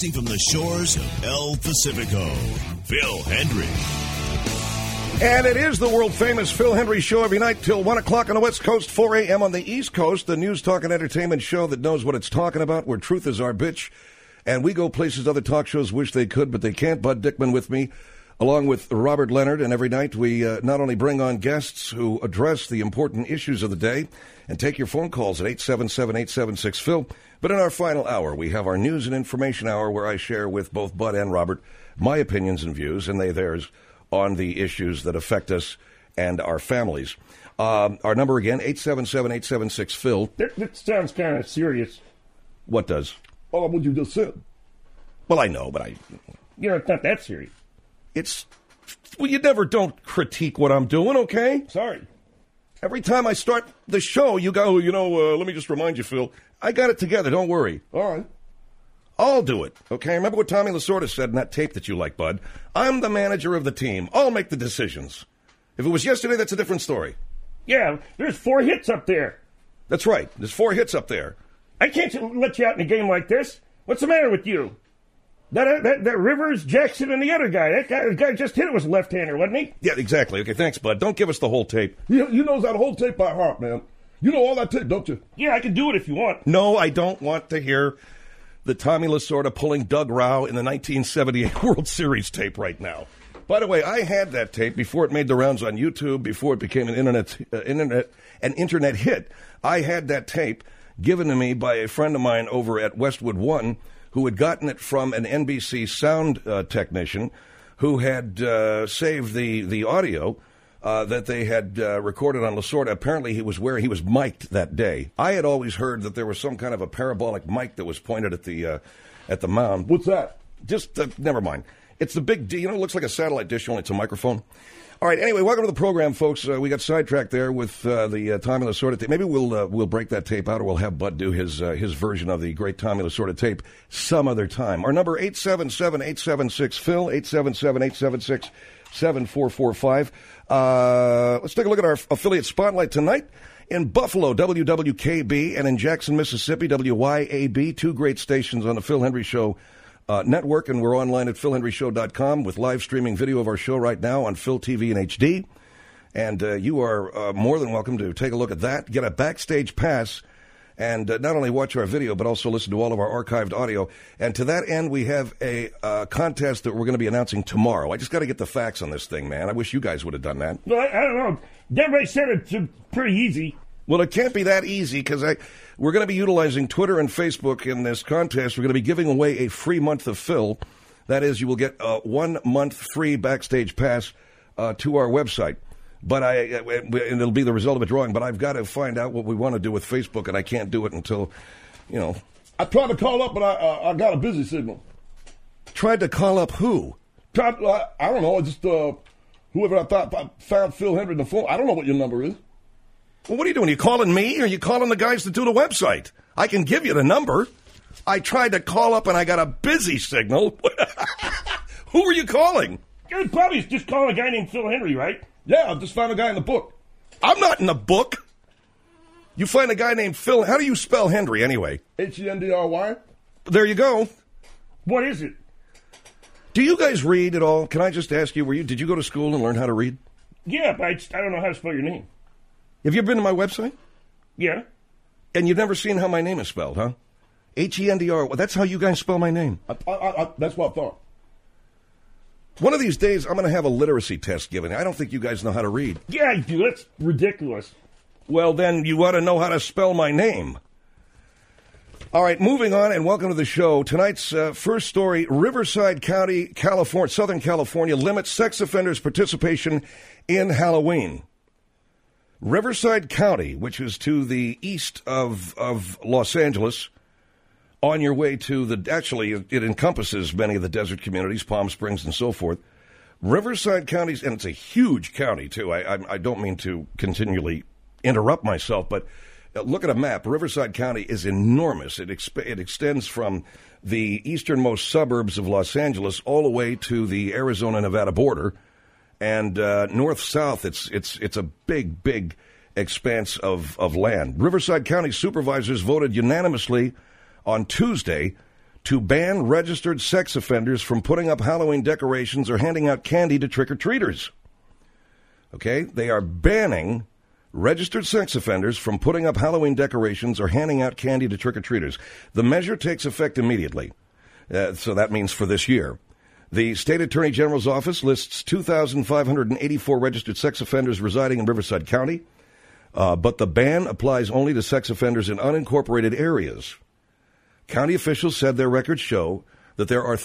broadcasting from the shores of El Pacifico, Phil Hendrie. And it is the world-famous Phil Hendrie Show every night till 1 o'clock on the West Coast, 4 a.m. on the East Coast, the news, talk, and entertainment show that knows what it's talking about, where truth is our bitch. And we go places other talk shows wish they could, but they can't. Bud Dickman with me, along with Robert Leonard. And every night we not only bring on guests who address the important issues of the day and take your phone calls at 877-876-PHIL, but in our final hour, we have our news and information hour where I share with both Bud and Robert my opinions and views, and they theirs, on the issues that affect us and our families. Our number again, 877-876-PHIL. That sounds kind of serious. What does? Oh, what you just said. Well, I know, but it's not that serious. Well, you never don't critique what I'm doing, okay? Sorry. Every time I start the show, you go, let me just remind you, Phil, I got it together, don't worry. All right. I'll do it, okay? Remember what Tommy Lasorda said in that tape that you like, Bud? I'm the manager of the team. I'll make the decisions. If it was yesterday, that's a different story. Yeah, there's 4 hits up there. That's right. There's 4 hits up there. I can't let you out in a game like this. What's the matter with you? That Rivers, Jackson, and the other guy. The guy just hit it was a left-hander, wasn't he? Yeah, exactly. Okay, thanks, Bud. Don't give us the whole tape. You know that whole tape by heart, man. You know all that tape, don't you? Yeah, I can do it if you want. No, I don't want to hear the Tommy Lasorda pulling Doug Rauch in the 1978 World Series tape right now. By the way, I had that tape before it made the rounds on YouTube, before it became an internet hit. I had that tape given to me by a friend of mine over at Westwood One, who had gotten it from an NBC sound technician who had saved the audio that they had recorded on Lasorda. Apparently, he was mic'd that day. I had always heard that there was some kind of a parabolic mic that was pointed at the mound. What's that? Just never mind. It's the big D. It looks like a satellite dish, only it's a microphone. All right. Anyway, welcome to the program, folks. We got sidetracked there with the Tommy Lasorda tape. Maybe we'll break that tape out, or we'll have Bud do his version of the great Tommy Lasorda tape some other time. Our number 877-876-PHIL, 877-876-7445. Let's take a look at our affiliate spotlight tonight. In Buffalo, WWKB, and in Jackson, Mississippi, WYAB, 2 great stations on the Phil Hendrie Show network, and we're online at philhendrieshow.com with live streaming video of our show right now on Phil TV and HD. And you are more than welcome to take a look at that, get a backstage pass, and not only watch our video, but also listen to all of our archived audio. And to that end, we have a contest that we're going to be announcing tomorrow. I just got to get the facts on this thing, man. I wish you guys would have done that. Well, I don't know. Everybody said it's pretty easy. Well, it can't be that easy, because we're going to be utilizing Twitter and Facebook in this contest. We're going to be giving away a free month of Phil. That is, you will get a 1 month free backstage pass to our website. But and it'll be the result of a drawing. But I've got to find out what we want to do with Facebook, and I can't do it until, I tried to call up, but I got a busy signal. Tried to call up who? I don't know. Just whoever I found Phil Hendrie on the phone. I don't know what your number is. Well, what are you doing? Are you calling me, or are you calling the guys that do the website? I can give you the number. I tried to call up, and I got a busy signal. Who were you calling? You're probably just calling a guy named Phil Hendrie, right? Yeah, I just found a guy in the book. I'm not in the book. You find a guy named Phil. How do you spell Hendrie, anyway? Hendry. There you go. What is it? Do you guys read at all? Can I just ask you, did you go to school and learn how to read? Yeah, but I don't know how to spell your name. Have you ever been to my website? Yeah. And you've never seen how my name is spelled, huh? Hendry. Well, that's how you guys spell my name. That's what I thought. One of these days, I'm going to have a literacy test given. I don't think you guys know how to read. Yeah, I do. That's ridiculous. Well, then you ought to know how to spell my name. All right, moving on, and welcome to the show. Tonight's first story, Riverside County, California, Southern California, limits sex offenders' participation in Halloween. Riverside County, which is to the east of Los Angeles, on your way to actually, it encompasses many of the desert communities, Palm Springs and so forth. Riverside County, and it's a huge county, too. I don't mean to continually interrupt myself, but look at a map. Riverside County is enormous. It extends from the easternmost suburbs of Los Angeles all the way to the Arizona-Nevada border. And north-south, it's a big expanse of land. Riverside County supervisors voted unanimously on Tuesday to ban registered sex offenders from putting up Halloween decorations or handing out candy to trick-or-treaters. Okay? They are banning registered sex offenders from putting up Halloween decorations or handing out candy to trick-or-treaters. The measure takes effect immediately. So that means for this year. The State Attorney General's office lists 2,584 registered sex offenders residing in Riverside County, but the ban applies only to sex offenders in unincorporated areas. County officials said their records show that there are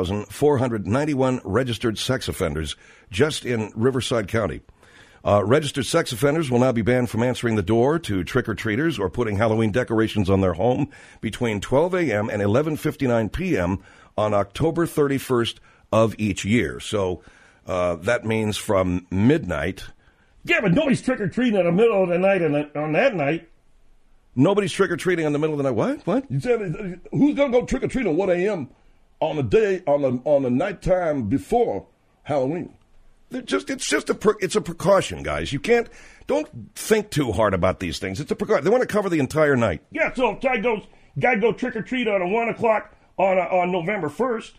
3,491 registered sex offenders just in Riverside County. Registered sex offenders will now be banned from answering the door to trick-or-treaters or putting Halloween decorations on their home between 12 a.m. and 11:59 p.m. on October 31st of each year. So that means from midnight. Yeah, but nobody's trick-or-treating in the middle of the night on that night. Nobody's trick-or-treating in the middle of the night. What? You said, who's going to go trick-or-treat at 1 a.m. on the nighttime before Halloween? It's a precaution, guys. Don't think too hard about these things. It's a precaution. They want to cover the entire night. Yeah, so if guy go trick-or-treat on 1 o'clock on November 1st.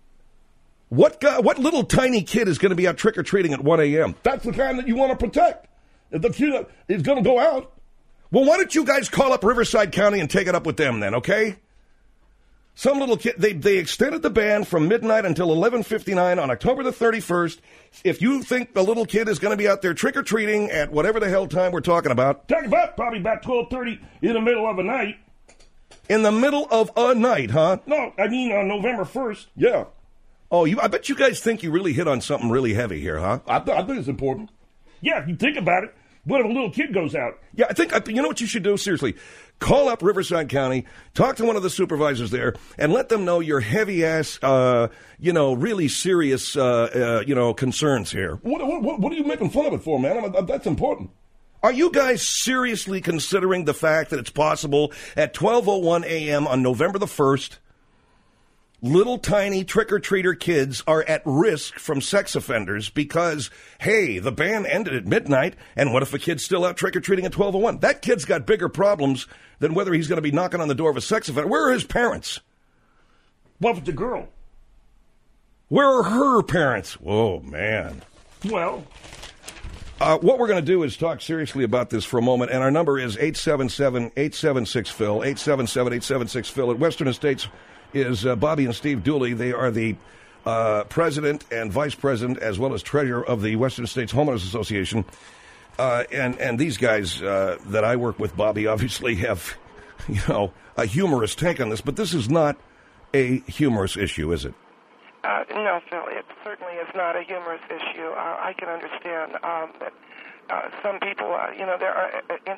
What little tiny kid is going to be out trick-or-treating at 1 a.m.? That's the kind that you want to protect. If the kid is going to go out. Well, why don't you guys call up Riverside County and take it up with them then, okay? Some little kid, they extended the ban from midnight until 11:59 on October the 31st. If you think the little kid is going to be out there trick-or-treating at whatever the hell time we're talking about. Probably about 12:30 in the middle of the night. In the middle of a night, huh? No, I mean on November 1st. Yeah. Oh, I bet you guys think you really hit on something really heavy here, huh? I think it's important. Yeah, if you think about it. What if a little kid goes out? Yeah, you know what you should do? Seriously. Call up Riverside County, talk to one of the supervisors there, and let them know your heavy-ass, really serious, concerns here. What are you making fun of it for, man? That's important. Are you guys seriously considering the fact that it's possible at 12:01 a.m. on November the 1st, little tiny trick-or-treater kids are at risk from sex offenders because, hey, the ban ended at midnight, and what if a kid's still out trick-or-treating at 12:01? That kid's got bigger problems than whether he's going to be knocking on the door of a sex offender. Where are his parents? What with the girl? Where are her parents? Oh, man. Well, what we're going to do is talk seriously about this for a moment, and our number is 877-876-PHIL, 877-876-PHIL. At Western Estates is Bobby and Steve Dooley. They are the president and vice president as well as treasurer of the Western States Homeowners Association. And these guys that I work with, Bobby, obviously have, a humorous take on this, but this is not a humorous issue, is it? No, Phil, it certainly is not a humorous issue. I can understand that some people, there are in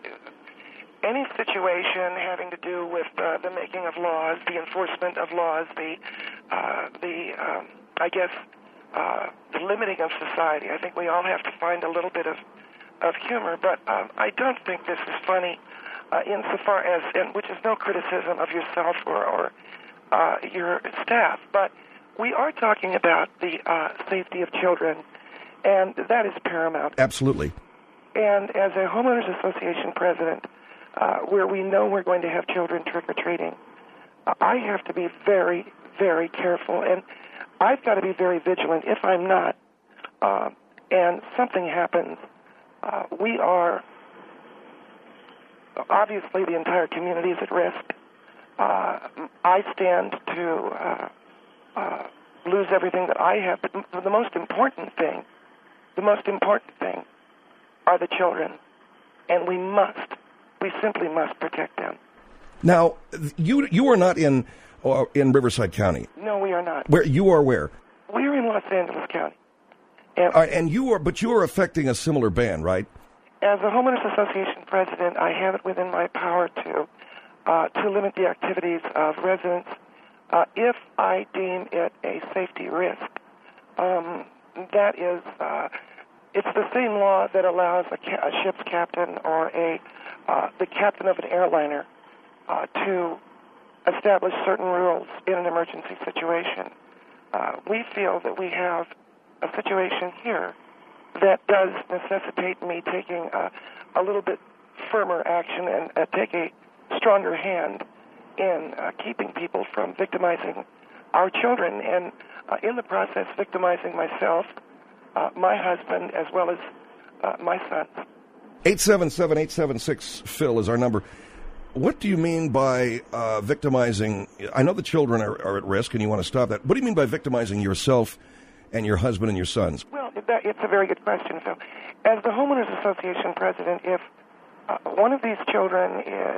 any situation having to do with the making of laws, the enforcement of laws, the limiting of society. I think we all have to find a little bit of humor, but I don't think this is funny insofar as, and which is no criticism of yourself or your staff, but we are talking about the safety of children, and that is paramount. Absolutely. And as a homeowners association president, where we know we're going to have children trick-or-treating, I have to be very, very careful, and I've got to be very vigilant. If I'm not, and something happens, we are, obviously the entire community is at risk. I stand to lose everything that I have, but the most important thing are the children, and we simply must protect them. Now, you are not in Riverside County. No, we are not. Where you are? Where? We are in Los Angeles County. And you are affecting a similar ban, right? As a homeowners association president, I have it within my power to limit the activities of residents if I deem it a safety risk. That is, it's the same law that allows a ship's captain or the captain of an airliner to establish certain rules in an emergency situation. We feel that we have a situation here that does necessitate me taking a little bit firmer action and take a stronger hand in keeping people from victimizing our children, and in the process victimizing myself, my husband, as well as my sons. 877-876-PHIL is our number. What do you mean by victimizing? I know the children are at risk and you want to stop that. What do you mean by victimizing yourself and your husband and your sons? Well, it's a very good question, Phil. As the Homeowners Association president, if one of these children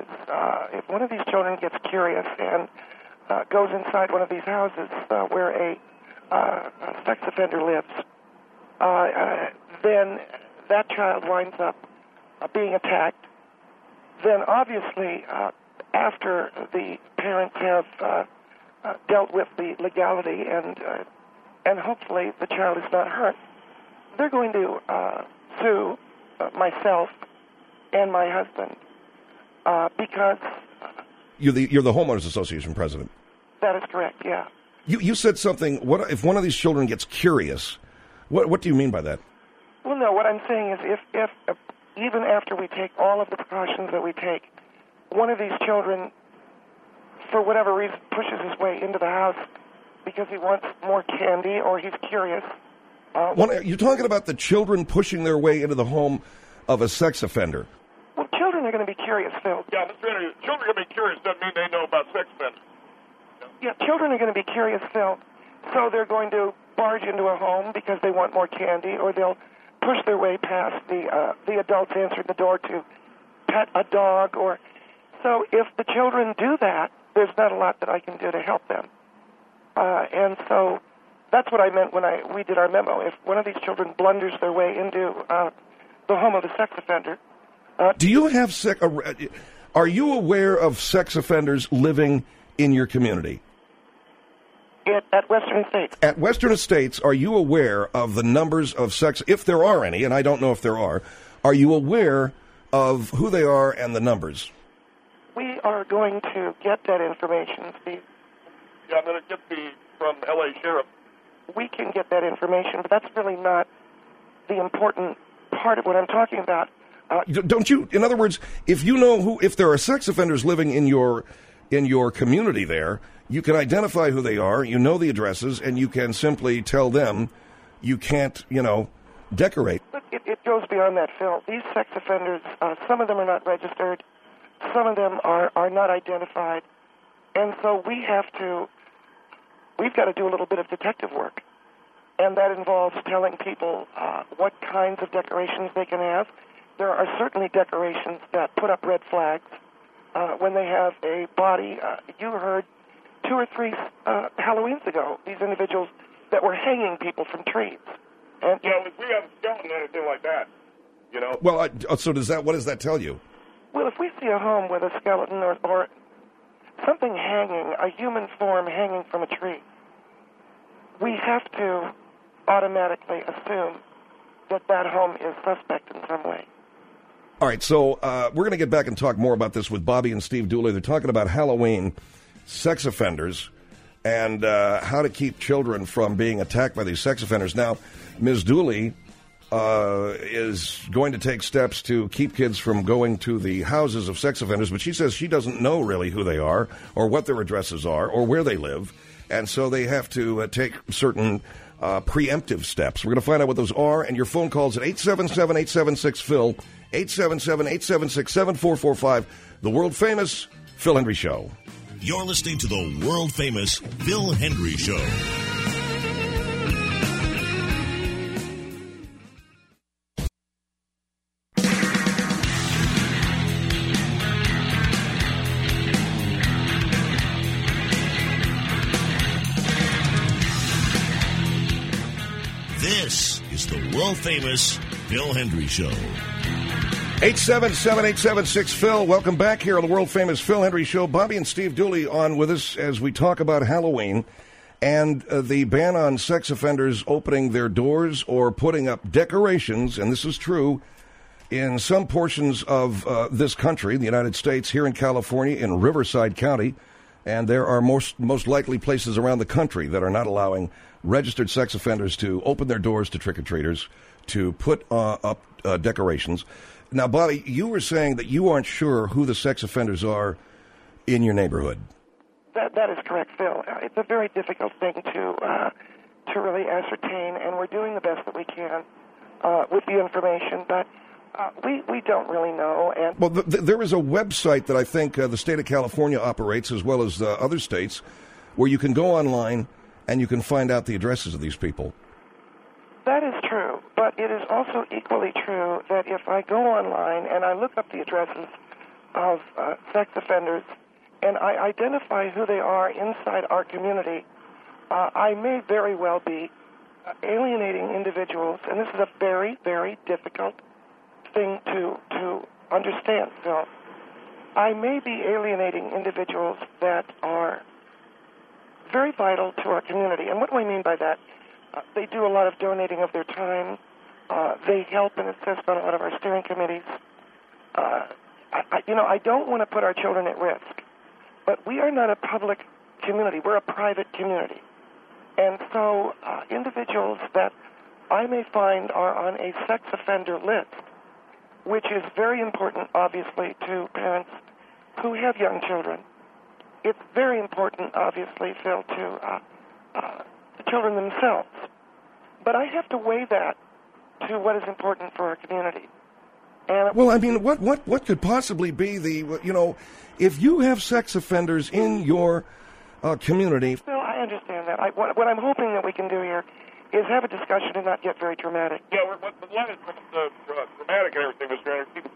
gets curious and goes inside one of these houses where a sex offender lives, then that child winds up being attacked. Then obviously, after the parents have dealt with the legality and hopefully the child is not hurt, they're going to sue myself and my husband because You're the Homeowners Association president. That is correct. Yeah. You said something. What if one of these children gets curious? What do you mean by that? Well, no. What I'm saying is, if even after we take all of the precautions that we take, one of these children, for whatever reason, pushes his way into the house because he wants more candy or he's curious. You're talking about the children pushing their way into the home of a sex offender. Well, children are going to be curious, Phil. Yeah, children are going to be curious. Doesn't mean they know about sex offenders. Yeah, children are going to be curious, Phil. So they're going to barge into a home because they want more candy, or they'll push their way past the adults answering the door to pet a dog. Or so if the children do that, there's not a lot that I can do to help them. And so that's what I meant when we did our memo. If one of these children blunders their way into the home of a sex offender. Do you have are you aware of sex offenders living in your community? At Western Estates. At Western Estates, are you aware of the numbers of sex, if there are any, and I don't know if there are you aware of who they are and the numbers? We are going to get that information, Steve. Yeah, I'm going to get from L.A. Sheriff. We can get that information, but that's really not the important part of what I'm talking about. Don't you? In other words, if you know if there are sex offenders living in your community there, you can identify who they are, you know the addresses, and you can simply tell them you can't, decorate. But it goes beyond that, Phil. These sex offenders, some of them are not registered, some of them are not identified, and so we've got to do a little bit of detective work, and that involves telling people what kinds of decorations they can have. There are certainly decorations that put up red flags when they have a body. You heard 2 or 3 Halloweens ago, these individuals that were hanging people from trees. And if we have a skeleton or anything like that, Well, so what does that tell you? Well, if we see a home with a skeleton or something hanging, a human form hanging from a tree, we have to automatically assume that home is suspect in some way. All right, so we're going to get back and talk more about this with Bobby and Steve Dooley. They're talking about Halloween, sex offenders, and how to keep children from being attacked by these sex offenders. Now, Ms. Dooley is going to take steps to keep kids from going to the houses of sex offenders, but she says she doesn't know really who they are or what their addresses are or where they live, and so they have to take certain preemptive steps. We're going to find out what those are, and your phone calls at 877-876-PHIL, 877-876-7445, the world-famous Phil Hendrie Show. You're listening to the world-famous Phil Hendrie Show. This is the world-famous Phil Hendrie Show. 877-876-PHIL. Welcome back here on the world-famous Phil Hendrie Show. Bobby and Steve Dooley on with us as we talk about Halloween and the ban on sex offenders opening their doors or putting up decorations, and this is true in some portions of this country, the United States, here in California, in Riverside County, and there are most likely places around the country that are not allowing registered sex offenders to open their doors to trick-or-treaters, to put up decorations. Now, Bobby, you were saying that you aren't sure who the sex offenders are in your neighborhood. That is correct, Phil. It's a very difficult thing to really ascertain, and we're doing the best that we can with the information, but we don't really know. And well, there is a website that I think the state of California operates, as well as other states, where you can go online and you can find out the addresses of these people. That is true, but it is also equally true that if I go online and I look up the addresses of sex offenders and I identify who they are inside our community, I may very well be alienating individuals, and this is a very, very difficult thing to understand. So I may be alienating individuals that are very vital to our community. And what do I mean by that? They do a lot of donating of their time. They help and assist on a lot of our steering committees. I don't want to put our children at risk, but we are not a public community. We're a private community. And so individuals that I may find are on a sex offender list, which is very important, obviously, to parents who have young children. It's very important, obviously, Phil, to the children themselves. But I have to weigh that to what is important for our community. And well, I mean, what could possibly be if you have sex offenders in your community? Phil, I understand that. What I'm hoping that we can do here is have a discussion and not get very dramatic. Yeah, a lot of dramatic and everything, Mr. Anderson.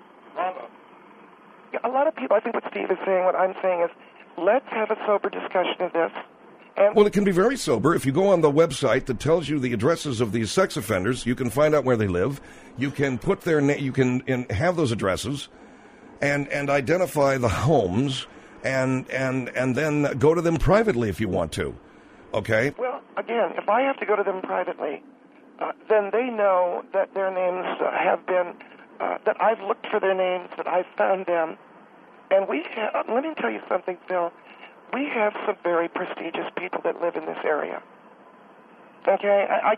A lot of people, I think what Steve is saying, what I'm saying is, let's have a sober discussion of this. And well, it can be very sober. If you go on the website that tells you the addresses of these sex offenders, you can find out where they live. You can put their you can have those addresses, and identify the homes, and then go to them privately if you want to. Okay. Well, again, if I have to go to them privately, then they know that their names have been that I've looked for their names, that I've found them, and let me tell you something, Phil. We have some very prestigious people that live in this area. Okay, I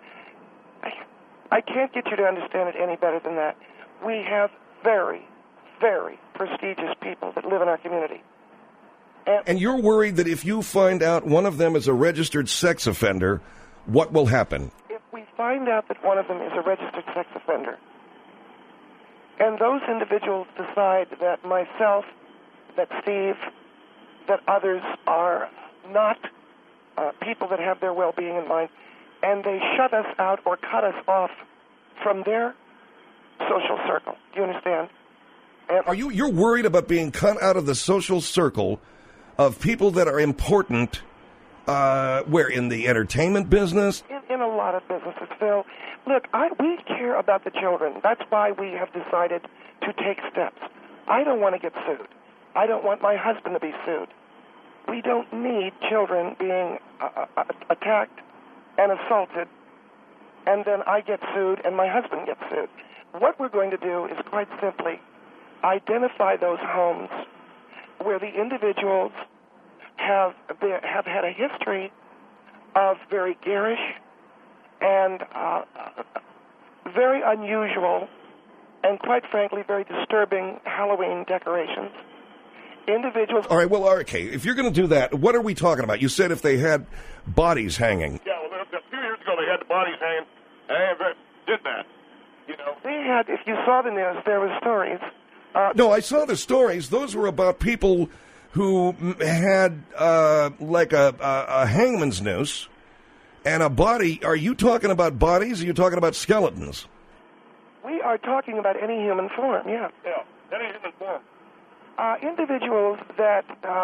can't get you to understand it any better than that. We have very, very prestigious people that live in our community. And you're worried that if you find out one of them is a registered sex offender, what will happen? If we find out that one of them is a registered sex offender, and those individuals decide that myself, that Steve, that others are not people that have their well-being in mind, and they shut us out or cut us off from their social circle. Do you understand? And you're worried about being cut out of the social circle of people that are important, where, in the entertainment business? In a lot of businesses, Phil. Look, we care about the children. That's why we have decided to take steps. I don't want to get sued. I don't want my husband to be sued. We don't need children being attacked and assaulted, and then I get sued and my husband gets sued. What we're going to do is quite simply identify those homes where the individuals have had a history of very garish and very unusual and, quite frankly, very disturbing Halloween decorations. Individuals. All right, well, okay, if you're going to do that, what are we talking about? You said if they had bodies hanging. Yeah, well, a few years ago they had the bodies hanging, and they did that, They had, if you saw the news, there were stories. No, I saw the stories. Those were about people who had, like a hangman's noose and a body. Are you talking about bodies, or are you talking about skeletons? We are talking about any human form, yeah. Yeah, any human form. Individuals that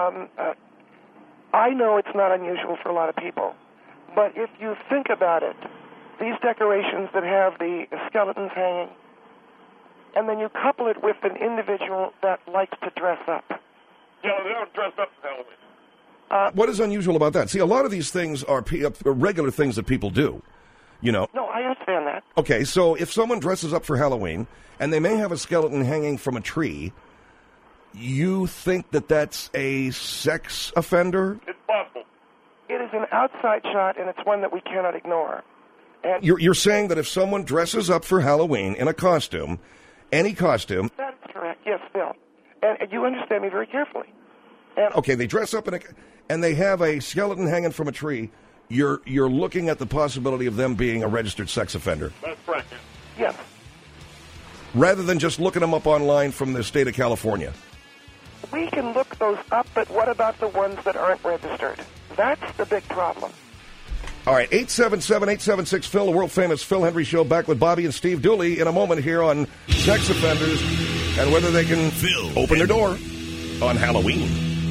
I know it's not unusual for a lot of people, but if you think about it, these decorations that have the skeletons hanging, and then you couple it with an individual that likes to dress up. Yeah, they don't dress up for Halloween. What is unusual about that? See, a lot of these things are regular things that people do, No, I understand that. Okay, so if someone dresses up for Halloween, and they may have a skeleton hanging from a tree, you think that that's a sex offender? It's possible. It is an outside shot, and it's one that we cannot ignore. And You're saying that if someone dresses up for Halloween in a costume, any costume... That is correct, yes, Phil. And you understand me very carefully. And Okay, they dress up and they have a skeleton hanging from a tree. You're looking at the possibility of them being a registered sex offender. That's right. yes, Rather than just looking them up online from the state of California. we can look those up, but what about the ones that aren't registered? That's the big problem. All right, 877-876-PHIL, the world-famous Phil Hendry Show, back with Bobby and Steve Dooley in a moment here on sex offenders and whether they can Phil open their door on Halloween.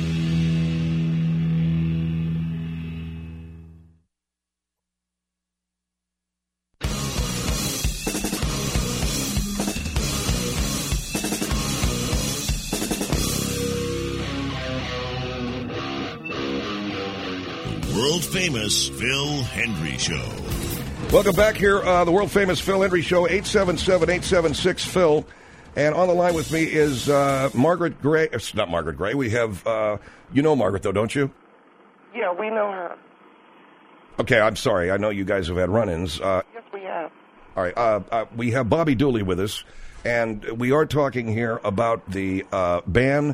World famous Phil Hendry Show. Welcome back here, the world-famous Phil Hendry Show, 877-876-PHIL. And on the line with me is Margaret Gray. It's not Margaret Gray. We have, you know Margaret, though, don't you? Yeah, we know her. Okay, I'm sorry. I know you guys have had run-ins. Yes, we have. All right, we have Bobby Dooley with us, and we are talking here about the ban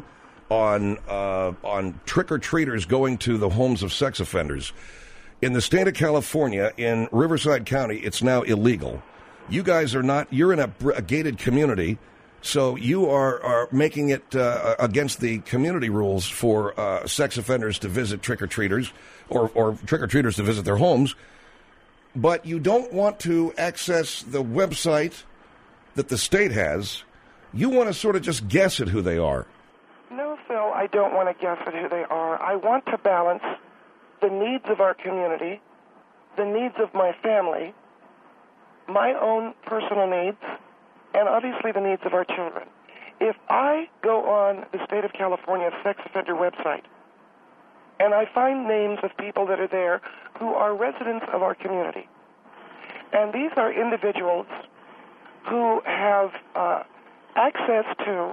on trick-or-treaters going to the homes of sex offenders. In the state of California, in Riverside County, it's now illegal. You guys are not, you're in a gated community, so you are making it against the community rules for sex offenders to visit trick-or-treaters or trick-or-treaters to visit their homes. But you don't want to access the website that the state has. You want to sort of just guess at who they are. No, Phil, I don't want to guess at who they are. I want to balance the needs of our community, the needs of my family, my own personal needs, and obviously the needs of our children. If I go on the state of California sex offender website and I find names of people that are there who are residents of our community, and these are individuals who have access to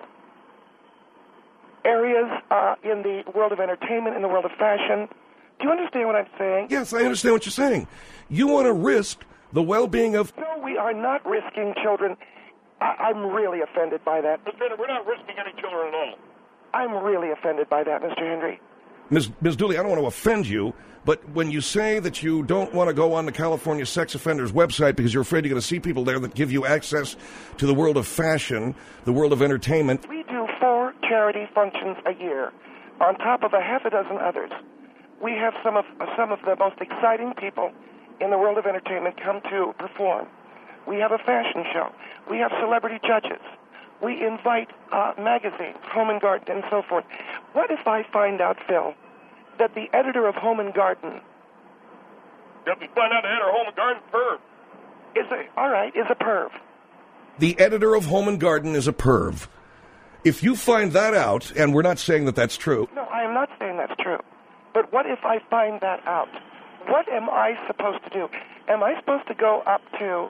areas in the world of entertainment, in the world of fashion. Do you understand what I'm saying? Yes, I understand what you're saying. You want to risk the well-being of... No, we are not risking children. I'm really offended by that. We're not risking any children at all. I'm really offended by that, Mr. Hendry. Ms. Dooley, I don't want to offend you, but when you say that you don't want to go on the California sex offenders website because you're afraid you're going to see people there that give you access to the world of fashion, the world of entertainment... We do 4 charity functions a year, on top of a half a dozen others. We have some of the most exciting people in the world of entertainment come to perform. We have a fashion show. We have celebrity judges. We invite magazines, Home and Garden, and so forth. What if I find out, Phil, that the editor of Home and Garden Yep, you find out the editor of Home and Garden perv. is a perv? The editor of Home and Garden is a perv. If you find that out, and we're not saying that that's true... No, I am not saying that's true. But what if I find that out? What am I supposed to do? Am I supposed to go up to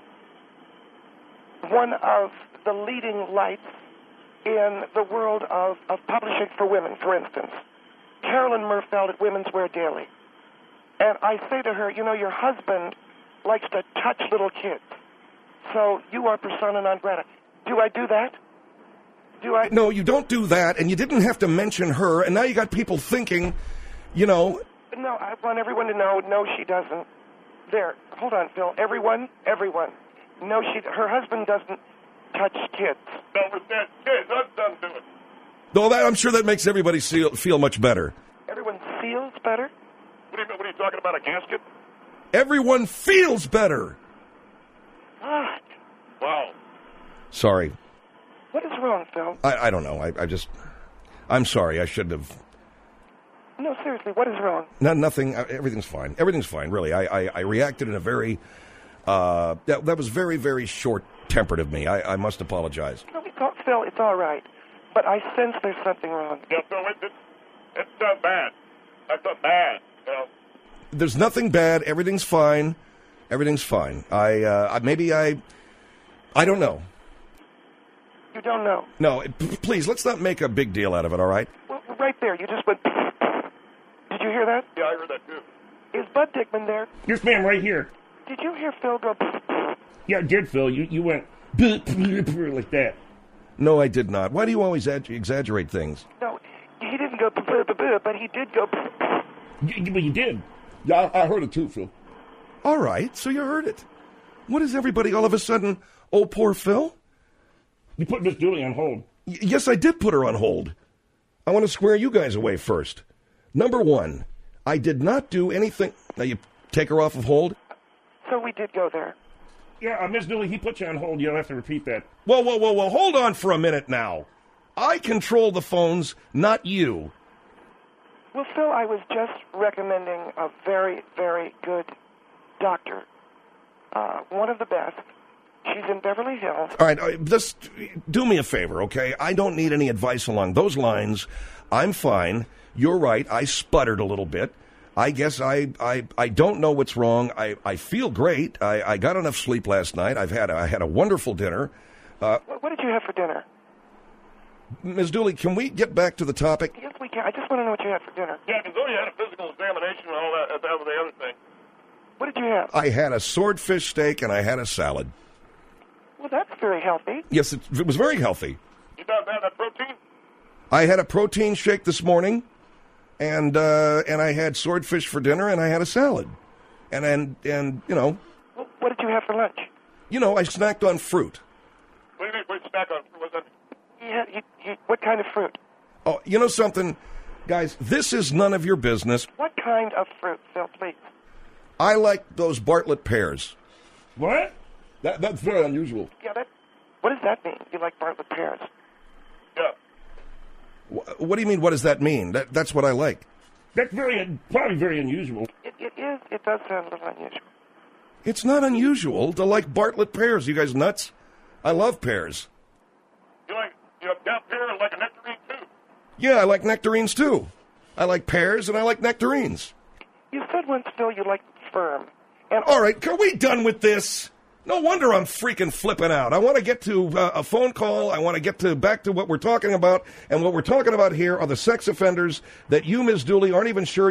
one of the leading lights in the world of publishing for women, for instance, Carolyn Murfeld at Women's Wear Daily, and I say to her, you know, your husband likes to touch little kids, so you are persona non grata. Do I do that? Do I? No, you don't do that, and you didn't have to mention her, and now you got people thinking, you know... No, I want everyone to know, no, she doesn't. There, hold on, Phil. Everyone. No, her husband doesn't touch kids. No, with that kids, us doesn't do it. No, I'm sure that makes everybody feel much better. Everyone feels better? What do you mean? What are you talking about, a gasket? Everyone feels better. God. Wow. Sorry. What is wrong, Phil? I don't know. I'm sorry. I shouldn't have... No, seriously, what is wrong? Nothing. Everything's fine. Everything's fine, really. I reacted in a very... that was very, very short-tempered of me. I must apologize. No, Phil, it's all right. But I sense there's something wrong. Yeah, Phil, it's bad. That's bad. You know? There's nothing bad. Everything's fine. Everything's fine. I don't know. You don't know? No, please, let's not make a big deal out of it, all right? Well, right there, you just went... Did you hear that? Yeah, I heard that too. Is Bud Dickman there? Yes, ma'am, right here. Did you hear Phil go... Yeah, I did, Phil. You went like that. No, I did not. Why do you always exaggerate things? No, he didn't go... but he did go. But you did. Yeah, I heard it too, Phil. All right, so you heard it. What is everybody all of a sudden, oh, poor Phil? You put Miss Dooley on hold. Yes, I did put her on hold. I want to square you guys away first. Number one, I did not do anything. Now, you take her off of hold? So we did go there. Yeah, Miss Dooley, he put you on hold. You'll have to repeat that. Whoa, hold on for a minute now. I control the phones, not you. Well, Phil, I was just recommending a very, very good doctor. One of the best. She's in Beverly Hills. All right, just do me a favor, okay? I don't need any advice along those lines. I'm fine. You're right. I sputtered a little bit. I guess I don't know what's wrong. I feel great. I got enough sleep last night. I had a wonderful dinner. What did you have for dinner? Ms. Dooley, can we get back to the topic? Yes, we can. I just want to know what you had for dinner. Yeah, because though you had a physical examination and all that was the other thing. What did you have? I had a swordfish steak and I had a salad. Well, that's very healthy. Yes, it was very healthy. You got that protein? I had a protein shake this morning, and I had swordfish for dinner, and I had a salad, and you know. Well, what did you have for lunch? You know, I snacked on fruit. What do you mean? What snack on? What's that? What kind of fruit? Oh, you know something, guys? This is none of your business. What kind of fruit, Phil, please? I like those Bartlett pears. What? That's very unusual. Yeah, what does that mean? You like Bartlett pears? Yeah. What do you mean? What does that mean? That's what I like. That's probably very unusual. It is. It does sound a little unusual. It's not unusual to like Bartlett pears. You guys nuts? I love pears. You have down pear and like a nectarine too. Yeah, I like nectarines too. I like pears and I like nectarines. You said once, Phil, you like firm. And All right, are we done with this? No wonder I'm freaking flipping out. I want to get to a phone call. I want to get back to what we're talking about, and what we're talking about here are the sex offenders that you, Ms. Dooley, aren't even sure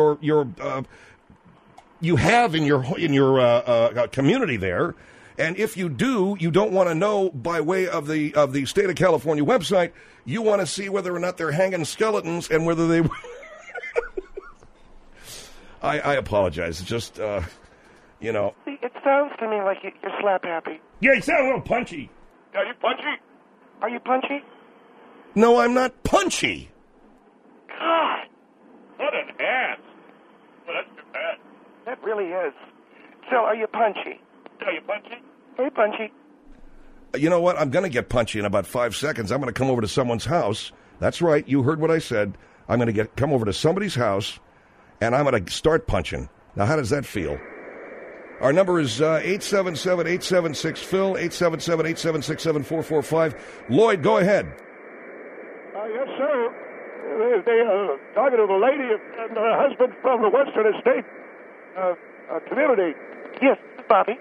you have in your community there. And if you do, you don't want to know by way of the State of California website. You want to see whether or not they're hanging skeletons and whether they. I apologize. It's just. You know. See, it sounds to me like you're slap happy. Yeah, you sound a little punchy. Yeah, you punchy? Are you punchy? No, I'm not punchy. God, What an ass. Well, that's too bad. that really is. Phil, are you punchy? Yeah, you punchy? Very punchy. You know what? I'm going to get punchy in about 5 seconds. I'm going to come over to someone's house. That's right. You heard what I said. I'm going to come over to somebody's house, and I'm going to start punching. Now, how does that feel? Our number is 877-876-PHIL, 877-876-7445. Lloyd, go ahead. Yes, sir. Talking to the lady and her husband from the Western Estate community. Yes, Bobby.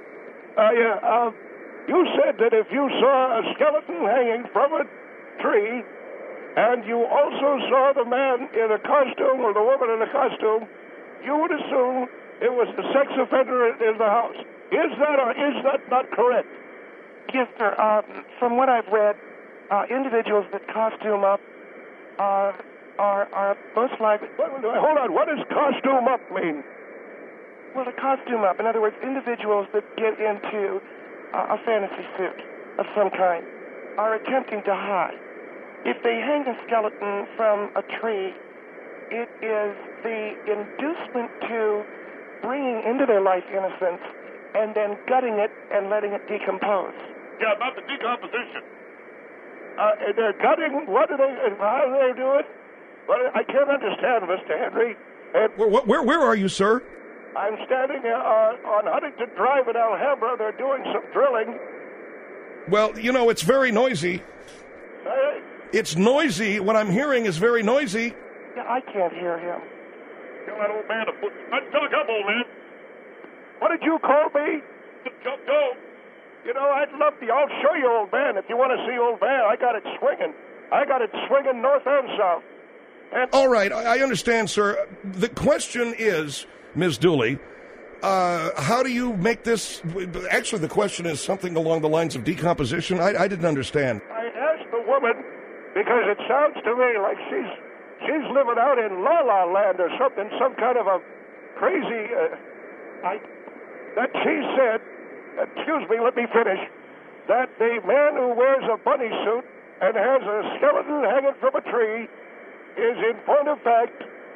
You said that if you saw a skeleton hanging from a tree, and you also saw the man in a costume or the woman in a costume, you would assume it was the sex offender in the house. Is that or is that not correct? Yes, sir. From what I've read, individuals that costume up are most likely. Hold on. What does costume up mean? Well, to costume up, in other words, individuals that get into a fantasy suit of some kind are attempting to hide. If they hang a skeleton from a tree, it is the inducement to bringing into their life innocence and then gutting it and letting it decompose. Yeah, about the decomposition. They're gutting. What do they? How do they do it? Well, I can't understand, Mr. Henry. Where are you, sir? I'm standing on Huntington Drive in Alhambra. They're doing some drilling. Well, you know, it's very noisy. It's noisy. What I'm hearing is very noisy. Yeah, I can't hear him. Tell that old man to put... Talk up, old man. What did you call me? Go. You know, I'd love to. I'll show you, old man. If you want to see old man, I got it swinging. I got it swinging north and south. All right, I understand, sir. The question is, Ms. Dooley, how do you make this... Actually, the question is something along the lines of decomposition. I didn't understand. I asked the woman, because it sounds to me like she's She's living out in La La Land or something, some kind of a crazy. That she said, excuse me, let me finish, that the man who wears a bunny suit and has a skeleton hanging from a tree is, in point of fact,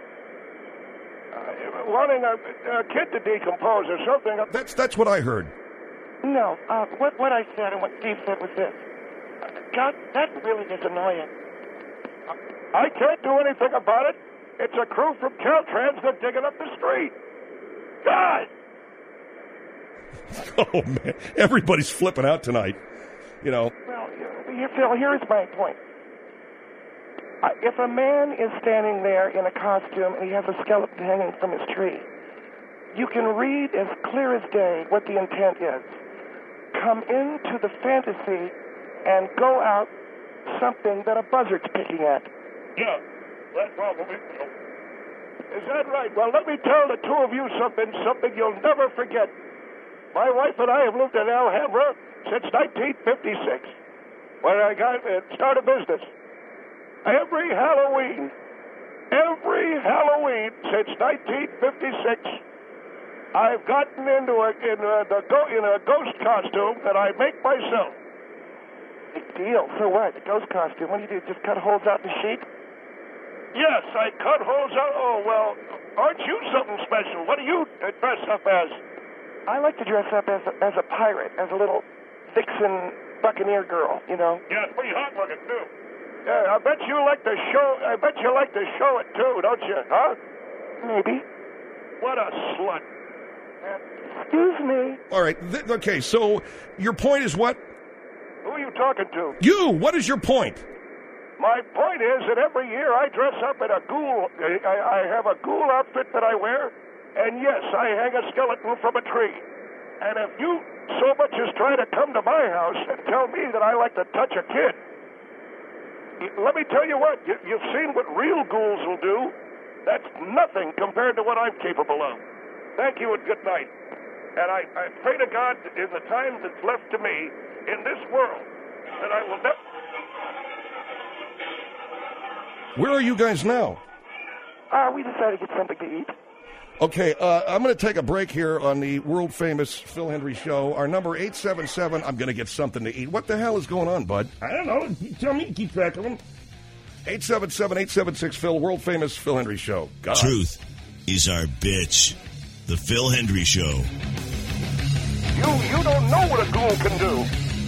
wanting a kid to decompose or something. That's what I heard. No, what I said and what Steve said was this. God, that really is annoying. I can't do anything about it. It's a crew from Caltrans that's digging up the street. God! Oh, man. Everybody's flipping out tonight. You know. Well, Phil, here's my point. If a man is standing there in a costume and he has a skeleton hanging from his tree, you can read as clear as day what the intent is. Come into the fantasy and go out something that a buzzard's picking at. Yeah, that's probably. Is that right? Well, let me tell the two of you something you'll never forget. My wife and I have lived in Alhambra since 1956, when I started business. Every Halloween since 1956, I've gotten in a ghost costume that I make myself. Big deal. So what? The ghost costume. What do? Just cut holes out in the sheet? Yes, I cut holes out. Oh, well, aren't you something special? What do you dress up as? I like to dress up as a pirate, as a little vixen buccaneer girl, you know? Yeah, it's pretty hot looking, too. Yeah, I bet you like to show it, too, don't you, huh? Maybe. What a slut. Excuse me. All right. Okay, so your point is what? Who are you talking to? You! What is your point? My point is that every year I dress up in a ghoul. I have a ghoul outfit that I wear, and yes, I hang a skeleton from a tree. And if you so much as try to come to my house and tell me that I like to touch a kid, let me tell you what, you've seen what real ghouls will do. That's nothing compared to what I'm capable of. Thank you and good night. And I pray to God in the time that's left to me in this world that I will never... Where are you guys now? We decided to get something to eat. Okay, I'm going to take a break here on the world-famous Phil Hendrie Show. Our number 877, I'm going to get something to eat. What the hell is going on, bud? I don't know. Tell me to keep track of them. 877-876-PHIL, world-famous Phil Hendrie Show. God. Truth is our bitch. The Phil Hendrie Show. You don't know what a ghoul can do.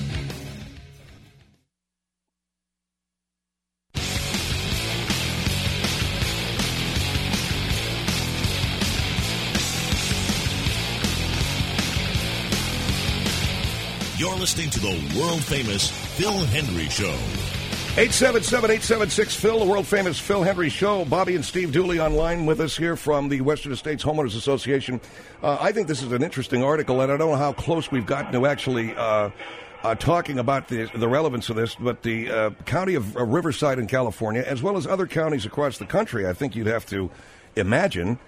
You're listening to the world-famous Phil Hendrie Show. 877-876-PHIL, the world-famous Phil Hendrie Show. Bobby and Steve Dooley online with us here from the Western States Homeowners Association. I think this is an interesting article, and I don't know how close we've gotten to actually talking about the relevance of this, but the county of Riverside in California, as well as other counties across the country, I think you'd have to imagine,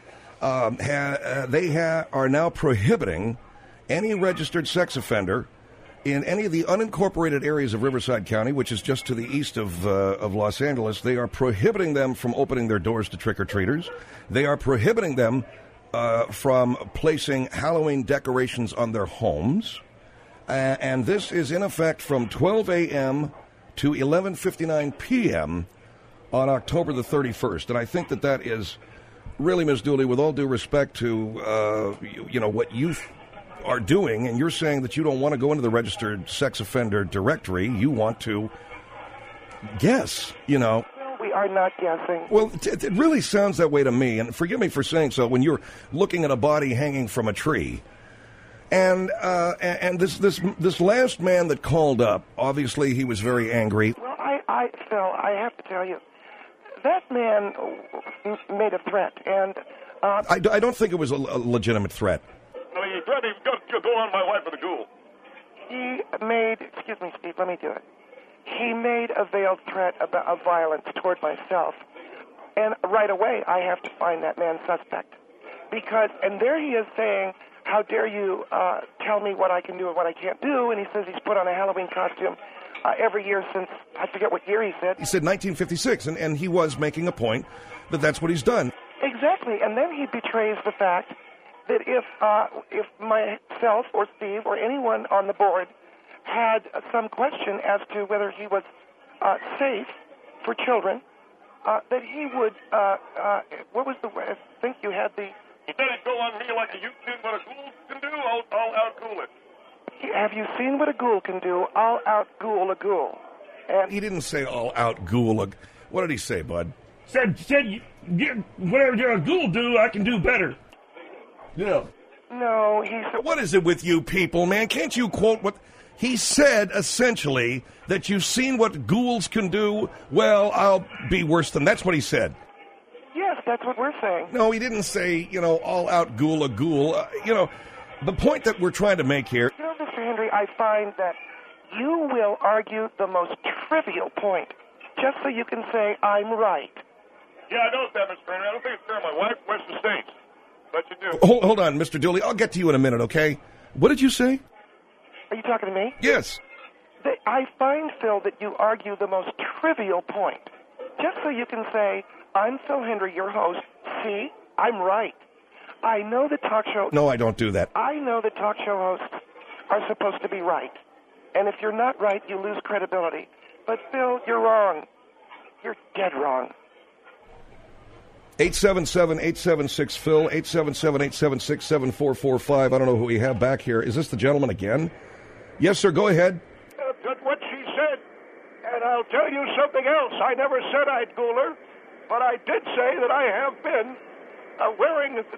are now prohibiting any registered sex offender in any of the unincorporated areas of Riverside County, which is just to the east of Los Angeles. They are prohibiting them from opening their doors to trick-or-treaters. They are prohibiting them from placing Halloween decorations on their homes. And this is in effect from 12 a.m. to 11:59 p.m. on October the 31st. And I think that is really, Ms. Dooley, with all due respect to, what you are doing, and you're saying that you don't want to go into the registered sex offender directory. You want to guess, Well, we are not guessing. Well, it really sounds that way to me, and forgive me for saying so, when you're looking at a body hanging from a tree. And this last man that called up, obviously he was very angry. Well, Phil, I have to tell you, that man made a threat, and... I don't think it was a legitimate threat. I mean, he threatened to go on my wife with a ghoul. He made... Excuse me, Steve, let me do it. He made a veiled threat of violence toward myself. And right away, I have to find that man suspect. And there he is saying, how dare you tell me what I can do and what I can't do, and he says he's put on a Halloween costume. every year since, I forget what year he said. He said 1956, and he was making a point that that's what he's done. Exactly, and then he betrays the fact that if myself or Steve or anyone on the board had some question as to whether he was safe for children, that he would, what was the, I think you had the... He said he'd go on me like a you've seen what a ghoul can do, I'll out-ghoul it. Have you seen what a ghoul can do? I'll out-ghoul a ghoul. And He didn't say all out ghoul. What did he say, bud? Said whatever a ghoul do, I can do better. Yeah. no, he said... What is it with you people, man? Can't you quote what... He said, essentially, that you've seen what ghouls can do. Well, I'll be worse than... That's what he said. Yes, that's what we're saying. No, he didn't say, all out ghoul a ghoul. The point that we're trying to make here... You know, Mr. Henry, I find that you will argue the most trivial point just so you can say, I'm right. Yeah, I noticed that, Mr. Henry. I don't think it's fair. My wife wears the States. But you do. Hold on, Mr. Dooley. I'll get to you in a minute, okay? What did you say? Are you talking to me? Yes. I find, Phil, that you argue the most trivial point just so you can say, I'm Phil Hendry, your host. See, I'm right. I know that talk show... No, I don't do that. I know that talk show hosts are supposed to be right. And if you're not right, you lose credibility. But, Phil, you're wrong. You're dead wrong. 877-876-PHIL, 877-876-7445. I don't know who we have back here. Is this the gentleman again? Yes, sir, go ahead. That's what she said. And I'll tell you something else. I never said I'd ghoul her, but I did say that I have been wearing the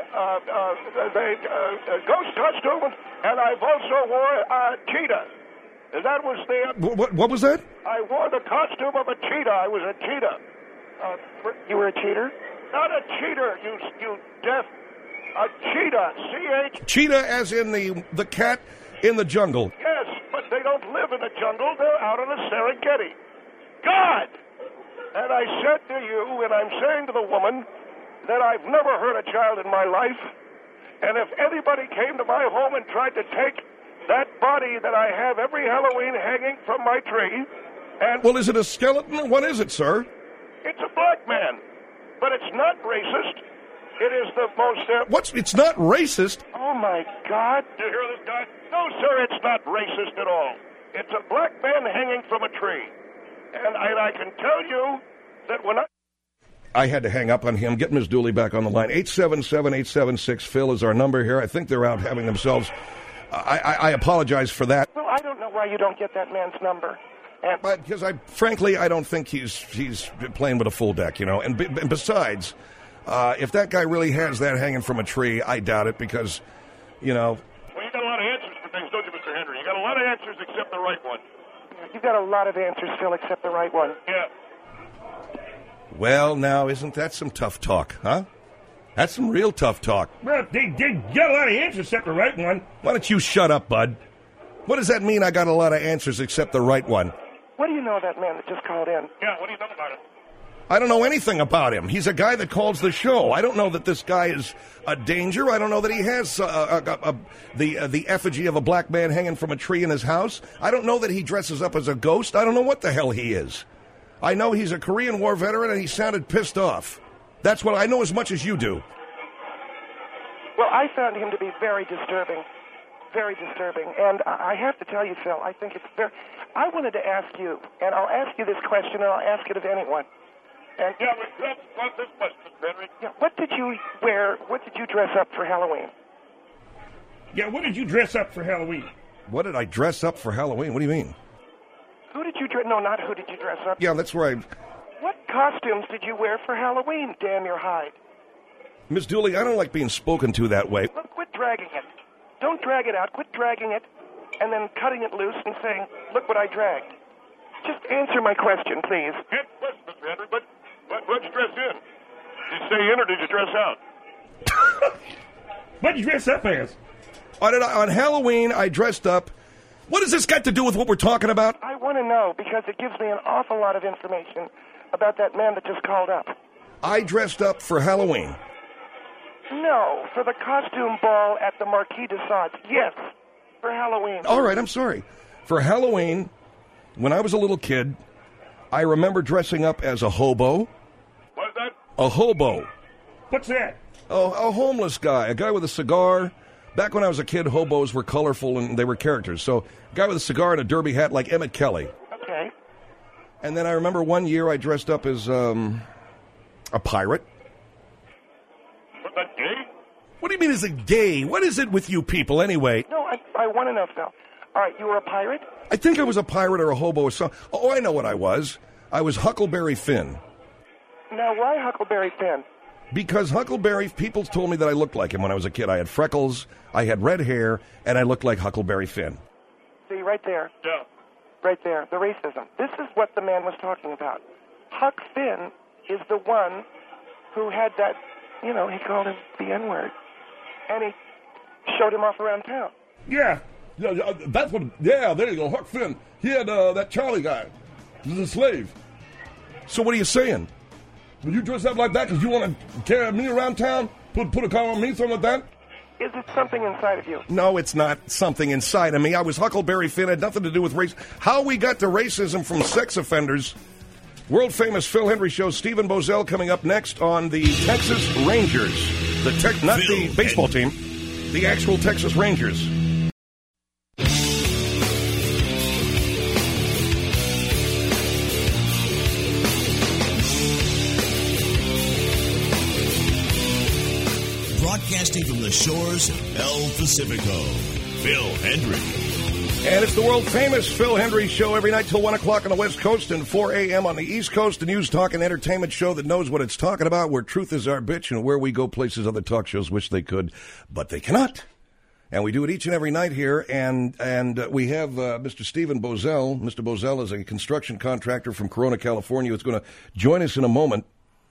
ghost costume, and I've also wore a cheetah. And that was the... What was that? I wore the costume of a cheetah. I was a cheetah. You were a cheater? Not a cheater, you deaf. A cheetah, C-H... Cheetah as in the cat in the jungle. Yes, but they don't live in the jungle. They're out on the Serengeti. God! And I said to you, and I'm saying to the woman, that I've never hurt a child in my life. And if anybody came to my home and tried to take that body that I have every Halloween hanging from my tree, and... Well, is it a skeleton? What is it, sir? It's a black man. But it's not racist. It is the most... It's not racist? Oh, my God. Do you hear this guy? No, sir, it's not racist at all. It's a black man hanging from a tree. And I can tell you that when I had to hang up on him. Get Ms. Dooley back on the line. 877-876-PHIL is our number here. I think they're out having themselves... I apologize for that. Well, I don't know why you don't get that man's number. But because frankly, I don't think he's playing with a full deck, And besides, if that guy really has that hanging from a tree, I doubt it because, Well, you got a lot of answers for things, don't you, Mr. Henry? You got a lot of answers except the right one. You've got a lot of answers, Phil, except the right one. Yeah. Well, now, isn't that some tough talk, huh? That's some real tough talk. Well, they got a lot of answers except the right one. Why don't you shut up, bud? What does that mean, I got a lot of answers except the right one? What do you know of that man that just called in? Yeah, what do you know about it? I don't know anything about him. He's a guy that calls the show. I don't know that this guy is a danger. I don't know that he has the effigy of a black man hanging from a tree in his house. I don't know that he dresses up as a ghost. I don't know what the hell he is. I know he's a Korean War veteran and he sounded pissed off. That's what I know as much as you do. Well, I found him to be very disturbing. Very disturbing. And I have to tell you, Phil, I think it's very... I wanted to ask you, and I'll ask you this question, and I'll ask it of anyone. And yeah, let's this question, Henry. Yeah, what did you wear? What did you dress up for Halloween? Yeah, what did you dress up for Halloween? What did I dress up for Halloween? What do you mean? Who did you dress? No, not who did you dress up? Yeah, that's where I... What costumes did you wear for Halloween, damn your hide? Miss Dooley, I don't like being spoken to that way. Look, quit dragging it. Don't drag it out. Quit dragging it and then cutting it loose and saying, look what I dragged. Just answer my question, please. Good question, Mr. Henry, but what'd you dress in? Did you stay in or did you dress out? What'd you dress up as? On Halloween, I dressed up. What does this got to do with what we're talking about? I want to know because it gives me an awful lot of information about that man that just called up. I dressed up for Halloween. No, for the costume ball at the Marquis de Sade. Yes, for Halloween. All right, I'm sorry. For Halloween, when I was a little kid, I remember dressing up as a hobo. What's that? A hobo. What's that? Oh, a homeless guy, a guy with a cigar. Back when I was a kid, hobos were colorful and they were characters. So, a guy with a cigar and a derby hat like Emmett Kelly. Okay. And then I remember one year I dressed up as a pirate. What's that, gay? What do you mean is it gay? What is it with you people anyway? No, I want to know, Phil. All right, you were a pirate? I think I was a pirate or a hobo or something. Oh, I know what I was. I was Huckleberry Finn. Now, why Huckleberry Finn? Because Huckleberry, people told me that I looked like him when I was a kid. I had freckles, I had red hair, and I looked like Huckleberry Finn. See, right there. Yeah. Right there, the racism. This is what the man was talking about. Huck Finn is the one who had that, he called him the N-word. And he showed him off around town. Yeah, that's what. Yeah, there you go. Huck Finn. He had that Charlie guy. He was a slave. So what are you saying? Will you dress up like that because you want to carry me around town? Put a collar on me, something like that? Is it something inside of you? No, it's not something inside of me. I was Huckleberry Finn. It had nothing to do with race. How we got to racism from sex offenders. World-famous Phil Hendry show. Stephen Boesel coming up next on the Texas Rangers. Not the baseball team, the actual Texas Rangers. Broadcasting from the shores of El Pacifico, Phil Hendry. And it's the world-famous Phil Hendry show every night till 1 o'clock on the West Coast and 4 a.m. on the East Coast. The news, talk, and entertainment show that knows what it's talking about, where truth is our bitch, and where we go places other talk shows wish they could, but they cannot. And we do it each and every night here, and we have Mr. Stephen Boesel. Mr. Boesel is a construction contractor from Corona, California, who's going to join us in a moment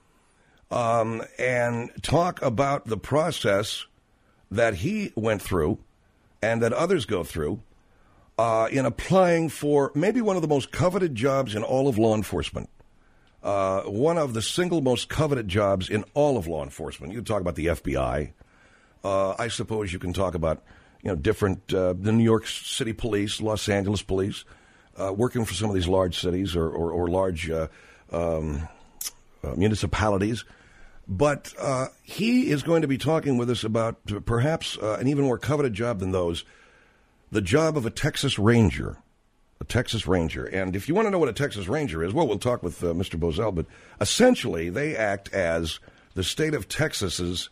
and talk about the process that he went through and that others go through in applying for maybe one of the most coveted jobs in all of law enforcement. One of the single most coveted jobs in all of law enforcement. You can talk about the FBI. I suppose you can talk about, different, the New York City Police, Los Angeles Police, working for some of these large cities or large municipalities. But he is going to be talking with us about perhaps an even more coveted job than those, the job of a Texas Ranger. A Texas Ranger. And if you want to know what a Texas Ranger is, well, we'll talk with Mr. Boesel, but essentially they act as the state of Texas's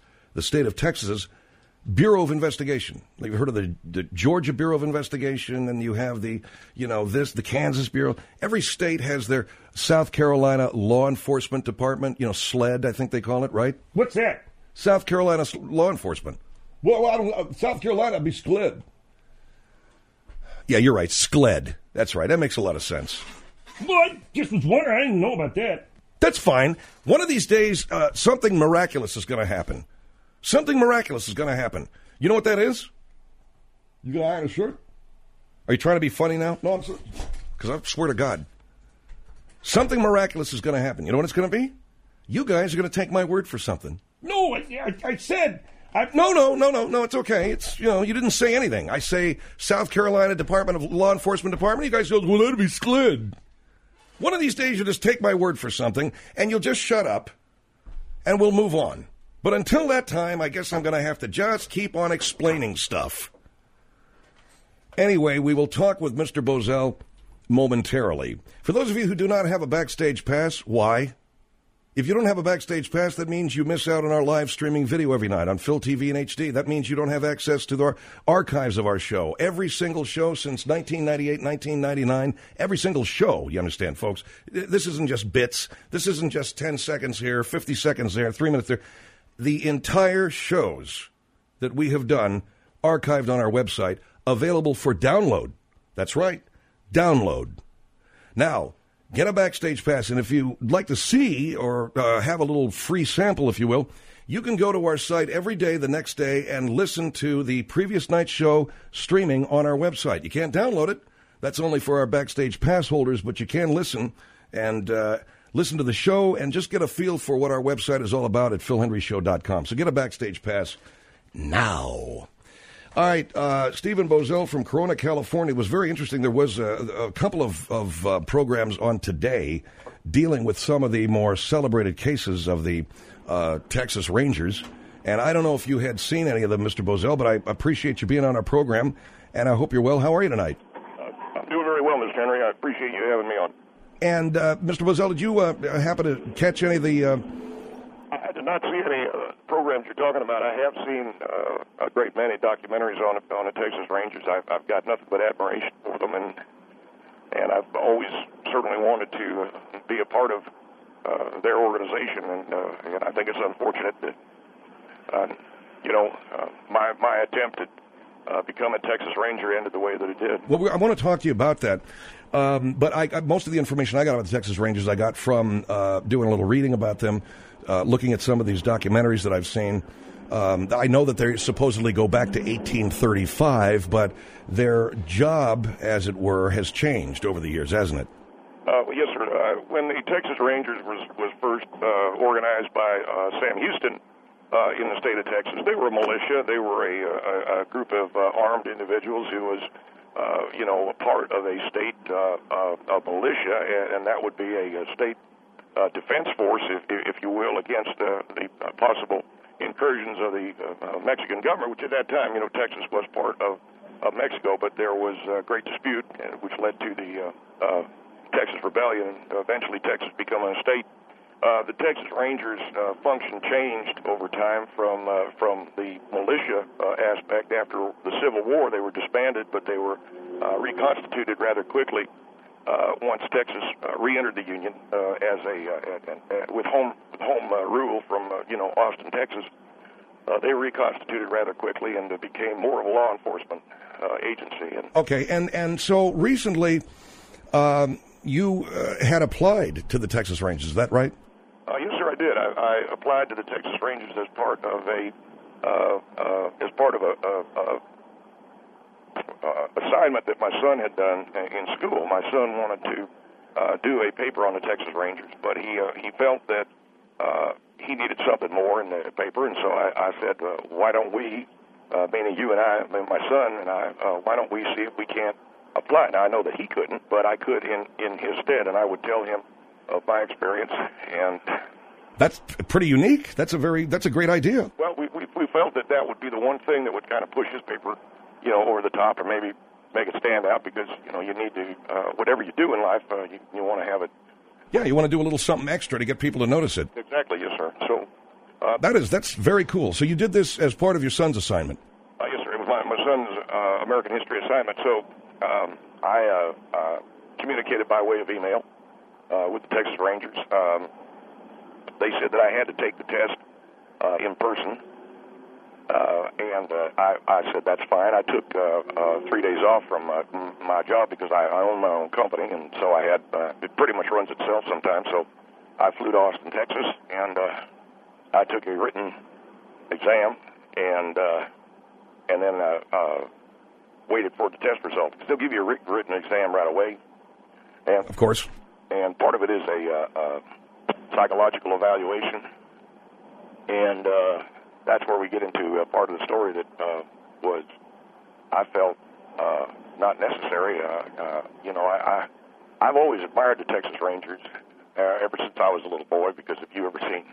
Bureau of Investigation. You've heard of the Georgia Bureau of Investigation, and you have the Kansas Bureau. Every state has their South Carolina Law Enforcement Department, SLED, I think they call it, right? What's that? South Carolina Law Enforcement. Well, South Carolina would be SLED. Yeah, you're right, SLED. That's right, that makes a lot of sense. Well, I just was wondering. I didn't know about that. That's fine. One of these days, something miraculous is going to happen. Something miraculous is going to happen. You know what that is? You gonna iron a shirt? Are you trying to be funny now? No, I'm sorry. Because I swear to God, something miraculous is going to happen. You know what it's going to be? You guys are going to take my word for something. No, I said... No, it's okay. It's, you didn't say anything. I say South Carolina Department of Law Enforcement Department. You guys go, well, that'd be SLED. One of these days you'll just take my word for something, and you'll just shut up, and we'll move on. But until that time, I guess I'm going to have to just keep on explaining stuff. Anyway, we will talk with Mr. Boesel momentarily. For those of you who do not have a backstage pass, why? If you don't have a backstage pass, that means you miss out on our live streaming video every night on Phil TV and HD. That means you don't have access to the archives of our show. Every single show since 1998, 1999, every single show, you understand, folks. This isn't just bits. This isn't just 10 seconds here, 50 seconds there, 3 minutes there. The entire shows that we have done, archived on our website, available for download. That's right, download. Now, get a backstage pass, and if you'd like to see or have a little free sample, if you will, you can go to our site every day the next day and listen to the previous night's show streaming on our website. You can't download it. That's only for our backstage pass holders, but you can listen and listen to the show and just get a feel for what our website is all about at philhendryshow.com. So get a backstage pass now. All right, Stephen Boesel from Corona, California. It was very interesting. There was a couple of programs on today dealing with some of the more celebrated cases of the Texas Rangers. And I don't know if you had seen any of them, Mr. Boesel, but I appreciate you being on our program, and I hope you're well. How are you tonight? I'm doing very well, Mr. Henry. I appreciate you having me on. And, Mr. Boesel, did you happen to catch any of the... I did not see any programs you're talking about. I have seen a great many documentaries on the Texas Rangers. I've got nothing but admiration for them, and I've always certainly wanted to be a part of their organization, and I think it's unfortunate that, my attempt at becoming a Texas Ranger ended the way that it did. Well, I want to talk to you about that. But most of the information I got about the Texas Rangers I got from doing a little reading about them, looking at some of these documentaries that I've seen. I know that they supposedly go back to 1835, but their job, as it were, has changed over the years, hasn't it? Yes, sir. When the Texas Rangers was first organized by Sam Houston in the state of Texas, they were a militia. They were a group of armed individuals who was a part of a state militia, and that would be a state defense force, if you will, against the possible incursions of the Mexican government, which at that time, Texas was part of Mexico, but there was a great dispute, which led to the Texas Rebellion, and eventually Texas becoming a state. The Texas Rangers' function changed over time from the militia aspect. After the Civil War, they were disbanded, but they were reconstituted rather quickly once Texas re-entered the Union with home rule from Austin, Texas. They reconstituted rather quickly and became more of a law enforcement agency. Okay, and so recently you had applied to the Texas Rangers. Is that right? Yes, sir, I did. I applied to the Texas Rangers as part of a assignment that my son had done in school. My son wanted to do a paper on the Texas Rangers, but he felt that he needed something more in the paper, and so I said, why don't we, meaning you and I, my son and I, why don't we see if we can't apply? Now, I know that he couldn't, but I could in his stead, and I would tell him of my experience. And that's pretty unique. That's a great idea. Well, we felt that would be the one thing that would kind of push his paper, over the top, or maybe make it stand out, because you need to whatever you do in life, you want to have it. Yeah, you want to do a little something extra to get people to notice it. Exactly, yes, sir. So that's very cool. So you did this as part of your son's assignment. Yes, sir. It was my son's American history assignment. So I communicated by way of email with the Texas Rangers. They said that I had to take the test in person, and I said that's fine. I took 3 days off from my job because I own my own company, and so I had it pretty much runs itself sometimes. So I flew to Austin, Texas, and I took a written exam, and then waited for the test result. They'll give you a written exam right away, and of course. And part of it is a psychological evaluation, and that's where we get into a part of the story that was, I felt, not necessary. I've always admired the Texas Rangers ever since I was a little boy, because if you ever seen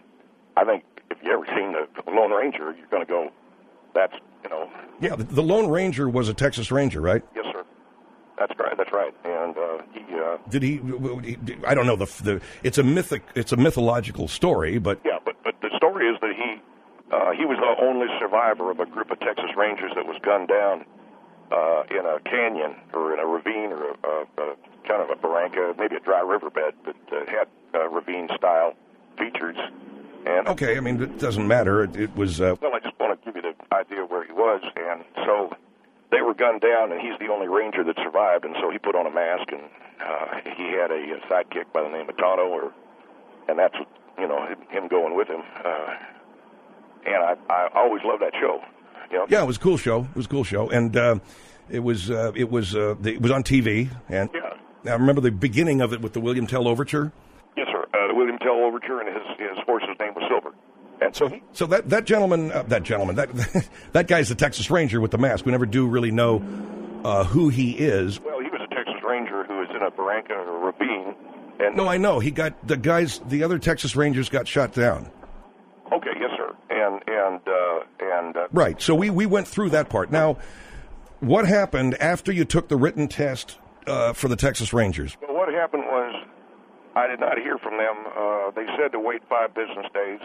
the Lone Ranger, you're going to go, that's. Yeah, the Lone Ranger was a Texas Ranger, right? Yes, sir. That's right. That's right. And did he? I don't know. It's a mythological story, but yeah. But the story is that he was the only survivor of a group of Texas Rangers that was gunned down in a canyon or in a ravine or a kind of a barranca, maybe a dry riverbed, but had ravine-style features. And okay, I mean, it doesn't matter. It was. Well, I just want to give you the idea where he was, and so they were gunned down, and he's the only ranger that survived, and so he put on a mask, and he had a sidekick by the name of Tonto, and that's him going with him. And I always loved that show. Yeah, it was a cool show. And it was on TV, and yeah. I remember the beginning of it with the William Tell Overture. Yes, sir. The William Tell Overture, and his horse's name was Silver. And so that gentleman, that guy's the Texas Ranger with the mask. We never do really know who he is. Well, he was a Texas Ranger who was in a barranca or a ravine. And no, I know. He got the other Texas Rangers got shot down. Okay, yes, sir. And right. So we went through that part. Now, what happened after you took the written test for the Texas Rangers? Well, what happened was I did not hear from them. They said to wait 5 business days.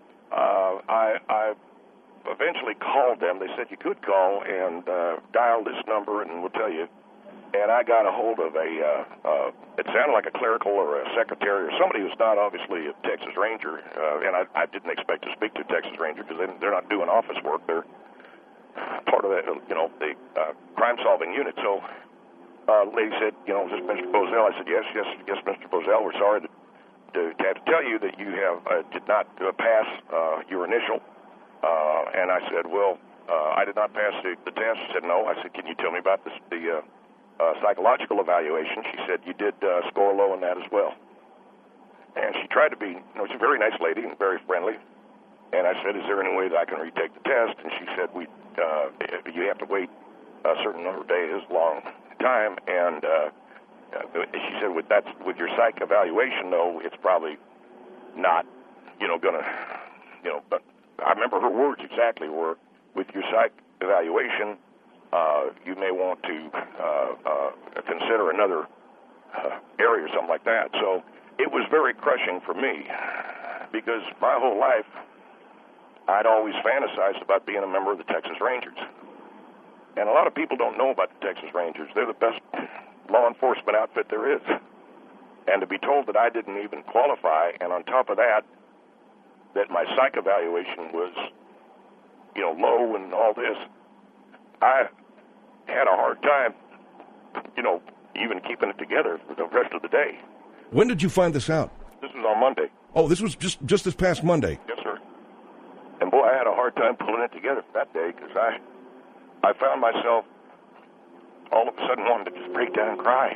I eventually called them. They said you could call and dial this number and we'll tell you. And I got a hold of it sounded like a clerical or a secretary or somebody who's not obviously a Texas Ranger. And I didn't expect to speak to a Texas Ranger because they're not doing office work. They're part of that, the crime-solving unit. So the lady said, is this Mr. Bozell? I said, yes, Mr. Bozell. We're sorry to have to tell you that you did not pass your initial. And I said, well, I did not pass the test. She said, no. I said, can you tell me about the psychological evaluation? She said, you did score low on that as well. And she tried to be, she's a very nice lady and very friendly. And I said, is there any way that I can retake the test? And she said, you have to wait a certain number of days, long time. And she said, with your psych evaluation, though, it's probably not, going to, but I remember her words exactly were, with your psych evaluation, you may want to consider another area or something like that. So it was very crushing for me because my whole life I'd always fantasized about being a member of the Texas Rangers. And a lot of people don't know about the Texas Rangers. They're the best law enforcement outfit there is. And to be told that I didn't even qualify, and on top of that, that my psych evaluation was, low and all this, I had a hard time, even keeping it together for the rest of the day. When did you find this out? This was on Monday. Oh, this was just this past Monday? Yes, sir. And, boy, I had a hard time pulling it together for that day because I found myself all of a sudden wanting to just break down and cry.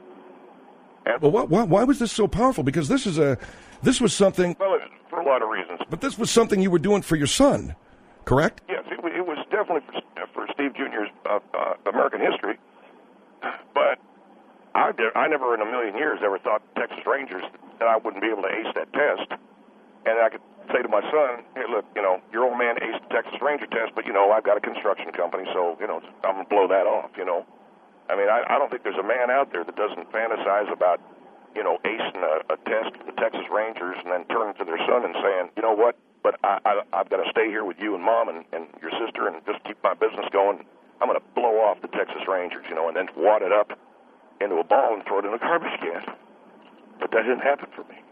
And well, why was this so powerful? Because this was something... Well, for a lot of reasons. But this was something you were doing for your son, correct? Yes, it was definitely for Steve Jr.'s American history. But I never in a million years ever thought Texas Rangers that I wouldn't be able to ace that test. And I could say to my son, hey, look, your old man aced the Texas Ranger test, but, I've got a construction company, so, I'm going to blow that off, I mean, I don't think there's a man out there that doesn't fantasize about, acing a test for the Texas Rangers and then turning to their son and saying, you know what, but I've got to stay here with you and Mom and your sister and just keep my business going. I'm going to blow off the Texas Rangers, and then wad it up into a ball and throw it in a garbage can. But that didn't happen for me.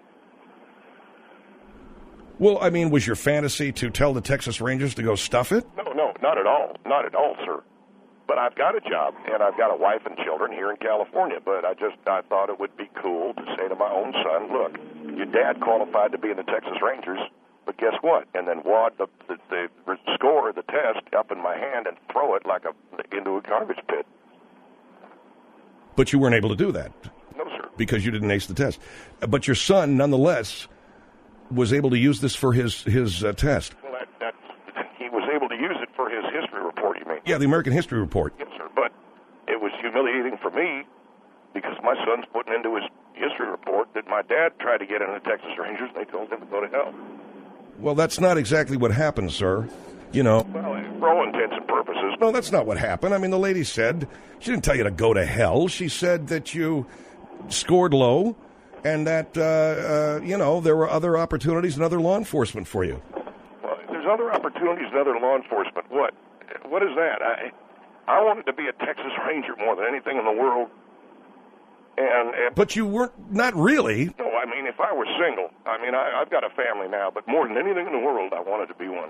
Well, I mean, was your fantasy to tell the Texas Rangers to go stuff it? No, not at all. Not at all, sir. But I've got a job, and I've got a wife and children here in California. But I thought it would be cool to say to my own son, look, your dad qualified to be in the Texas Rangers, but guess what? And then wad the score of the test up in my hand and throw it into a garbage pit. But you weren't able to do that. No, sir. Because you didn't ace the test. But your son, nonetheless, was able to use this for his test. Well, he was able to use it for his history report, you mean? Yeah, the American History Report. Yes, sir. But it was humiliating for me because my son's putting into his history report that my dad tried to get in the Texas Rangers and they told him to go to hell. Well, that's not exactly what happened, sir. Well, for all intents and purposes. No, that's not what happened. I mean, the lady said, she didn't tell you to go to hell. She said that you scored low and that, there were other opportunities and other law enforcement for you. Well, there's other opportunities and other law enforcement. What? What is that? I wanted to be a Texas Ranger more than anything in the world. But you weren't, not really. No, I mean, if I were single, I've got a family now, but more than anything in the world, I wanted to be one.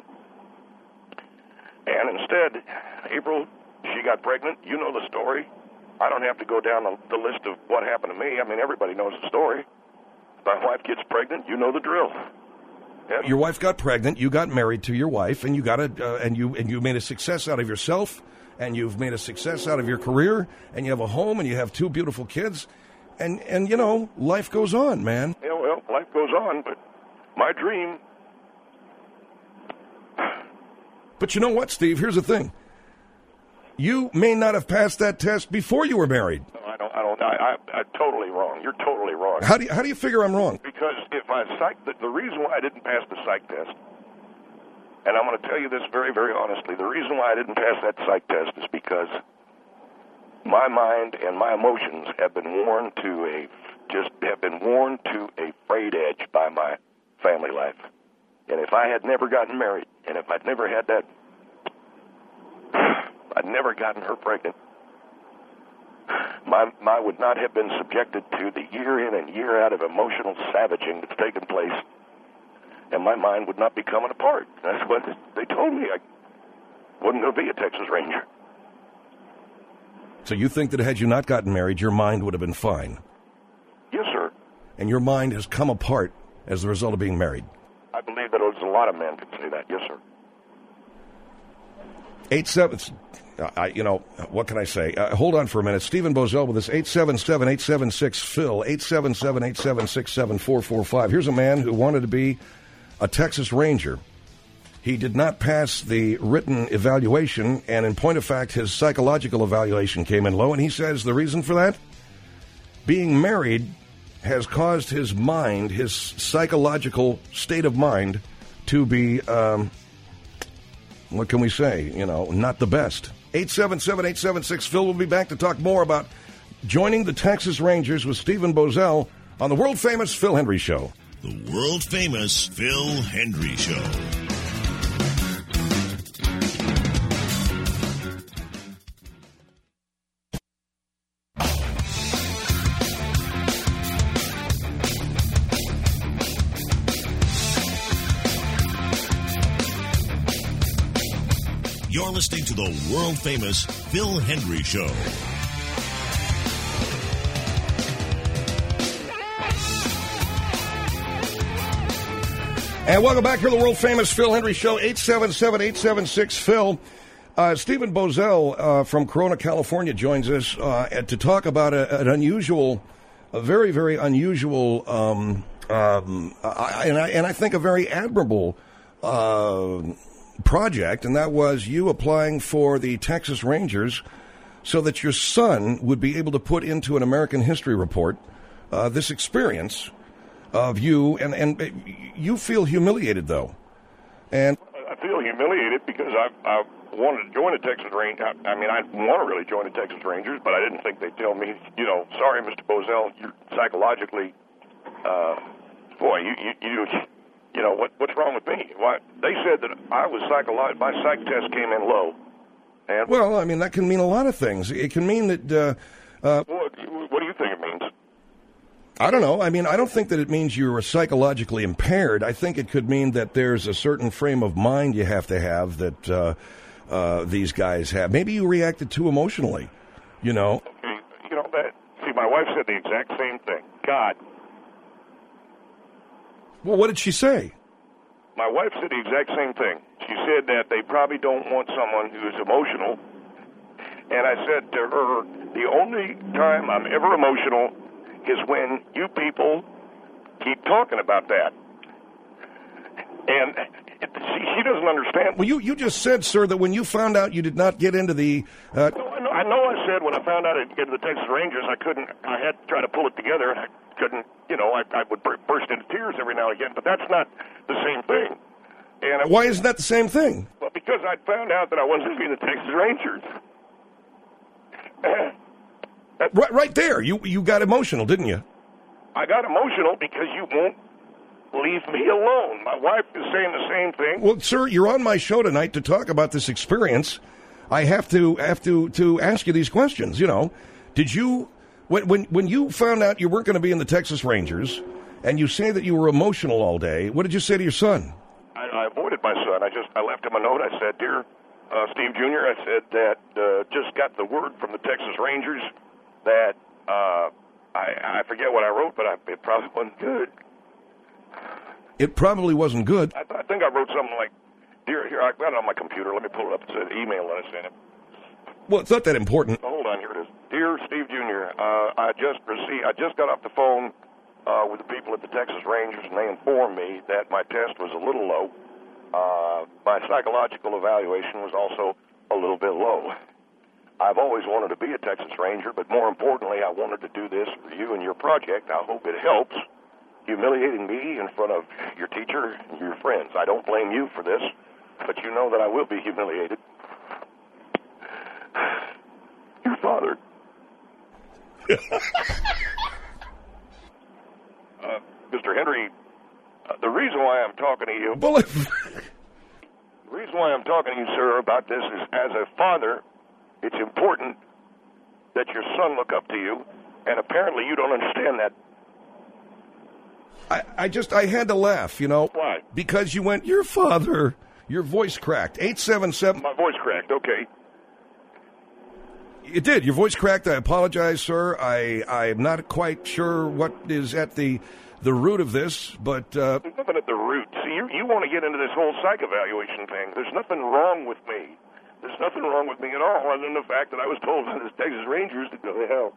And instead, April, she got pregnant. You know the story. I don't have to go down the list of what happened to me. I mean, everybody knows the story. My wife gets pregnant. You know the drill. Yeah. Your wife got pregnant. You got married to your wife, and you got and you made a success out of yourself, and you've made a success out of your career, and you have a home, and you have 2 beautiful kids, and life goes on, man. Yeah, well, life goes on, but my dream But you know what, Steve? Here's the thing. You may not have passed that test before you were married. No, I'm totally wrong. You're totally wrong. How do you figure I'm wrong? Because if the reason why I didn't pass the psych test, and I'm going to tell you this very, very honestly, the reason why I didn't pass that psych test is because my mind and my emotions have been worn to a frayed edge by my family life. And if I had never gotten married, and if I'd never had that, I'd never gotten her pregnant, I would not have been subjected to the year in and year out of emotional savaging that's taken place, and my mind would not be coming apart. That's what they told me. I wasn't going to be a Texas Ranger. So you think that had you not gotten married, your mind would have been fine? Yes, sir. And your mind has come apart as a result of being married? I believe that a lot of men could say that. Yes, sir. 87. What can I say? Hold on for a minute. Stephen Bozell with us, 877-876-PHIL, 877-876-7445. Here's a man who wanted to be a Texas Ranger. He did not pass the written evaluation, and in point of fact, his psychological evaluation came in low, and he says the reason for that? Being married has caused his mind, his psychological state of mind, to be, what can we say, not the best. 877-876-PHIL. We'll be back to talk more about joining the Texas Rangers with Stephen Bozell on the world-famous Phil Hendrie Show. The world-famous Phil Hendrie Show. You're listening to the world-famous Phil Hendrie Show. And welcome back to the world-famous Phil Hendrie Show, 877-876-PHIL. Stephen Bozell from Corona, California joins us to talk about an unusual, a very, very unusual, and I think a very admirable project, and that was you applying for the Texas Rangers so that your son would be able to put into an American history report this experience of you, and you feel humiliated, though. And I feel humiliated because I wanted to join the Texas Rangers. I mean, I want to really join the Texas Rangers, but I didn't think they'd tell me, sorry, Mr. Bozell, you're psychologically, what's wrong with me? Why? They said that I was my psych test came in low. And well, I mean, that can mean a lot of things. It can mean that... what do you think it means? I don't know. I mean, I don't think that it means you're psychologically impaired. I think it could mean that there's a certain frame of mind you have to have that these guys have. Maybe you reacted too emotionally, Okay, my wife said the exact same thing. God. Well, what did she say? My wife said the exact same thing. She said that they probably don't want someone who's emotional. And I said to her, the only time I'm ever emotional is when you people keep talking about that. And she doesn't understand. Well, you just said, sir, that when you found out you did not get into the... I know I said when I found out I'd get into the Texas Rangers, I had to try to pull it together, and I couldn't, I would burst into tears every now and again, but that's not the same thing. And why isn't that the same thing? Well, because I found out that I wasn't going to be in the Texas Rangers. Right there. You got emotional, didn't you? I got emotional because you won't leave me alone. My wife is saying the same thing. Well, sir, you're on my show tonight to talk about this experience. I have to ask you these questions. Did you, when you found out you weren't going to be in the Texas Rangers, and you say that you were emotional all day, what did you say to your son? I avoided my son. I left him a note. I said, "Dear Steve Jr., I said that just got the word from the Texas Rangers that I forget what I wrote, but it probably wasn't good." It probably wasn't good. I think I wrote something like, "Dear," here I got it on my computer. Let me pull it up. It's an email that I sent him. Well, it's not that important. Oh, hold on, here it is. "Dear Steve Jr., I just got off the phone with the people at the Texas Rangers, and they informed me that my test was a little low, My psychological evaluation was also a little bit low. I've always wanted to be a Texas Ranger, but more importantly, I wanted to do this for you and your project. I hope it helps. Humiliating me in front of your teacher and your friends. I don't blame you for this, but you know that I will be humiliated. Your father. Mr. Henry, the reason why I'm talking to you... Well, The reason why I'm talking to you, sir, about this is as a father, it's important that your son look up to you, and apparently you don't understand that. I had to laugh, you know. Why? Because you went, your father, your voice cracked. 877. My voice cracked, okay. It did. Your voice cracked. I apologize, sir. I'm not quite sure what is at the root of this, but... There's nothing at the root. See, you want to get into this whole psych evaluation thing. There's nothing wrong with me. There's nothing wrong with me at all, other than the fact that I was told by the Texas Rangers to go to hell.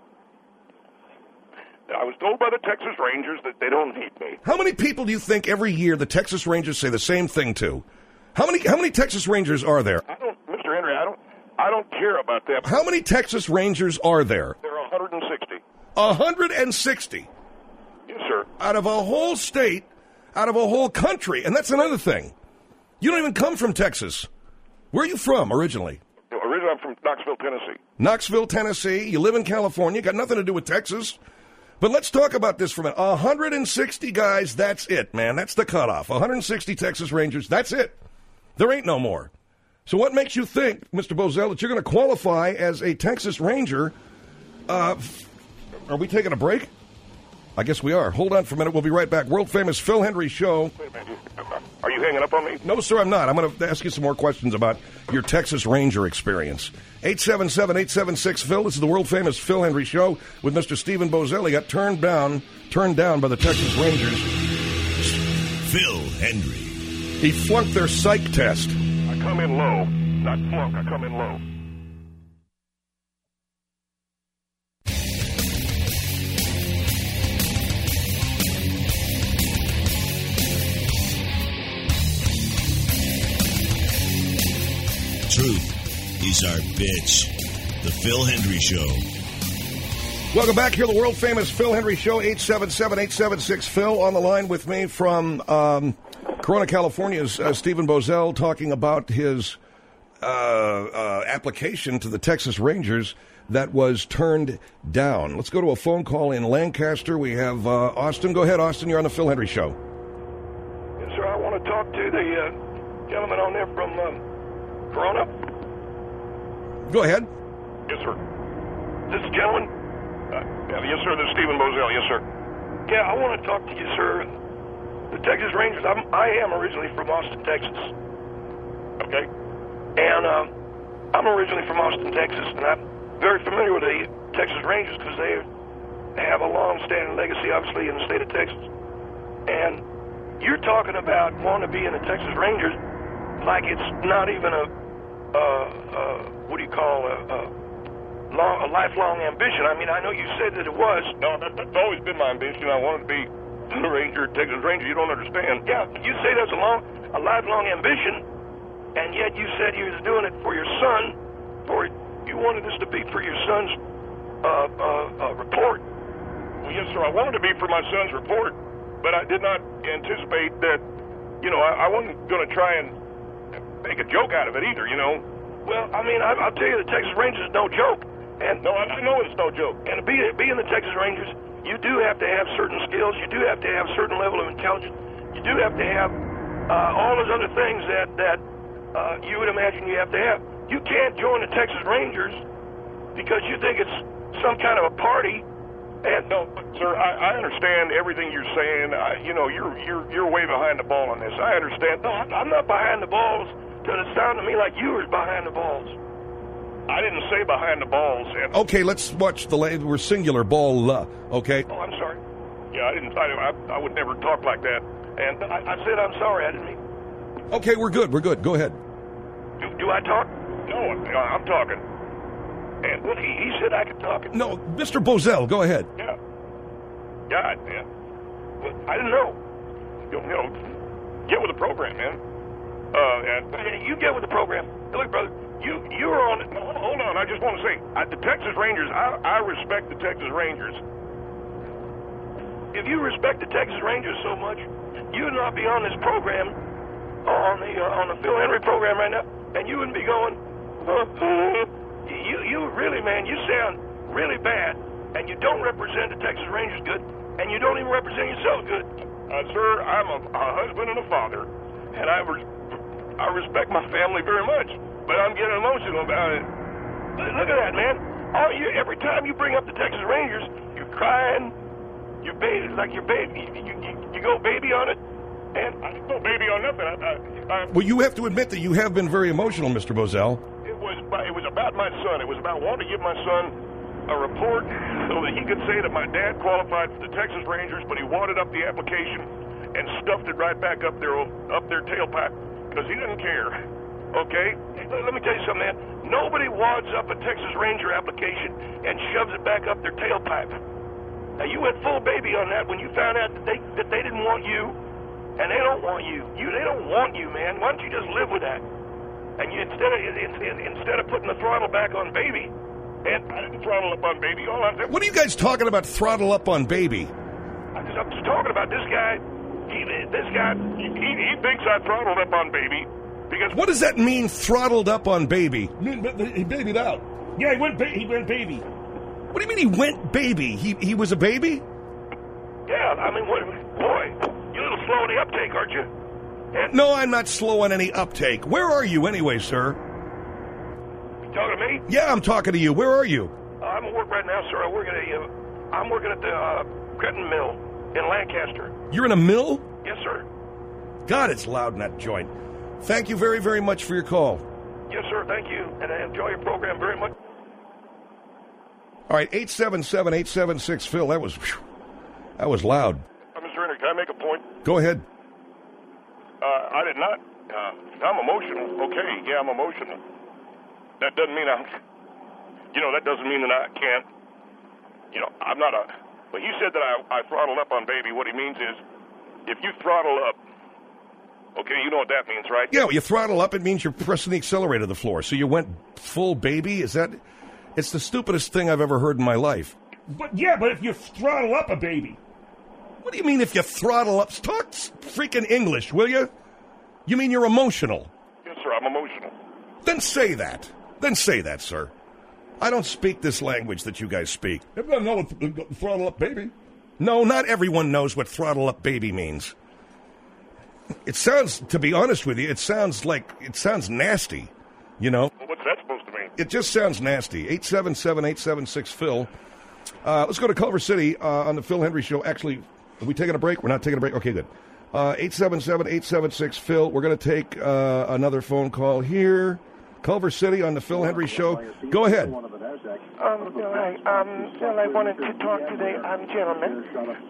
I was told by the Texas Rangers that they don't need me. How many people do you think every year the Texas Rangers say the same thing to? How many Texas Rangers are there? Mr. Henry, I don't care about that. How many Texas Rangers are there? There are 160. 160. Yes, sir. Out of a whole state, out of a whole country. And that's another thing. You don't even come from Texas. Where are you from originally? Originally, I'm from Knoxville, Tennessee. Knoxville, Tennessee. You live in California. Got nothing to do with Texas. But let's talk about this for a minute. 160 guys, that's it, man. That's the cutoff. 160 Texas Rangers, that's it. There ain't no more. So what makes you think, Mr. Bozell, that you're going to qualify as a Texas Ranger? Are we taking a break? I guess we are. Hold on for a minute. We'll be right back. World-famous Phil Hendrie Show. Wait a minute. Are you hanging up on me? No, sir, I'm not. I'm going to ask you some more questions about your Texas Ranger experience. 877-876-PHIL. This is the world-famous Phil Hendrie Show with Mr. Stephen Bozell. He got turned down by the Texas Rangers. Phil Hendrie. He flunked their psych test. I come in low. Not flunk. I come in low. Truth is our bitch. The Phil Hendrie Show. Welcome back here, the world-famous Phil Hendrie Show, 877-876-PHIL. On the line with me from Corona, California is Stephen Bozell talking about his application to the Texas Rangers that was turned down. Let's go to a phone call in Lancaster. We have Austin. Go ahead, Austin. You're on the Phil Hendrie Show. Yes, sir. I want to talk to the gentleman on there from Corona. Go ahead. Yes, sir. This gentleman? Yes, sir. This is Stephen Bozell. Yes, sir. Yeah, I want to talk to you, sir. The Texas Rangers. I am originally from Austin, Texas. Okay. And I'm originally from Austin, Texas, and I'm very familiar with the Texas Rangers because they have a long-standing legacy, obviously, in the state of Texas. And you're talking about wanting to be in the Texas Rangers like it's not even a lifelong ambition. I mean, I know you said that it was. No, that's always been my ambition. I wanted to be a Ranger, Texas Ranger. You don't understand. Yeah, you say that's a lifelong ambition, and yet you said you was doing it for your son, or you wanted this to be for your son's report. Well, yes, sir. I wanted to be for my son's report, but I did not anticipate that, I wasn't going to try and make a joke out of it either, Well, I mean, I'll tell you, the Texas Rangers is no joke. And no, I know it's no joke. And to be in the Texas Rangers, you do have to have certain skills. You do have to have a certain level of intelligence. You do have to have all those other things that you would imagine you have to have. You can't join the Texas Rangers because you think it's some kind of a party. And no, sir, I understand everything you're saying. You're way behind the ball on this. I understand. No, I'm not behind the balls. Till it sounded to me like you were behind the balls. I didn't say behind the balls. Okay, let's watch we're singular ball. Okay. Oh, I'm sorry. Yeah, I would never talk like that. And I said I'm sorry. I didn't mean. Okay, we're good. Go ahead. Do I talk? No, I'm talking. And well, he said I could talk. No, Mr. Bozell, go ahead. Yeah. God, man. Well, I didn't know. Get with the program, man. And you get with the program. Look, brother, you were on it. Hold on, I just want to say, the Texas Rangers, I respect the Texas Rangers. If you respect the Texas Rangers so much, you would not be on this program, on the Phil Henry program right now, and you wouldn't be going, you really, man, you sound really bad, and you don't represent the Texas Rangers good, and you don't even represent yourself good. Sir, I'm a husband and a father, and I respect my family very much, but I'm getting emotional about it. Look at that, man. Every time you bring up the Texas Rangers, you're crying. You're baby, like your baby. You go baby on it, and I didn't go baby on nothing. Well, you have to admit that you have been very emotional, Mr. Bozell. It was about my son. It was about wanting to give my son a report so that he could say that my dad qualified for the Texas Rangers, but he wadded up the application and stuffed it right back up their tailpipe because he didn't care. Okay? Let me tell you something, man. Nobody wads up a Texas Ranger application and shoves it back up their tailpipe. Now, you went full baby on that when you found out that they didn't want you, and they don't want you. They don't want you, man. Why don't you just live with that? And you instead of putting the throttle back on baby, and I didn't throttle up on baby. All I'm What are you guys talking about? Throttle up on baby? I'm just talking about this guy. He thinks I throttled up on baby because. What does that mean? Throttled up on baby? He babied out. Yeah, he went baby. What do you mean he went baby? He was a baby? Yeah, I mean, boy, you're a little slow in the uptake, aren't you? No, I'm not slow on any uptake. Where are you anyway, sir? You talking to me? Yeah, I'm talking to you. Where are you? I'm at work right now, sir. I'm working at the Cretton Mill in Lancaster. You're in a mill? Yes, sir. God, it's loud in that joint. Thank you very, very much for your call. Yes, sir. Thank you, and I enjoy your program very much. All right, 877-876-PHIL. That was loud. Mr. Renner, can I make a point? Go ahead. I did not. I'm emotional. Okay, yeah, I'm emotional. That doesn't mean that doesn't mean that I can't. I'm not a. But he said that I throttled up on baby. What he means is, if you throttle up, okay, you know what that means, right? Yeah, when you throttle up, it means you're pressing the accelerator to the floor. So you went full baby? Is that? It's the stupidest thing I've ever heard in my life. But if you throttle up a baby. What do you mean if you throttle up? Talk freaking English, will you? You mean you're emotional? Yes, sir, I'm emotional. Then say that. Sir. I don't speak this language that you guys speak. Everyone know what throttle up baby? No, not everyone knows what throttle up baby means. It sounds, to be honest with you, it sounds nasty, Well, what's that supposed to mean? It just sounds nasty. 877-876-PHIL. Let's go to Culver City on the Phil Henry Show. Actually, are we taking a break? We're not taking a break? Okay, good. 877-876-PHIL. We're going to take another phone call here. Culver City on the Phil Henry Show. Go ahead. Hi. Phil, I wanted to talk to the gentleman.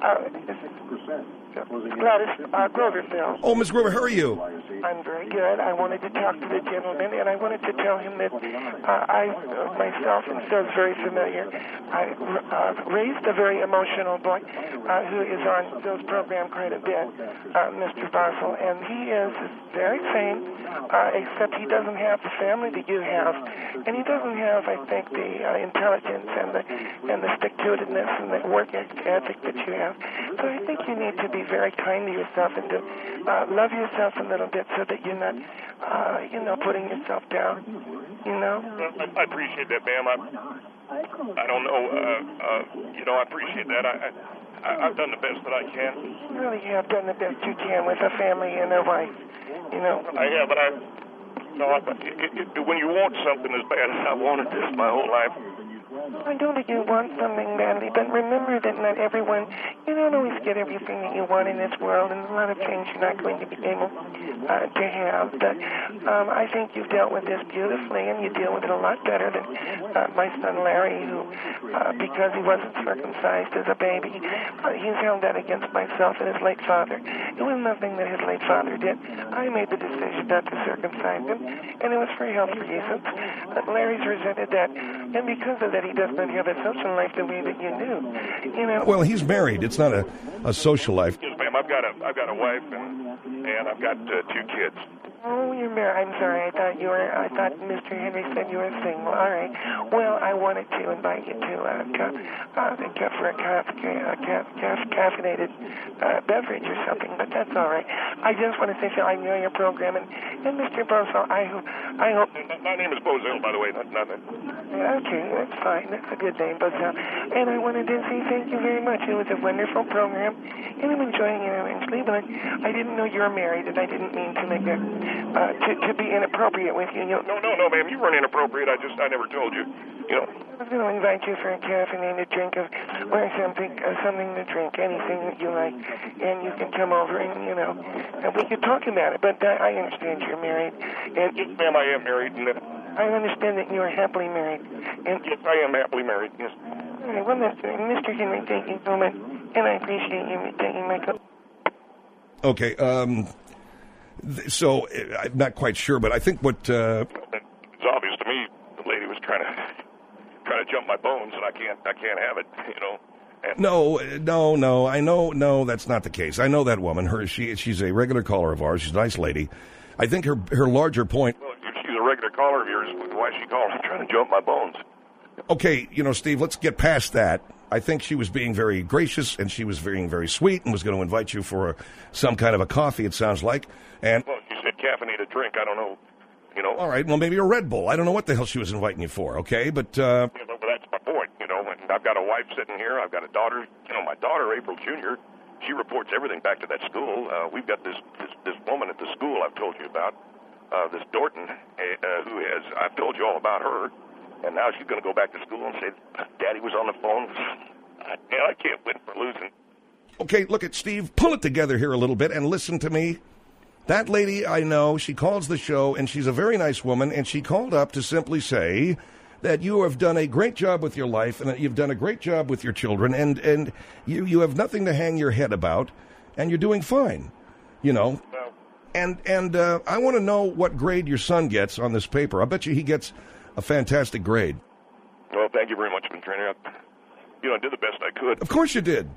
Gladys Grover, Phil. Oh, Ms. Grover, how are you? I'm very good. I wanted to talk to the gentleman, and I wanted to tell him that I myself, and Phil's very familiar, I raised a very emotional boy who is on Phil's program quite a bit, Mr. Barfel, and he is very sane, except he doesn't have the family that you have, and he doesn't have, I think, the intelligence and the stick-to-itiveness and the work ethic that you have. So I think you need to be very kind to yourself and to love yourself a little bit so that you're not, putting yourself down, I appreciate that, ma'am. I don't know, I appreciate that. I've done the best that I can. You really have done the best you can with a family and a wife, I have, but when you want something as bad as I wanted this my whole life. I know that you want something badly, but remember that not everyone, you don't always get everything that you want in this world, and a lot of things you're not going to be able to have. But I think you've dealt with this beautifully, and you deal with it a lot better than my son Larry, who, because he wasn't circumcised as a baby, he's held that against myself and his late father. It was nothing that his late father did. I made the decision not to circumcise him, and it was for health reasons. But Larry's resented that, and because of that, he does not have a social life the way that you knew. Well, he's married. It's not a social life. Yes, ma'am. I've got a wife and I've got 2 kids. Oh, you're married. I'm sorry. I thought Mr. Henry said you were single. All right. Well, I wanted to invite you to for a caffeinated beverage or something, but that's all right. I just want to say, Phil, I know your program, and Mr. Bozell, I hope. My name is Bozell, by the way. Nothing. Okay, that's fine. That's a good name, Bozell. And I wanted to say thank you very much. It was a wonderful program, and I'm enjoying it immensely. But I didn't know you were married, and I didn't mean to make to be inappropriate with you. No, ma'am. You weren't inappropriate. I never told you. You know. I was going to invite you for a caffeinated drink or something to drink, anything that you like, and you can come over and we could talk about it. But I understand you're married, and yes, ma'am, I am married. And I understand that you are happily married. And yes, I am happily married. Yes. All right. Well, that's Mr. Henry. Thank you so much, and I appreciate you taking my call. Okay. So I'm not quite sure, but I think what it's obvious to me the lady was trying to jump my bones, and I can't have it, And No. I know. No, that's not the case. I know that woman. She's a regular caller of ours. She's a nice lady. I think her larger point. Well, if she's a regular caller of yours, why is she calling? Trying to jump my bones. Okay, Steve, let's get past that. I think she was being very gracious, and she was being very sweet, and was going to invite you for some kind of a coffee, it sounds like. And well, you said caffeinated drink. I don't know, All right, well, maybe a Red Bull. I don't know what the hell she was inviting you for, okay? But yeah, but that's my point, And I've got a wife sitting here. I've got a daughter. My daughter, April Jr., she reports everything back to that school. We've got this woman at the school I've told you about, this Dorton, I've told you all about her. And now she's going to go back to school and say, Daddy was on the phone. I can't win for losing. Okay, look at Steve. Pull it together here a little bit and listen to me. That lady I know, she calls the show, and she's a very nice woman, and she called up to simply say that you have done a great job with your life, and that you've done a great job with your children, and you have nothing to hang your head about, and you're doing fine, Well, And I want to know what grade your son gets on this paper. I bet you he gets a fantastic grade. Well, thank you very much, Mr. Trainer. I did the best I could. Of course you did.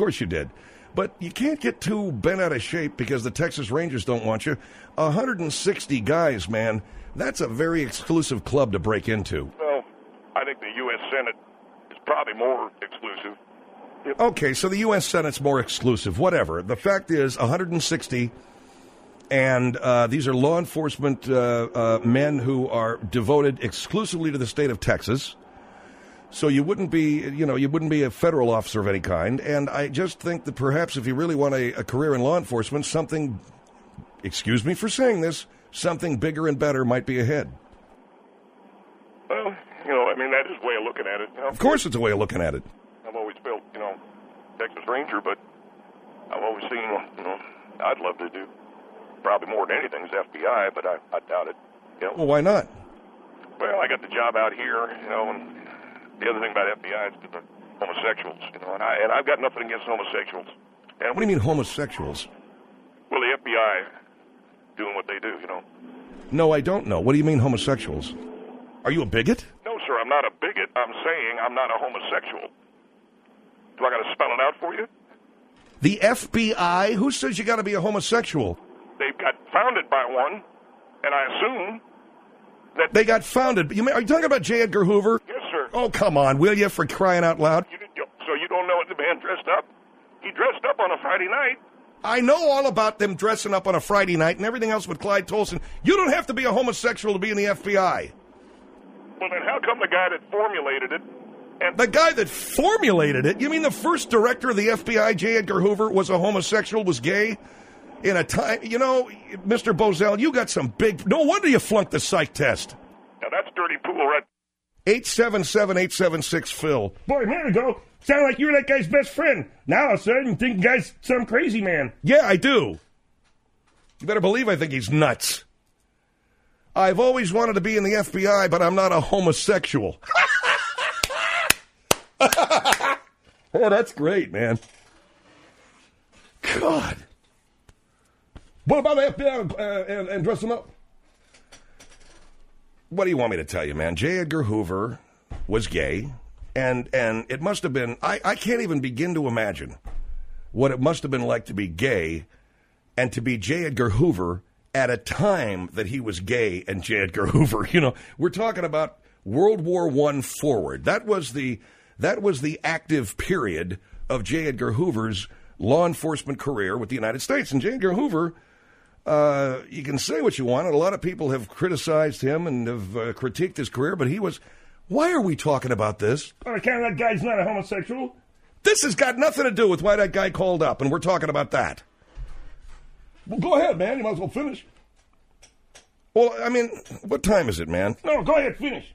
But you can't get too bent out of shape because the Texas Rangers don't want you. 160 guys, man. That's a very exclusive club to break into. Well, I think the U.S. Senate is probably more exclusive. Yep. Okay, so the U.S. Senate's more exclusive. Whatever. The fact is, 160, and these are law enforcement men who are devoted exclusively to the state of Texas. So you wouldn't be a federal officer of any kind. And I just think that perhaps if you really want a career in law enforcement, something, excuse me for saying this, something bigger and better might be ahead. Well, that is a way of looking at it. Of course it's a way of looking at it. I've always felt, Texas Ranger, but I've always seen, I'd love to do probably more than anything is FBI, but I doubt it. Well, why not? Well, I got the job out here, and the other thing about FBI is the homosexuals, and I've got nothing against homosexuals. And what do you mean homosexuals? Well, the FBI doing what they do, No, I don't know. What do you mean homosexuals? Are you a bigot? No, sir, I'm not a bigot. I'm saying I'm not a homosexual. Do I got to spell it out for you? The FBI? Who says you got to be a homosexual? They got founded by one, and I assume that they got founded. Are you talking about J. Edgar Hoover? Yes, sir. Oh, come on, will you, for crying out loud? So you don't know what the man dressed up? He dressed up on a Friday night. I know all about them dressing up on a Friday night and everything else with Clyde Tolson. You don't have to be a homosexual to be in the FBI. Well, then how come the guy that formulated it... The guy that formulated it? You mean the first director of the FBI, J. Edgar Hoover, was a homosexual, was gay? In a time... Mr. Bozell, you got some big... No wonder you flunked the psych test. Now, that's dirty pool, right? 877-876-PHIL. Boy, a minute ago, sounded like you were that guy's best friend. Now, all of a sudden, you think the guy's some crazy man. Yeah, I do. You better believe I think he's nuts. I've always wanted to be in the FBI, but I'm not a homosexual. Oh, that's great, man. God. What about the FBI and dress them up? What do you want me to tell you, man? J. Edgar Hoover was gay, and it must have been... I can't even begin to imagine what it must have been like to be gay and to be J. Edgar Hoover at a time that he was gay and J. Edgar Hoover. You know, we're talking about World War I forward. That was the active period of J. Edgar Hoover's law enforcement career with the United States. And J. Edgar Hoover, you can say what you want, and a lot of people have criticized him and have critiqued his career, but he was... Why are we talking about this? On account of that guy's not a homosexual? This has got nothing to do with why that guy called up, and we're talking about that. Well, go ahead, man. You might as well finish. Well, I mean, what time is it, man? No, go ahead, finish.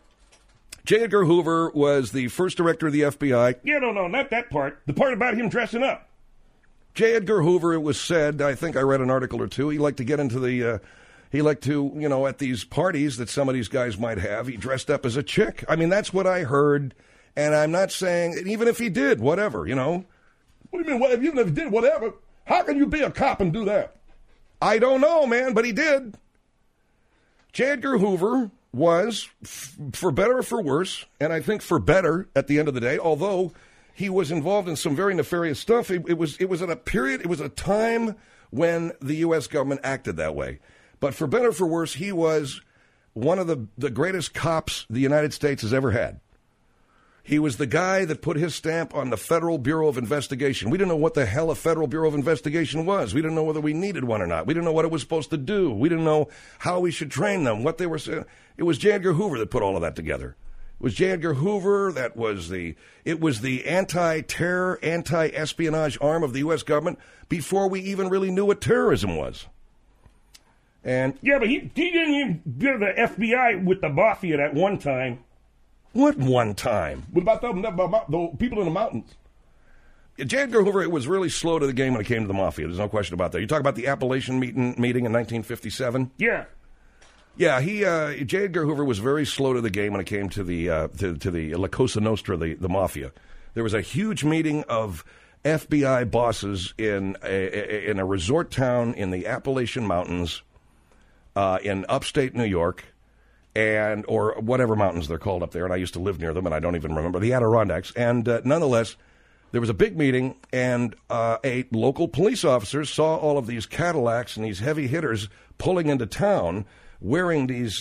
J. Edgar Hoover was the first director of the FBI. Yeah, no, not that part. The part about him dressing up. J. Edgar Hoover, it was said, I think I read an article or two, he liked to get into the... He liked to, you know, at these parties that some of these guys might have, he dressed up as a chick. I mean, that's what I heard, and I'm not saying, even if he did, whatever, you know. What do you mean, even if he did, whatever? How can you be a cop and do that? I don't know, man, but he did. J. Edgar Hoover was, for better or for worse, and I think for better at the end of the day, although he was involved in some very nefarious stuff, it was at a period, it was a time when the U.S. government acted that way. But for better or for worse, he was one of the greatest cops the United States has ever had. He was the guy that put his stamp on the Federal Bureau of Investigation. We didn't know what the hell a Federal Bureau of Investigation was. We didn't know whether we needed one or not. We didn't know what it was supposed to do. We didn't know how we should train them, what they were saying. It was J. Edgar Hoover that put all of that together. It was J. Edgar Hoover that was the anti-terror, anti-espionage arm of the U.S. government before we even really knew what terrorism was. And yeah, but he didn't even go to the FBI with the mafia at one time. What one time? What about the people in the mountains? J. Edgar Hoover was really slow to the game when it came to the mafia. There's no question about that. You talk about the Appalachian meeting in 1957? Yeah. Yeah, J. Edgar Hoover was very slow to the game when it came to the La Cosa Nostra, the mafia. There was a huge meeting of FBI bosses in a resort town in the Appalachian Mountains in upstate New York, or whatever mountains they're called up there, and I used to live near them, and I don't even remember, the Adirondacks. And nonetheless, there was a big meeting, and a local police officer saw all of these Cadillacs and these heavy hitters pulling into town wearing these,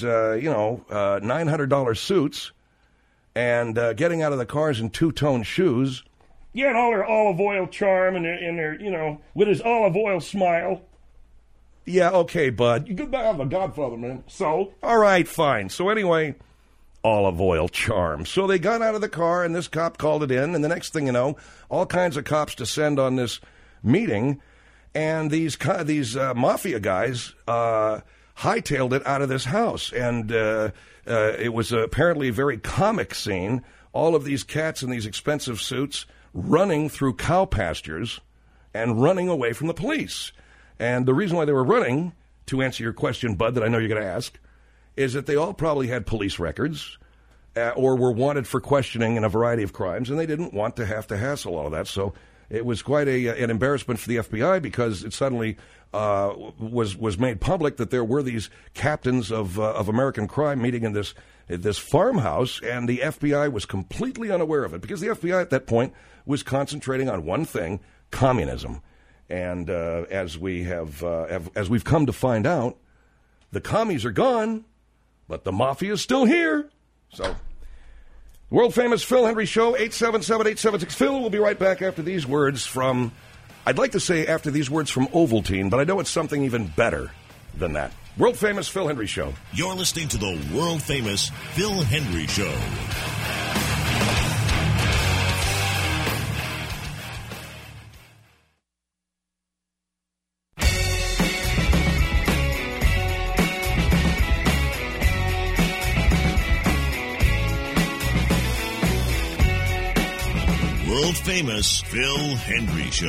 $900 suits and getting out of the cars in two-tone shoes. Yeah, and all their olive oil charm and their, with his olive oil smile. Yeah, okay, bud. You get back on the Godfather, man. So? All right, fine. So anyway, olive oil charm. So they got out of the car, and this cop called it in, and the next thing you know, all kinds of cops descend on this meeting, and these mafia guys hightailed it out of this house. And it was apparently a very comic scene, all of these cats in these expensive suits running through cow pastures and running away from the police. And the reason why they were running, to answer your question, Bud, that I know you're going to ask, is that they all probably had police records or were wanted for questioning in a variety of crimes, and they didn't want to have to hassle all of that. So it was quite an embarrassment for the FBI because it suddenly was made public that there were these captains of American crime meeting in this farmhouse, and the FBI was completely unaware of it because the FBI at that point was concentrating on one thing, communism. And as we've come to find out, the commies are gone, but the mafia is still here. So, world-famous Phil Hendrie Show, 877-876-PHIL. We'll be right back after these words from, I'd like to say after these words from Ovaltine, but I know it's something even better than that. World-famous Phil Hendrie Show. You're listening to the world-famous Phil Hendrie Show. World-famous Phil Hendrie Show.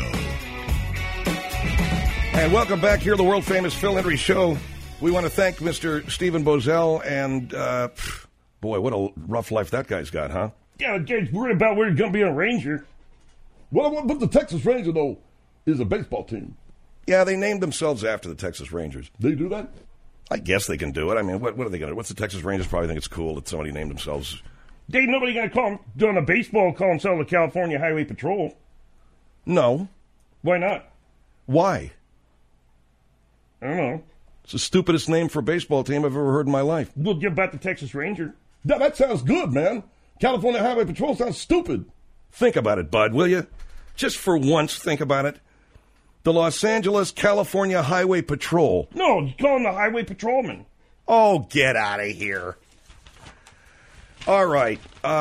And welcome back here to the world-famous Phil Hendrie Show. We want to thank Mr. Stephen Bozell, and, boy, what a rough life that guy's got, huh? Yeah, he's worried about where he's going to be a Ranger. But the Texas Rangers, though, is a baseball team. Yeah, they named themselves after the Texas Rangers. They do that? I guess they can do it. I mean, what are they going to do? What's the Texas Rangers probably think it's cool that somebody named themselves... Ain't nobody going to call him, doing a baseball, call himself the California Highway Patrol. No. Why not? Why? I don't know. It's the stupidest name for a baseball team I've ever heard in my life. Well, you about the Texas Ranger? Yeah, that sounds good, man. California Highway Patrol sounds stupid. Think about it, bud, will you? Just for once, think about it. The Los Angeles California Highway Patrol. No, you call them the Highway Patrolman. Oh, get out of here. All right.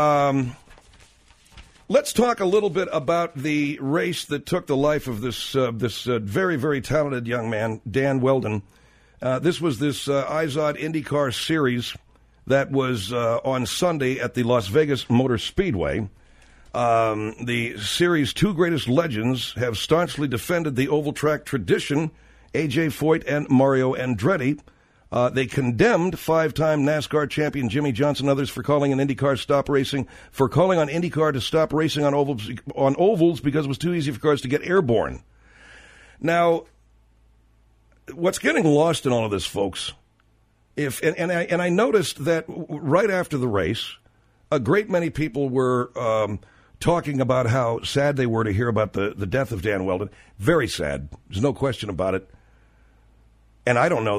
Let's talk a little bit about the race that took the life of this very, very talented young man, Dan Wheldon. This was this IZOD IndyCar series that was on Sunday at the Las Vegas Motor Speedway. The series' two greatest legends have staunchly defended the oval track tradition, A.J. Foyt and Mario Andretti. They condemned five-time NASCAR champion Jimmy Johnson and others for calling on IndyCar to stop racing on ovals because it was too easy for cars to get airborne. Now, what's getting lost in all of this, folks, and I noticed that right after the race, a great many people were talking about how sad they were to hear about the death of Dan Wheldon. Very sad. There's no question about it. And I don't know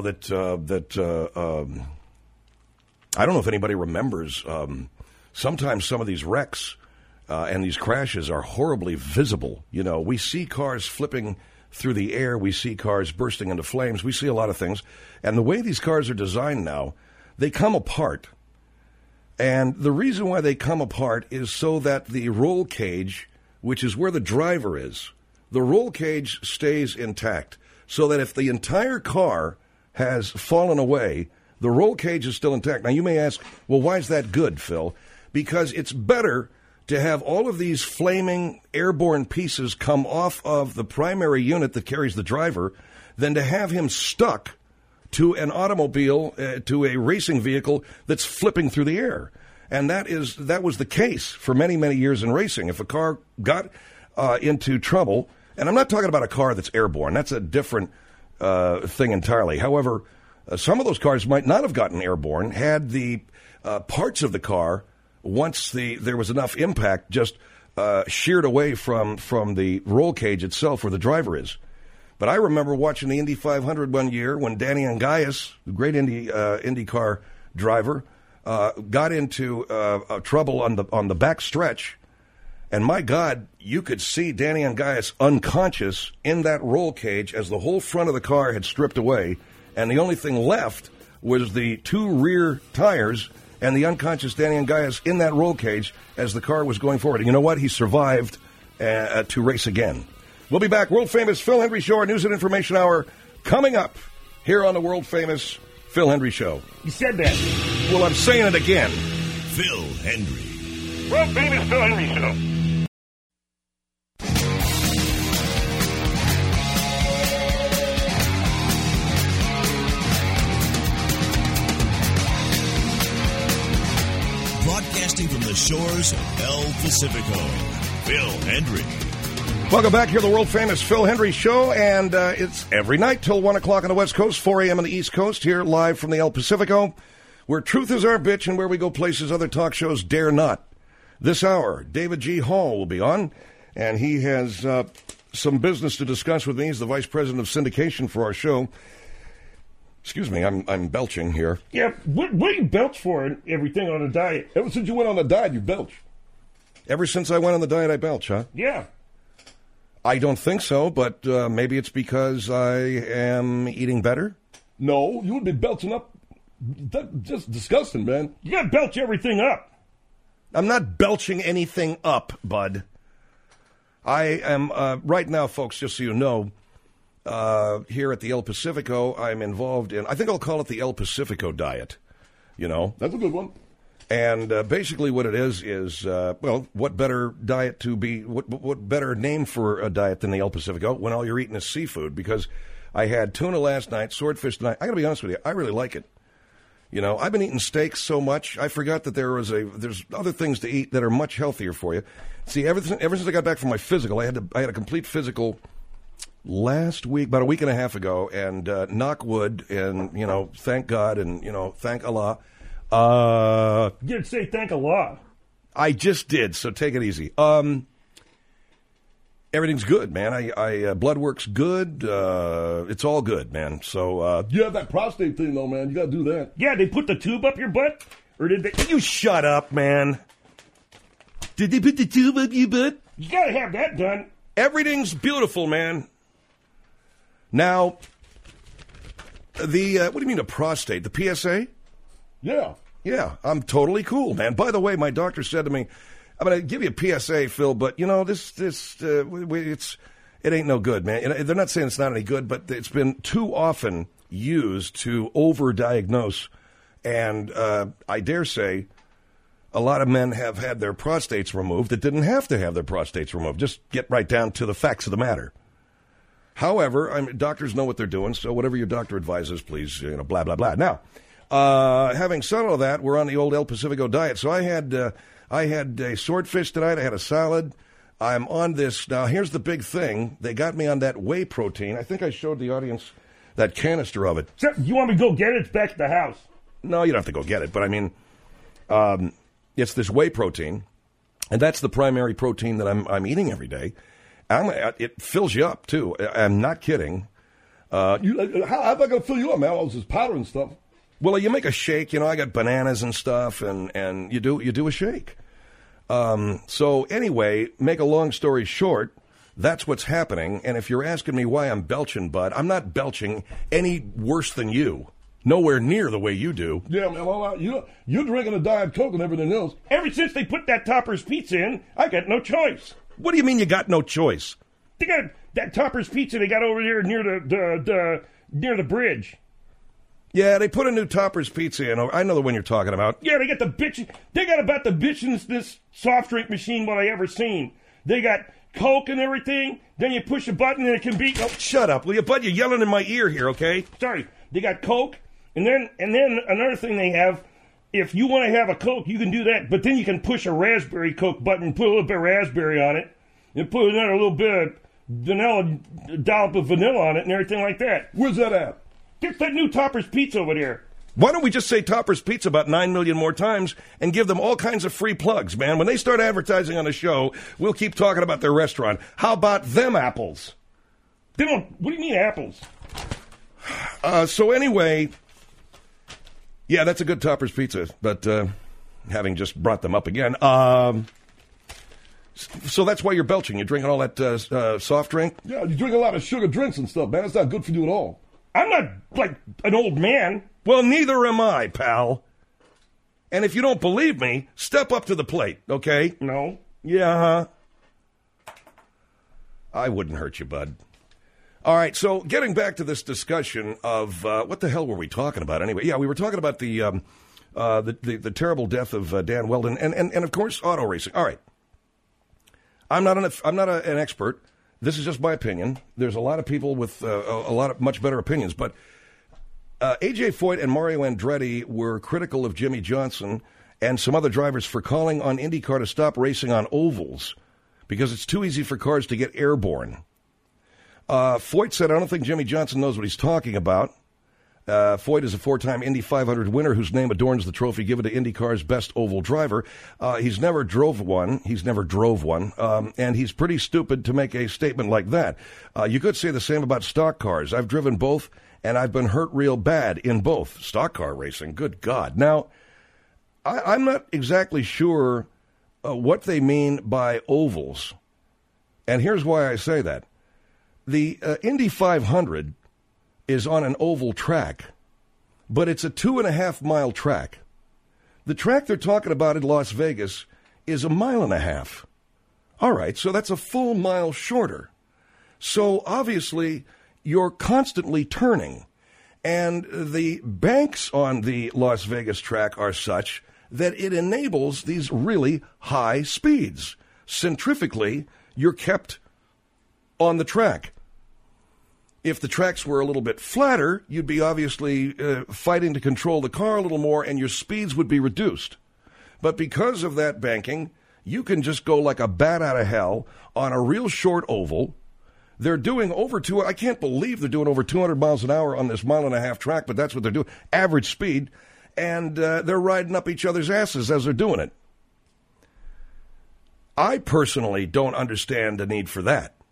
I don't know if anybody remembers. Sometimes some of these wrecks and these crashes are horribly visible. You know, we see cars flipping through the air. We see cars bursting into flames. We see a lot of things. And the way these cars are designed now, they come apart. And the reason why they come apart is so that the roll cage, which is where the driver is, the roll cage stays intact. So that if the entire car has fallen away, the roll cage is still intact. Now, you may ask, well, why is that good, Phil? Because it's better to have all of these flaming airborne pieces come off of the primary unit that carries the driver than to have him stuck to an automobile, to a racing vehicle that's flipping through the air. And that was the case for many, many years in racing. If a car got into trouble, and I'm not talking about a car that's airborne. That's a different thing entirely. However, some of those cars might not have gotten airborne had the parts of the car, once there was enough impact, just sheared away from the roll cage itself where the driver is. But I remember watching the Indy 500 one year when Danny Angaius, the great IndyCar driver, got into trouble on the back stretch. And my God, you could see Danny Angaius unconscious in that roll cage as the whole front of the car had stripped away, and the only thing left was the two rear tires and the unconscious Danny Angaius in that roll cage as the car was going forward. And you know what? He survived to race again. We'll be back. World-famous Phil Hendrie Show, our News and Information Hour, coming up here on the world-famous Phil Hendrie Show. You said that. Well, I'm saying it again. Phil Hendrie. World-famous Phil Hendrie Show. Broadcasting from the shores of El Pacifico, Phil Hendrie. Welcome back here to the world-famous Phil Hendrie Show, and it's every night till 1 o'clock on the West Coast, 4 a.m. on the East Coast, here live from the El Pacifico, where truth is our bitch and where we go places other talk shows dare not. This hour, David G. Hall will be on, and he has some business to discuss with me. He's the Vice President of Syndication for our show. Excuse me, I'm belching here. Yeah, what do you belch for and everything on a diet? Ever since you went on the diet, you belch. Ever since I went on the diet, I belch, huh? Yeah. I don't think so, but maybe it's because I am eating better. No, you would be belching up. That's just disgusting, man. You got to belch everything up. I'm not belching anything up, bud. I am, right now, folks, just so you know, here at the El Pacifico, I'm involved in, I think I'll call it the El Pacifico diet, you know. That's a good one. And basically what it is, well, what better diet to be, what better name for a diet than the El Pacifico when all you're eating is seafood? Because I had tuna last night, swordfish tonight. I got to be honest with you, I really like it. You know, I've been eating steaks so much, I forgot that there's other things to eat that are much healthier for you. See, ever since I got back from my physical, I had a complete physical last week, about a week and a half ago, and knock wood, and, you know, thank God, and, you know, thank Allah. You didn't say thank Allah. I just did, so take it easy. Everything's good, man. I blood work's good. It's all good, man. So You have that prostate thing, though, man. You got to do that. Yeah, they put the tube up your butt? Or did they... you shut up, man. Did they put the tube up your butt? You gotta have that done. Everything's beautiful, man. Now, what do you mean a prostate? The PSA? Yeah. Yeah, I'm totally cool, man. By the way, my doctor said to me, I'm going to give you a PSA, Phil, but, you know, it ain't no good, man. They're not saying it's not any good, but it's been too often used to overdiagnose. And I dare say a lot of men have had their prostates removed that didn't have to have their prostates removed. Just get right down to the facts of the matter. However, doctors know what they're doing, so whatever your doctor advises, please, blah, blah, blah. Now, having said all that, we're on the old El Pacifico diet. So I had a swordfish tonight. I had a salad. I'm on this. Now, here's the big thing. They got me on that whey protein. I think I showed the audience that canister of it. Sir, you want me to go get it? It's back at the house. No, you don't have to go get it. But, I mean, it's this whey protein, and that's the primary protein that I'm eating every day. It fills you up, too. I'm not kidding. How's that going to fill you up, man? All this powder and stuff. Well, you make a shake, I got bananas and stuff, and you do a shake. So anyway, make a long story short, that's what's happening. And if you're asking me why I'm belching, bud, I'm not belching any worse than you. Nowhere near the way you do. Yeah, man, well, you're drinking a Diet Coke and everything else. Ever since they put that Topper's Pizza in, I got no choice. What do you mean you got no choice? They got that Topper's Pizza they got over there near the bridge. Yeah, they put a new Topper's Pizza in. I know the one you're talking about. Yeah, they got They got about the bitchin'est soft drink machine what I ever seen. They got Coke and everything. Then you push a button and it can be. Oh, shut up, will you, bud? You're yelling in my ear here, okay? Sorry. They got Coke, and then another thing they have. If you want to have a Coke, you can do that. But then you can push a raspberry Coke button, put a little bit of raspberry on it, and put another little bit of vanilla, dollop of vanilla on it, and everything like that. Where's that at? Get that new Topper's Pizza over there. Why don't we just say Topper's Pizza about 9 million more times and give them all kinds of free plugs, man? When they start advertising on the show, we'll keep talking about their restaurant. How about them apples? What do you mean apples? So anyway, yeah, that's a good Topper's Pizza, but having just brought them up again, so that's why you're belching. You're drinking all that soft drink? Yeah, you drink a lot of sugar drinks and stuff, man. That's not good for you at all. I'm not like an old man. Well, neither am I, pal. And if you don't believe me, step up to the plate, okay? No. Yeah, huh? I wouldn't hurt you, bud. All right, so getting back to this discussion of what the hell were we talking about anyway? Yeah, we were talking about the terrible death of Dan Weldon and of course auto racing. All right, I'm not an expert. This is just my opinion. There's a lot of people with a lot of much better opinions, but A.J. Foyt and Mario Andretti were critical of Jimmy Johnson and some other drivers for calling on IndyCar to stop racing on ovals because it's too easy for cars to get airborne. Foyt said, I don't think Jimmy Johnson knows what he's talking about. Foyt is a four-time Indy 500 winner whose name adorns the trophy given to IndyCar's best oval driver. He's never drove one. And he's pretty stupid to make a statement like that. You could say the same about stock cars. I've driven both, and I've been hurt real bad in both. Stock car racing, good God. Now, I'm not exactly sure what they mean by ovals. And here's why I say that. The Indy 500 is on an oval track, but it's a 2.5-mile track. The track they're talking about in Las Vegas is 1.5 miles. All right, so that's a full mile shorter. So obviously, you're constantly turning. And the banks on the Las Vegas track are such that it enables these really high speeds. Centrifugally, you're kept on the track. If the tracks were a little bit flatter, you'd be obviously fighting to control the car a little more, and your speeds would be reduced. But because of that banking, you can just go like a bat out of hell on a real short oval. They're doing I can't believe they're doing over 200 miles an hour on this 1.5 mile track, but that's what they're doing, average speed. And they're riding up each other's asses as they're doing it. I personally don't understand the need for that.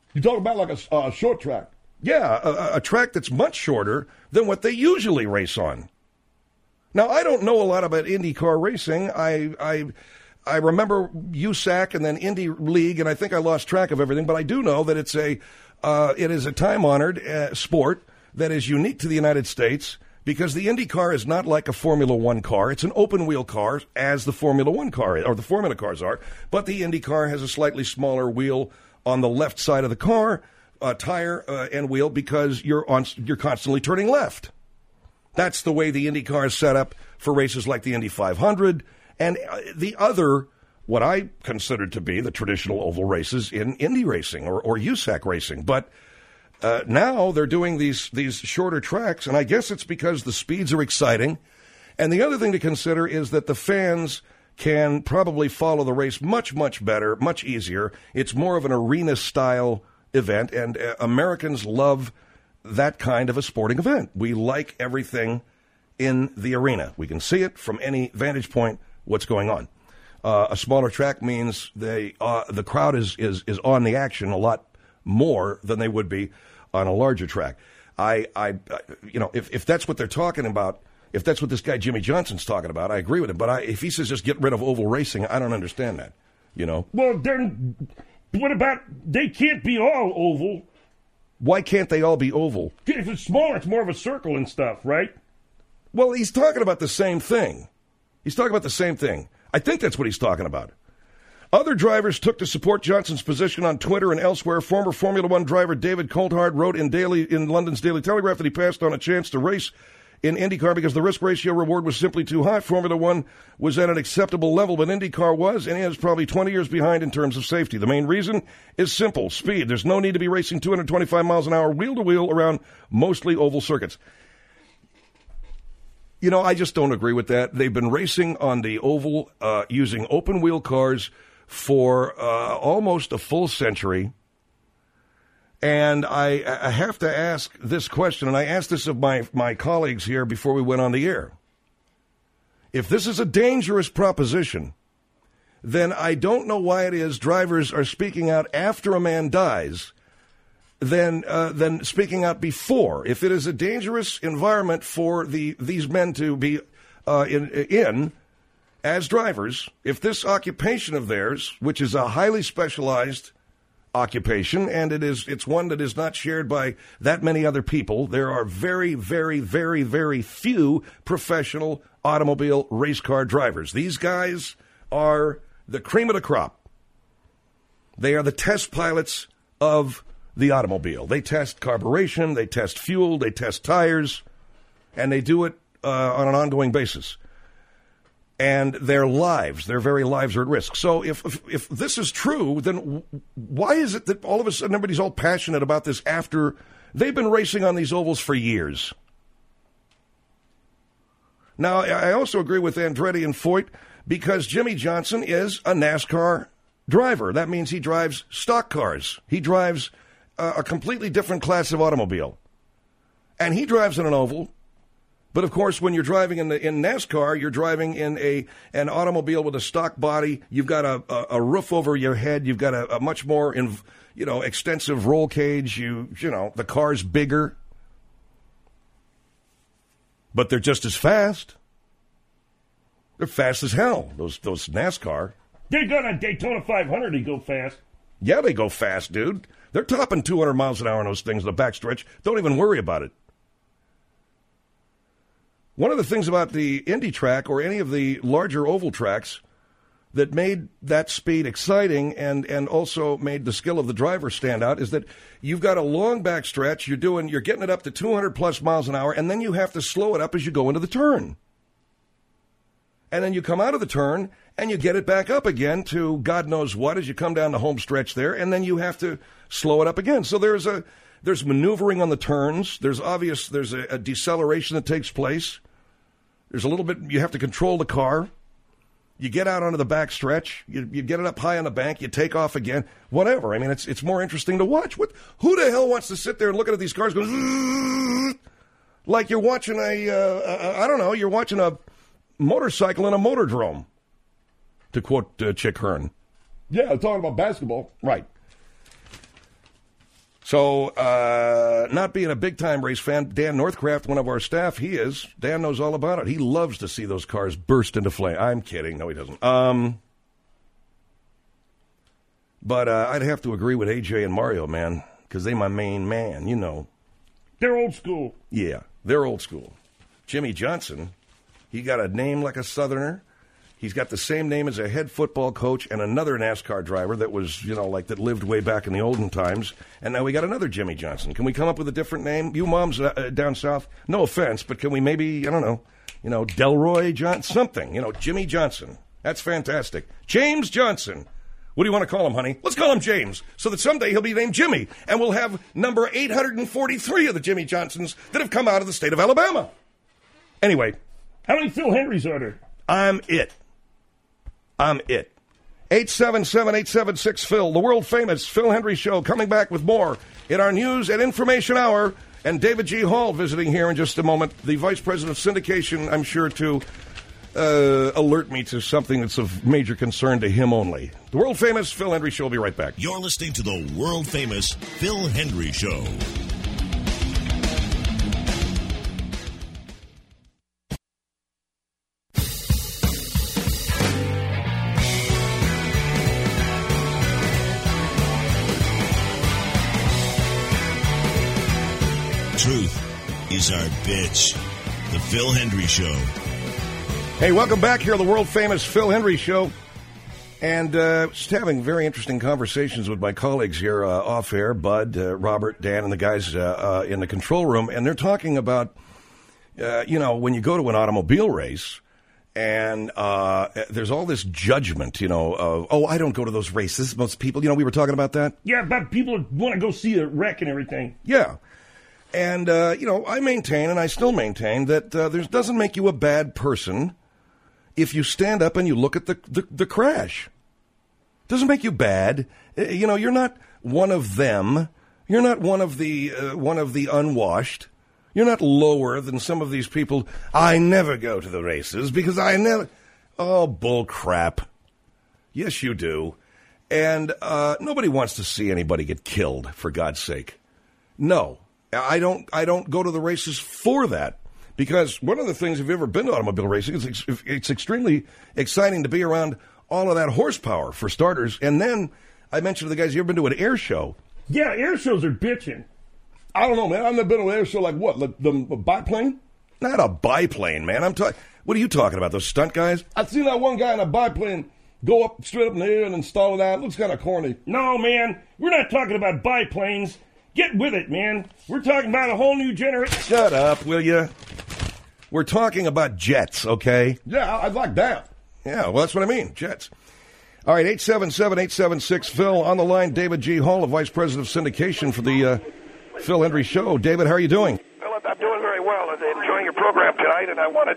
You talk about like a short track. Yeah, a track that's much shorter than what they usually race on. Now, I don't know a lot about IndyCar racing. I remember USAC and then Indy League, and I think I lost track of everything. But I do know that it is a time-honored sport that is unique to the United States because the IndyCar is not like a Formula One car. It's an open-wheel car, as the Formula One car or the Formula cars are. But the IndyCar has a slightly smaller wheel on the left side of the car. Tire and wheel because you're constantly turning left. That's the way the IndyCar is set up for races like the Indy 500 and the other, what I consider to be the traditional oval races in Indy racing or USAC racing. But now they're doing these shorter tracks, and I guess it's because the speeds are exciting. And the other thing to consider is that the fans can probably follow the race much, much better, much easier. It's more of an arena-style event, and Americans love that kind of a sporting event. We like everything in the arena. We can see it from any vantage point what's going on. A smaller track means the crowd is on the action a lot more than they would be on a larger track. If that's what they're talking about, if that's what this guy Jimmy Johnson's talking about, I agree with him. But if he says just get rid of oval racing, I don't understand that. Well, then what about they can't be all oval? Why can't they all be oval? If it's smaller, it's more of a circle and stuff, right? Well, he's talking about the same thing. I think that's what he's talking about. Other drivers took to support Johnson's position on Twitter and elsewhere. Former Formula One driver David Coulthard wrote in London's Daily Telegraph that he passed on a chance to race in IndyCar because the risk-ratio reward was simply too high. Formula One was at an acceptable level, but IndyCar was, and is probably 20 years behind in terms of safety. The main reason is simple, speed. There's no need to be racing 225 miles an hour wheel-to-wheel around mostly oval circuits. I just don't agree with that. They've been racing on the oval using open-wheel cars for almost a full century. And I have to ask this question, and I asked this of my colleagues here before we went on the air. If this is a dangerous proposition, then I don't know why it is drivers are speaking out after a man dies than speaking out before. If it is a dangerous environment for these men to be in as drivers, if this occupation of theirs, which is a highly specialized occupation, and it's one that is not shared by that many other people. There are very, very, very, very few professional automobile race car drivers. These guys are the cream of the crop. They are the test pilots of the automobile. They test carburation, they test fuel, they test tires, and they do it on an ongoing basis. And their very lives are at risk. So if this is true, then why is it that all of a sudden everybody's all passionate about this after they've been racing on these ovals for years? Now, I also agree with Andretti and Foyt because Jimmy Johnson is a NASCAR driver. That means he drives stock cars. He drives a completely different class of automobile. And he drives in an oval. But, of course, when you're driving in NASCAR, you're driving in an automobile with a stock body. You've got a roof over your head. You've got a much more extensive roll cage. The car's bigger. But they're just as fast. They're fast as hell, those NASCAR. They got a Daytona 500, they go fast. Yeah, they go fast, dude. They're topping 200 miles an hour on those things in the backstretch. Don't even worry about it. One of the things about the Indy track or any of the larger oval tracks that made that speed exciting and also made the skill of the driver stand out is that you've got a long backstretch. You're getting it up to 200 plus miles an hour, and then you have to slow it up as you go into the turn. And then you come out of the turn and you get it back up again to God knows what as you come down the home stretch there, and then you have to slow it up again. So there's maneuvering on the turns. There's a deceleration that takes place. There's a little bit, you have to control the car. You get out onto the back stretch. You get it up high on the bank. You take off again. Whatever. I mean, it's more interesting to watch. Who the hell wants to sit there and look at these cars going like you're watching you're watching a motorcycle in a motordrome, to quote Chick Hearn. Yeah, I'm talking about basketball. Right. So, not being a big-time race fan, Dan Northcraft, one of our staff, he is. Dan knows all about it. He loves to see those cars burst into flame. I'm kidding. No, he doesn't. But I'd have to agree with AJ and Mario, man, because they my main man, you know. They're old school. Yeah, they're old school. Jimmy Johnson, he got a name like a Southerner. He's got the same name as a head football coach and another NASCAR driver that was, like that lived way back in the olden times. And now we got another Jimmy Johnson. Can we come up with a different name? You moms down south, no offense, but can we maybe, I don't know, Delroy Johnson, something, Jimmy Johnson. That's fantastic. James Johnson. What do you want to call him, honey? Let's call him James, so that someday he'll be named Jimmy, and we'll have number 843 of the Jimmy Johnsons that have come out of the state of Alabama. Anyway. How many Phil Henrys are there? I'm it. 877-876-PHIL, the world-famous Phil Henry Show, coming back with more in our News and Information Hour. And David G. Hall visiting here in just a moment, the Vice President of Syndication, I'm sure, to alert me to something that's of major concern to him only. The world-famous Phil Henry Show will be right back. You're listening to the world-famous Phil Henry Show. Truth is our bitch. The Phil Henry Show. Hey, welcome back here on the world-famous Phil Henry Show. And just having very interesting conversations with my colleagues here off-air, Bud, Robert, Dan, and the guys in the control room. And they're talking about, when you go to an automobile race, and there's all this judgment, of, I don't go to those races. Most people, we were talking about that. Yeah, but people want to go see a wreck and everything. Yeah. And, I maintain, and I still maintain, that doesn't make you a bad person if you stand up and you look at the crash. Doesn't make you bad. You're not one of them. You're not one of the unwashed. You're not lower than some of these people. I never go to the races because I never... Oh, bull crap. Yes, you do. And nobody wants to see anybody get killed, for God's sake. No. I don't go to the races for that, because one of the things, if you've ever been to automobile racing, it's extremely exciting to be around all of that horsepower, for starters. And then I mentioned to the guys, you ever been to an air show? Yeah, air shows are bitching. I don't know, man. I've never been to an air show like what? The biplane? Not a biplane, man. What are you talking about, those stunt guys? I've seen that one guy in a biplane go up straight up in the air and install it out. It looks kind of corny. No, man. We're not talking about biplanes. Get with it, man. We're talking about a whole new generation. Shut up, will you? We're talking about jets, okay? Yeah, I'd like that. Yeah, well, that's what I mean, jets. All right, 877-876-PHIL. On the line, David G. Hall, the Vice President of Syndication for the Phil Henry Show. David, how are you doing? Well, I'm doing very well. I'm enjoying your program tonight, and I wanted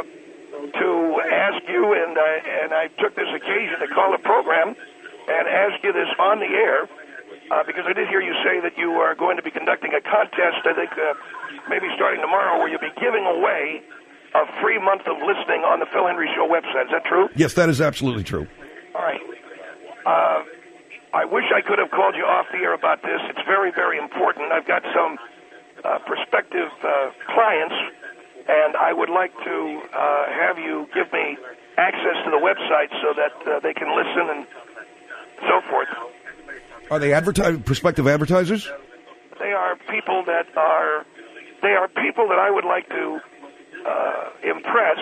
to ask you, and I took this occasion to call the program and ask you this on the air, because I did hear you say that you are going to be conducting a contest, I think maybe starting tomorrow, where you'll be giving away a free month of listening on the Phil Henry Show website. Is that true? Yes, that is absolutely true. All right. I wish I could have called you off the air about this. It's very, very important. I've got some prospective clients, and I would like to have you give me access to the website so that they can listen and so forth. Are they prospective advertisers? They are people that I would like to impress.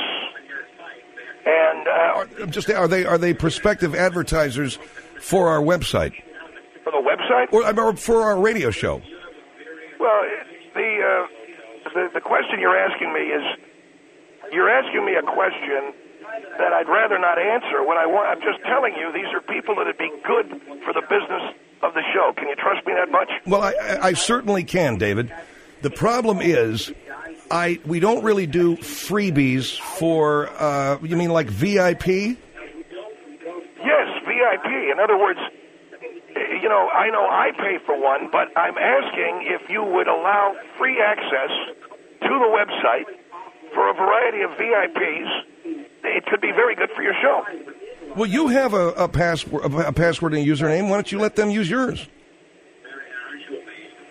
And are they prospective advertisers for our website? For the website? Or for our radio show? Well, the question you're asking me is, you're asking me a question that I'd rather not answer. I'm just telling you, these are people that would be good for the business of the show. Can you trust me that much? Well, I certainly can, David. The problem is, we don't really do freebies for, you mean like VIP? Yes, VIP. In other words, I know I pay for one, but I'm asking if you would allow free access to the website for a variety of VIPs. It could be very good for your show. Well, you have a password and a username. Why don't you let them use yours?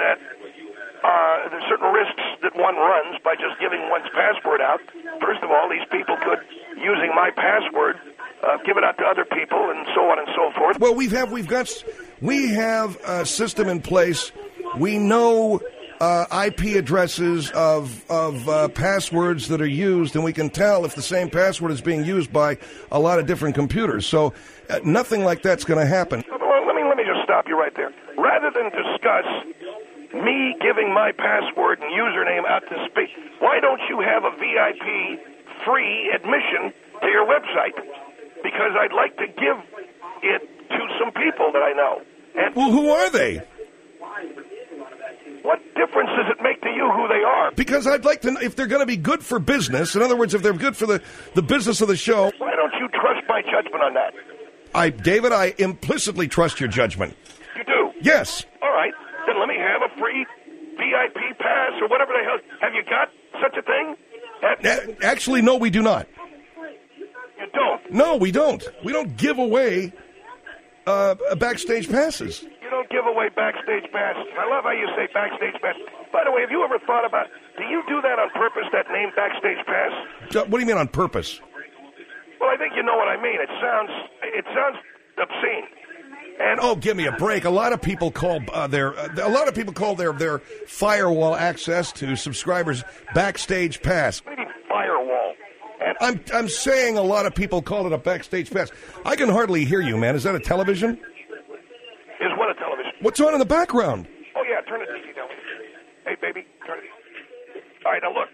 that there's certain risks that one runs by just giving one's password out. First of all, these people could, using my password, give it out to other people, and so on and so forth. Well, we have a system in place. We know IP addresses of passwords that are used, and we can tell if the same password is being used by a lot of different computers. So nothing like that's going to happen. Well, let me just stop you right there. Rather than discuss me giving my password and username out to speak, why don't you have a VIP free admission to your website? Because I'd like to give it to some people that I know. And well, who are they? What difference does it make to you who they are? Because I'd like to know if they're going to be good for business. In other words, if they're good for the business of the show. Why don't you trust my judgment on that? David, I implicitly trust your judgment. You do? Yes. All right. Then let me have a free VIP pass or whatever the hell. Have you got such a thing? Actually, no, we do not. You don't? No, we don't. We don't give away backstage passes. You don't give away backstage passes. I love how you say backstage pass. By the way, have you ever thought about, do you do that on purpose, that name backstage pass? What do you mean on purpose? Well, I think you know what I mean. It sounds obscene. And oh, give me a break! A lot of people call their firewall access to subscribers backstage pass. What do you mean firewall? And I'm saying a lot of people call it a backstage pass. I can hardly hear you, man. Is that a television? Is what a television? What's on in the background? Oh yeah, turn the TV down. Hey baby, turn it. All right, now look.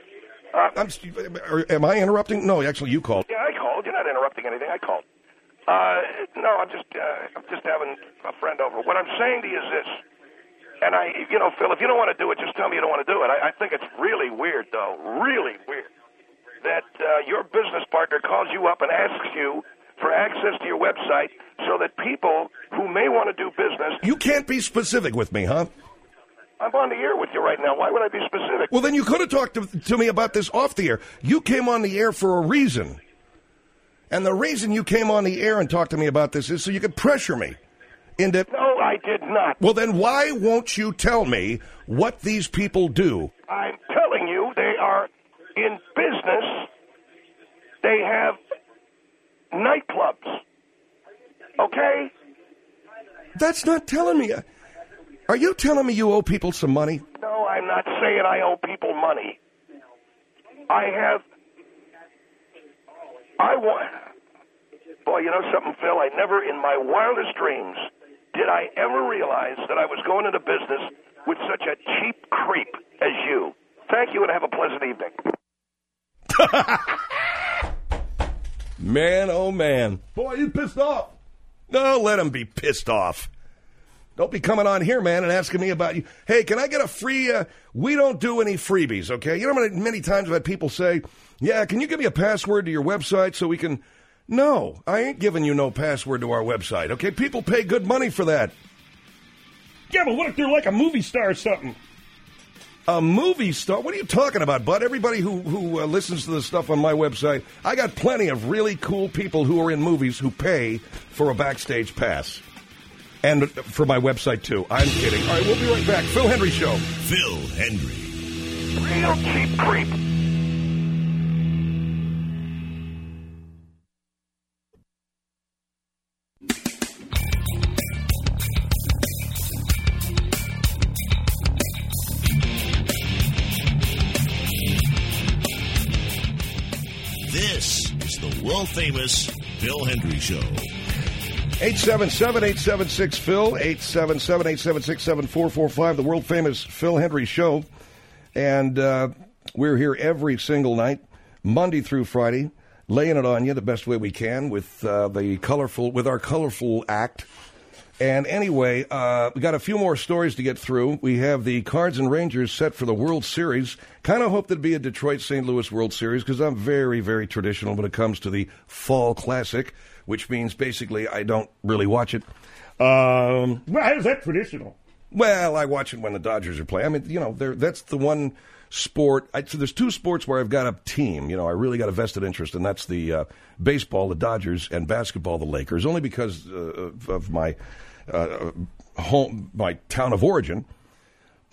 Am I interrupting? No, actually, you called. Yeah, I called. You're not interrupting anything. I called. No, I'm just having a friend over. What I'm saying to you is this, and Phil, if you don't want to do it, just tell me you don't want to do it. I think it's really weird, though, really weird, that your business partner calls you up and asks you for access to your website so that people who may want to do business. You can't be specific with me, huh? I'm on the air with you right now. Why would I be specific? Well, then you could have talked to me about this off the air. You came on the air for a reason. And the reason you came on the air and talked to me about this is so you could pressure me into... No, I did not. Well, then why won't you tell me what these people do? I'm telling you, they are in business. They have nightclubs. Okay? That's not telling me... Are you telling me you owe people some money? No, I'm not saying I owe people money. Boy, you know something, Phil? I never in my wildest dreams did I ever realize that I was going into business with such a cheap creep as you. Thank you and have a pleasant evening. Man, oh man. Boy, he's pissed off. No, let him be pissed off. Don't be coming on here, man, and asking me about you. Hey, can I get a free, we don't do any freebies, okay? You know how many times I've had people say, yeah, can you give me a password to your website so we can... No, I ain't giving you no password to our website, okay? People pay good money for that. Yeah, but what if they're like a movie star or something? A movie star? What are you talking about, bud? Everybody who listens to the stuff on my website, I got plenty of really cool people who are in movies who pay for a backstage pass. And for my website, too. I'm kidding. All right, we'll be right back. Phil Hendrie Show. Phil Hendrie. Real cheap creep. This is the world-famous Phil Hendrie Show. 877-876-PHIL, 877-876-7445, the world-famous Phil Hendrie Show. And we're here every single night, Monday through Friday, laying it on you the best way we can with our colorful act. And anyway, we got a few more stories to get through. We have the Cards and Rangers set for the World Series. Kind of hope there'd be a Detroit-St. Louis World Series because I'm very, very traditional when it comes to the Fall Classic, which means basically I don't really watch it. Well, how is that traditional? Well, I watch it when the Dodgers are playing. I mean, you know, that's the one sport. So there's two sports where I've got a team. You know, I really got a vested interest, and that's the baseball, the Dodgers, and basketball, the Lakers, only because of my home, my town of origin.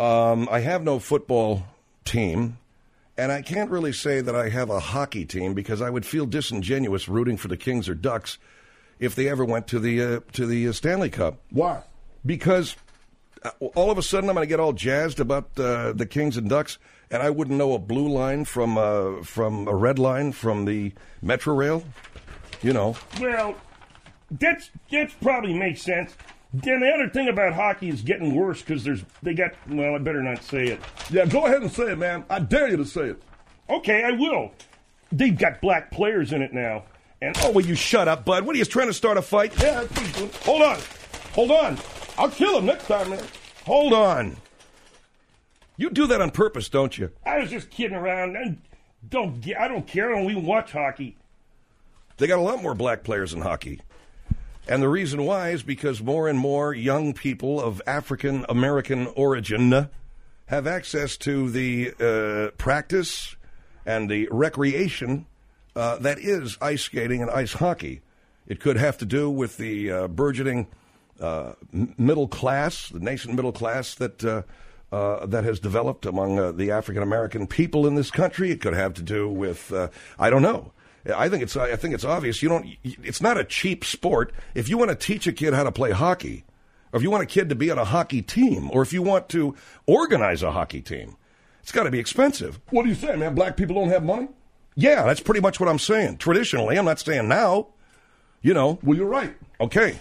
I have no football team, and I can't really say that I have a hockey team because I would feel disingenuous rooting for the Kings or Ducks if they ever went to the Stanley Cup. Why? Because all of a sudden I'm going to get all jazzed about the Kings and Ducks, and I wouldn't know a blue line from a red line from the Metro Rail. You know. Well, that's probably makes sense. Then the other thing about hockey is getting worse because I better not say it. Yeah, go ahead and say it, man. I dare you to say it. Okay, I will. They've got black players in it now. And Oh, will you shut up, bud? What are you trying to start a fight? yeah, hold on. I'll kill him next time, man. Hold on. You do that on purpose, don't you? I was just kidding around. I don't care. I don't even watch hockey. They got a lot more black players in hockey. And the reason why is because more and more young people of African American origin have access to the practice and the recreation that is ice skating and ice hockey. It could have to do with the burgeoning middle class, the nascent middle class that has developed among the African American people in this country. It could have to do with I don't know. I think it's obvious. It's not a cheap sport. If you want to teach a kid how to play hockey, or if you want a kid to be on a hockey team, or if you want to organize a hockey team, it's got to be expensive. What are you saying, man? Black people don't have money? Yeah, that's pretty much what I'm saying. Traditionally, I'm not saying now. You know. Well, you're right. Okay.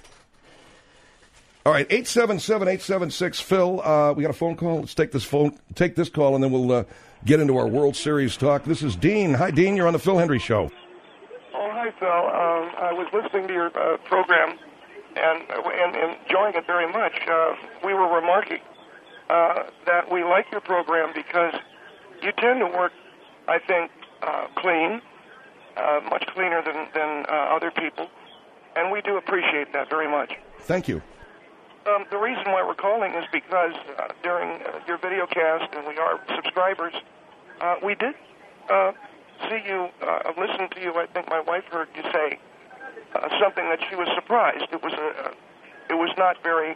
All right, 877-876-PHIL. We got a phone call. Let's take this call, and then we'll get into our World Series talk. This is Dean. Hi, Dean. You're on the Phil Hendry Show. Oh, hi, Phil. I was listening to your program and enjoying it very much. We were remarking that we like your program because you tend to work, I think, clean, much cleaner than other people, and we do appreciate that very much. Thank you. The reason why we're calling is because during your video cast, and we are subscribers, we did see you, listen to you. I think my wife heard you say something that she was surprised. It was not very.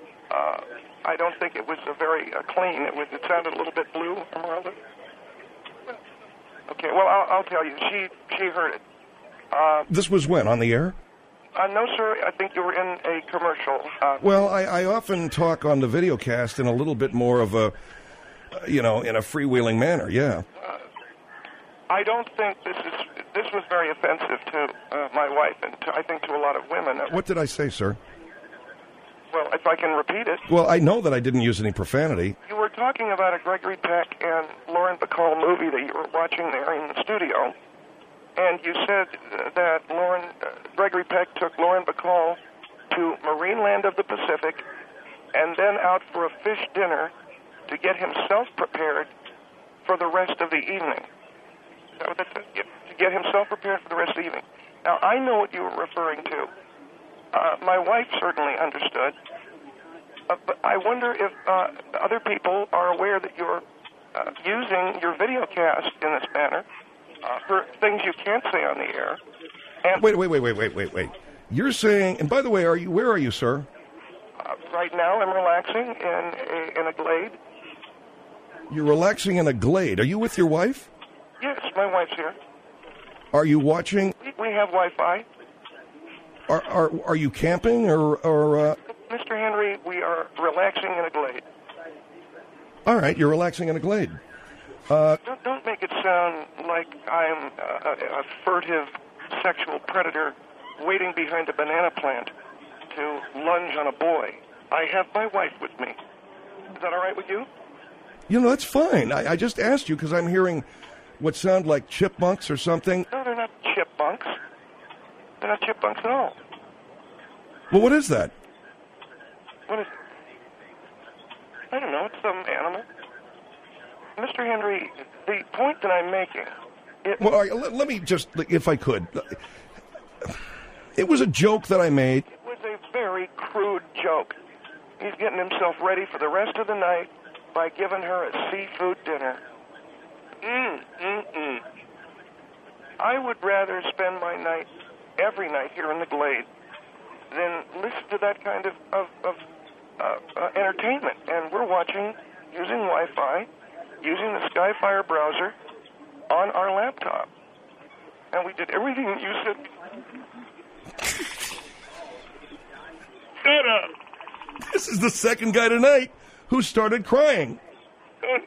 I don't think it was very clean. It sounded a little bit blue. Okay, well I'll tell you. She heard it. This was when on the air? No, sir. I think you were in a commercial. Well, I often talk on the video cast in a little bit more of a, in a freewheeling manner. Yeah. I don't think this was very offensive to my wife, and I think to a lot of women. What did I say, sir? Well, if I can repeat it. Well, I know that I didn't use any profanity. You were talking about a Gregory Peck and Lauren Bacall movie that you were watching there in the studio, and you said that Gregory Peck took Lauren Bacall to Marineland of the Pacific and then out for a fish dinner to get himself prepared for the rest of the evening. Is that what that said? Yeah, to get himself prepared for the rest of the evening. Now, I know what you were referring to. My wife certainly understood. But I wonder if other people are aware that you're using your video cast in this manner for things you can't say on the air. And Wait. You're saying, and by the way, where are you, sir? Right now, I'm relaxing in a glade. You're relaxing in a glade. Are you with your wife? Yes, my wife's here. Are you watching? We have Wi-Fi. Are you camping or? Mr. Henry, we are relaxing in a glade. All right, you're relaxing in a glade. Don't make it sound like I'm a furtive sexual predator waiting behind a banana plant to lunge on a boy. I have my wife with me. Is that all right with you? That's fine. I just asked you because I'm hearing what sound like chipmunks or something. No, they're not chipmunks. They're not chipmunks at all. Well, what is that? What is it? I don't know. It's some animal. Mr. Henry, the point that I'm making... Well, all right, let me just, if I could. It was a joke that I made. It was a very crude joke. He's getting himself ready for the rest of the night by giving her a seafood dinner. I would rather spend my night, every night here in the glade, than listen to that kind of entertainment. And we're watching using Wi-Fi, using the Skyfire browser on our laptop. And we did everything that you said. Shut up. This is the second guy tonight who started crying. Don't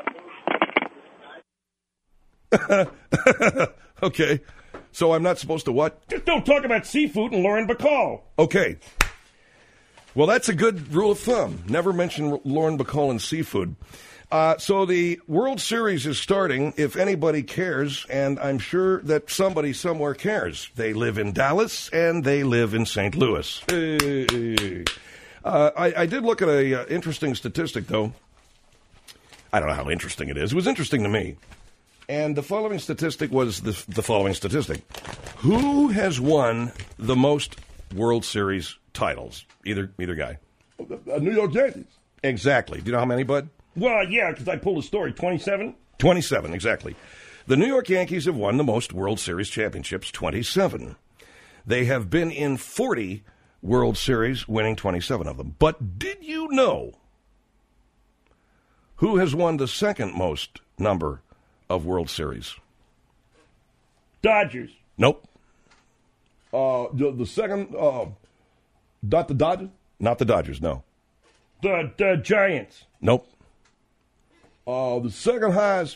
get up. Okay. So I'm not supposed to what? Just don't talk about seafood and Lauren Bacall. Okay. Well, that's a good rule of thumb. Never mention Lauren Bacall and seafood. So the World Series is starting, if anybody cares, and I'm sure that somebody somewhere cares. They live in Dallas, and they live in St. Louis. Hey. I did look at an interesting statistic, though. I don't know how interesting it is. It was interesting to me. And the following statistic was the following statistic. Who has won the most World Series titles? Either guy. New York Yankees. Exactly. Do you know how many, Bud? Well, yeah, because I pulled a story. 27? 27, exactly. The New York Yankees have won the most World Series championships, 27. They have been in 40 World Series, winning 27 of them. But did you know who has won the second most number of World Series? Dodgers. Nope. The second, not the Dodgers? Not the Dodgers, no. The Giants. Nope. The second highest,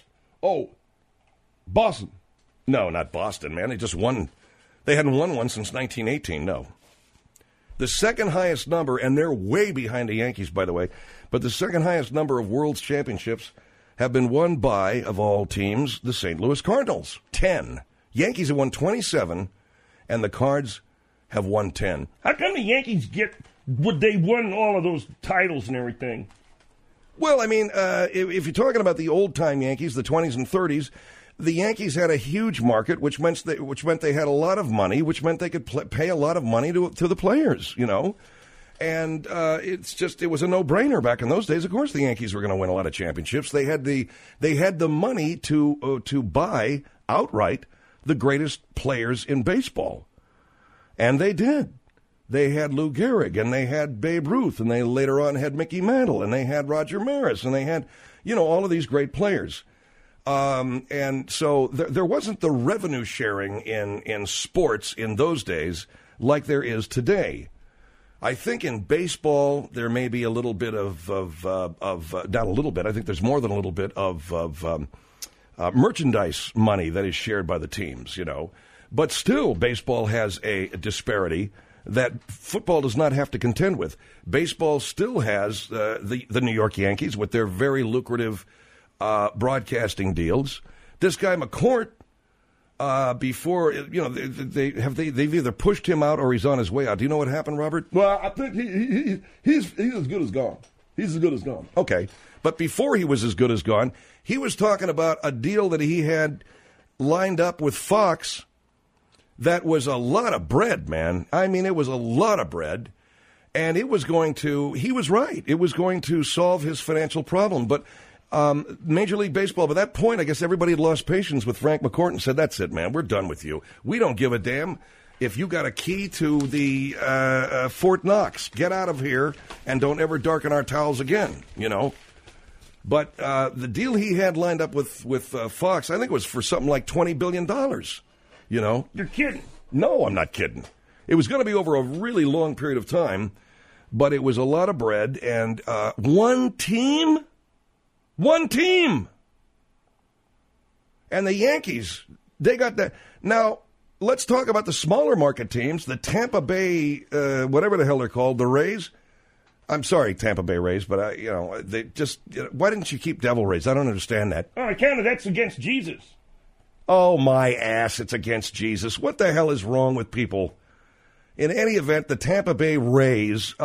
Boston. No, not Boston, man. They just won. They hadn't won one since 1918, no. The second highest number, and they're way behind the Yankees, by the way, but the second highest number of World Championships have been won by, of all teams, the St. Louis Cardinals. 10. Yankees have won 27, and the Cards have won 10. How come the Yankees would they won all of those titles and everything? Well, I mean, if you're talking about the old-time Yankees, the 20s and 30s, the Yankees had a huge market, which meant they had a lot of money, which meant they could pay a lot of money to the players, you know. And it was a no-brainer back in those days. Of course, the Yankees were going to win a lot of championships. They had the money to buy outright the greatest players in baseball, and they did. They had Lou Gehrig, and they had Babe Ruth, and they later on had Mickey Mantle, and they had Roger Maris, and they had, all of these great players. And so there wasn't the revenue sharing in sports in those days like there is today. I think in baseball there may be a little bit of not a little bit. I think there's more than a little bit of merchandise money that is shared by the teams, But still, baseball has a disparity that football does not have to contend with. Baseball still has the New York Yankees with their very lucrative broadcasting deals. This guy McCourt, before they've either pushed him out or he's on his way out. Do you know what happened, Robert? Well, I think he's as good as gone. He's as good as gone. Okay, but before he was as good as gone, he was talking about a deal that he had lined up with Fox. That was a lot of bread, man. I mean, it was a lot of bread. And it was going to, he was right, it was going to solve his financial problem. But Major League Baseball, by that point, I guess everybody had lost patience with Frank McCourt and said, that's it, man, we're done with you. We don't give a damn if you got a key to the Fort Knox. Get out of here and don't ever darken our towels again, But the deal he had lined up with Fox, I think it was for something like $20 billion. You're kidding. No, I'm not kidding. It was going to be over a really long period of time, but it was a lot of bread, and one team, and the Yankees, they got that. Now, let's talk about the smaller market teams, the Tampa Bay, whatever the hell they're called, the Rays. I'm sorry, Tampa Bay Rays, but, they just, why didn't you keep Devil Rays? I don't understand that. Oh, I counted that's against Jesus. Oh, my ass, it's against Jesus. What the hell is wrong with people? In any event, the Tampa Bay Rays,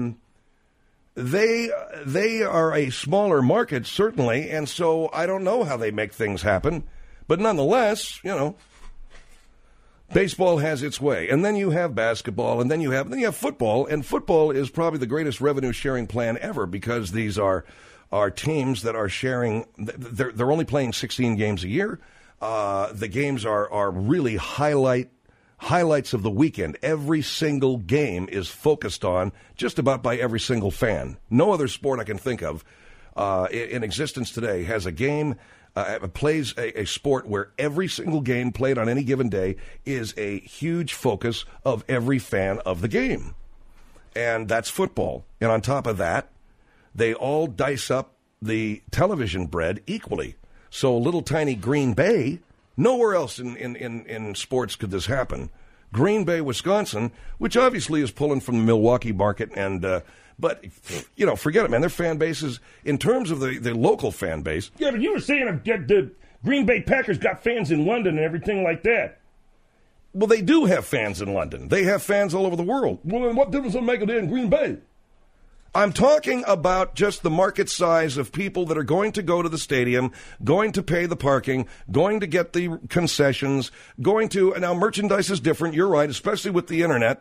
they are a smaller market, certainly, and so I don't know how they make things happen. But nonetheless, baseball has its way. And then you have basketball, and then you have football, and football is probably the greatest revenue-sharing plan ever because these are teams that are sharing, they're only playing 16 games a year. The games are really highlights of the weekend. Every single game is focused on just about by every single fan. No other sport I can think of in existence today has a game, plays a sport where every single game played on any given day is a huge focus of every fan of the game. And that's football. And on top of that, they all dice up the television bread equally. So little tiny Green Bay, nowhere else in sports could this happen. Green Bay, Wisconsin, which obviously is pulling from the Milwaukee market, and but, you know, forget it, man. Their fan base is, in terms of the local fan base. Yeah, but you were saying the Green Bay Packers got fans in London and everything like that. Well, they do have fans in London. They have fans all over the world. Well, then what difference does it make it in Green Bay? I'm talking about just the market size of people that are going to go to the stadium, going to pay the parking, going to get the concessions, going to, now merchandise is different, you're right, especially with the internet.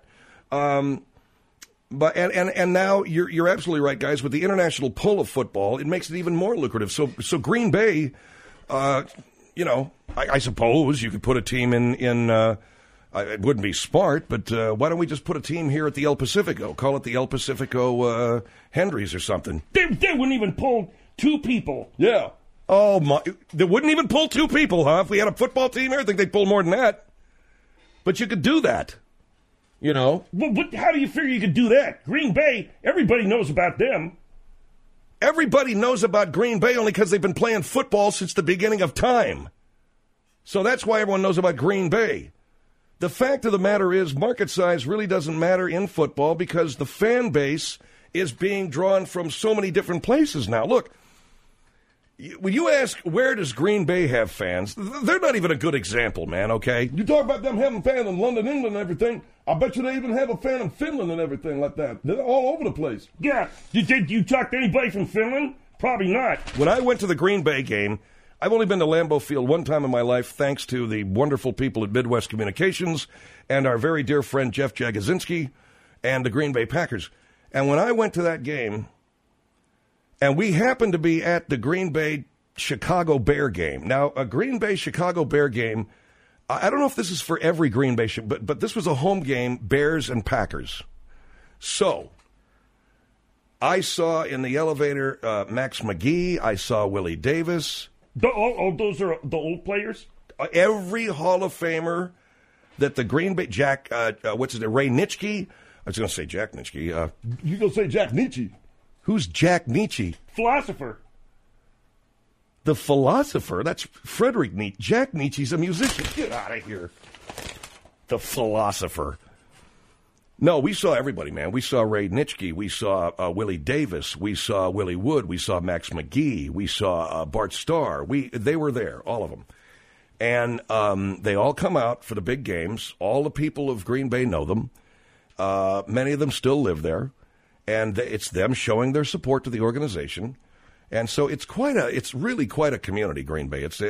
But now you're absolutely right, guys, with the international pull of football, it makes it even more lucrative. So Green Bay, you know, I suppose you could put a team in it wouldn't be smart, but why don't we just put a team here at the El Pacifico? Call it the El Pacifico Henrys or something. They wouldn't even pull 2 people. Yeah. Oh, my. They wouldn't even pull 2 people, huh? If we had a football team here, I think they'd pull more than that. But you could do that, you know. Well, how do you figure you could do that? Green Bay, everybody knows about them. Everybody knows about Green Bay only because they've been playing football since the beginning of time. So that's why everyone knows about Green Bay. The fact of the matter is market size really doesn't matter in football because the fan base is being drawn from so many different places now. Look, when you ask where does Green Bay have fans, they're not even a good example, man, okay? You talk about them having fans in London, England and everything. I bet you they even have a fan in Finland and everything like that. They're all over the place. Yeah. Did you talk to anybody from Finland? Probably not. When I went to the Green Bay game, I've only been to Lambeau Field one time in my life, thanks to the wonderful people at Midwest Communications and our very dear friend Jeff Jagodzinski and the Green Bay Packers. And when I went to that game, and we happened to be at the Green Bay Chicago Bear game. Now, a Green Bay Chicago Bear game, I don't know if this is for every Green Bay, but this was a home game, Bears and Packers. So I saw in the elevator Max McGee, I saw Willie Davis. Those are the old players? Every Hall of Famer that the Green Bay, Ray Nitschke? I was going to say Jack Nitschke. You're going to say Jack Nietzsche. Who's Jack Nietzsche? Philosopher. The philosopher? That's Frederick Nietzsche. Jack Nietzsche's a musician. Get out of here. The philosopher. No, we saw everybody, man. We saw Ray Nitschke. We saw Willie Davis. We saw Willie Wood. We saw Max McGee. We saw Bart Starr. They were there, all of them. And they all come out for the big games. All the people of Green Bay know them. Many of them still live there. And it's them showing their support to the organization. And so it's really quite a community, Green Bay. It's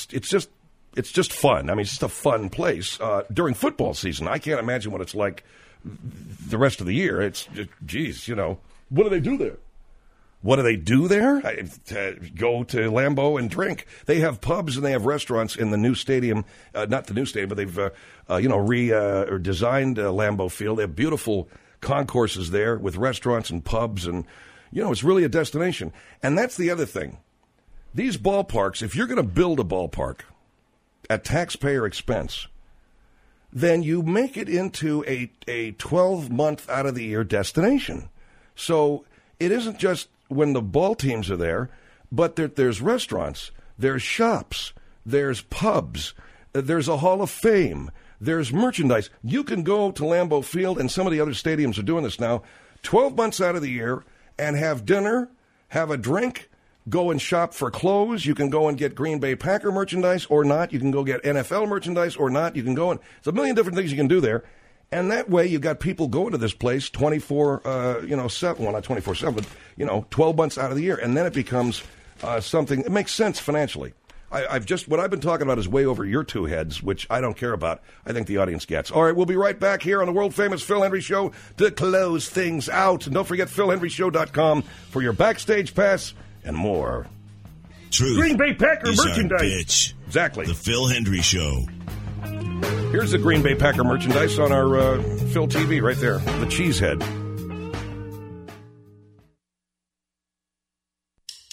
just fun. I mean, it's just a fun place during football season. I can't imagine what it's like the rest of the year. It's just, geez, you know. What do they do there? What do they do there? Go to Lambeau and drink. They have pubs and they have restaurants in the new stadium. Not the new stadium, but they've redesigned Lambeau Field. They have beautiful concourses there with restaurants and pubs, and you know, it's really a destination. And that's the other thing. These ballparks, if you're going to build a ballpark at taxpayer expense, then you make it into a 12-month out of the year destination. So it isn't just when the ball teams are there, but there's restaurants, there's shops, there's pubs, there's a Hall of Fame, there's merchandise. You can go to Lambeau Field, and some of the other stadiums are doing this now, 12 months out of the year, and have dinner, have a drink, go and shop for clothes. You can go and get Green Bay Packer merchandise or not. You can go get NFL merchandise or not. You can go and there's a million different things you can do there. And that way you got people going to this place 7, well, not 24/7, but 12 months out of the year. And then it becomes something that makes sense financially. What I've been talking about is way over your two heads, which I don't care about. I think the audience gets. All right, we'll be right back here on the world-famous Phil Hendrie Show to close things out. And don't forget PhilHendrieShow.com for your backstage pass and more. Truth Green Bay Packer is merchandise. Our bitch. Exactly. The Phil Hendrie Show. Here's the Green Bay Packer merchandise on our Phil TV right there. The cheese head.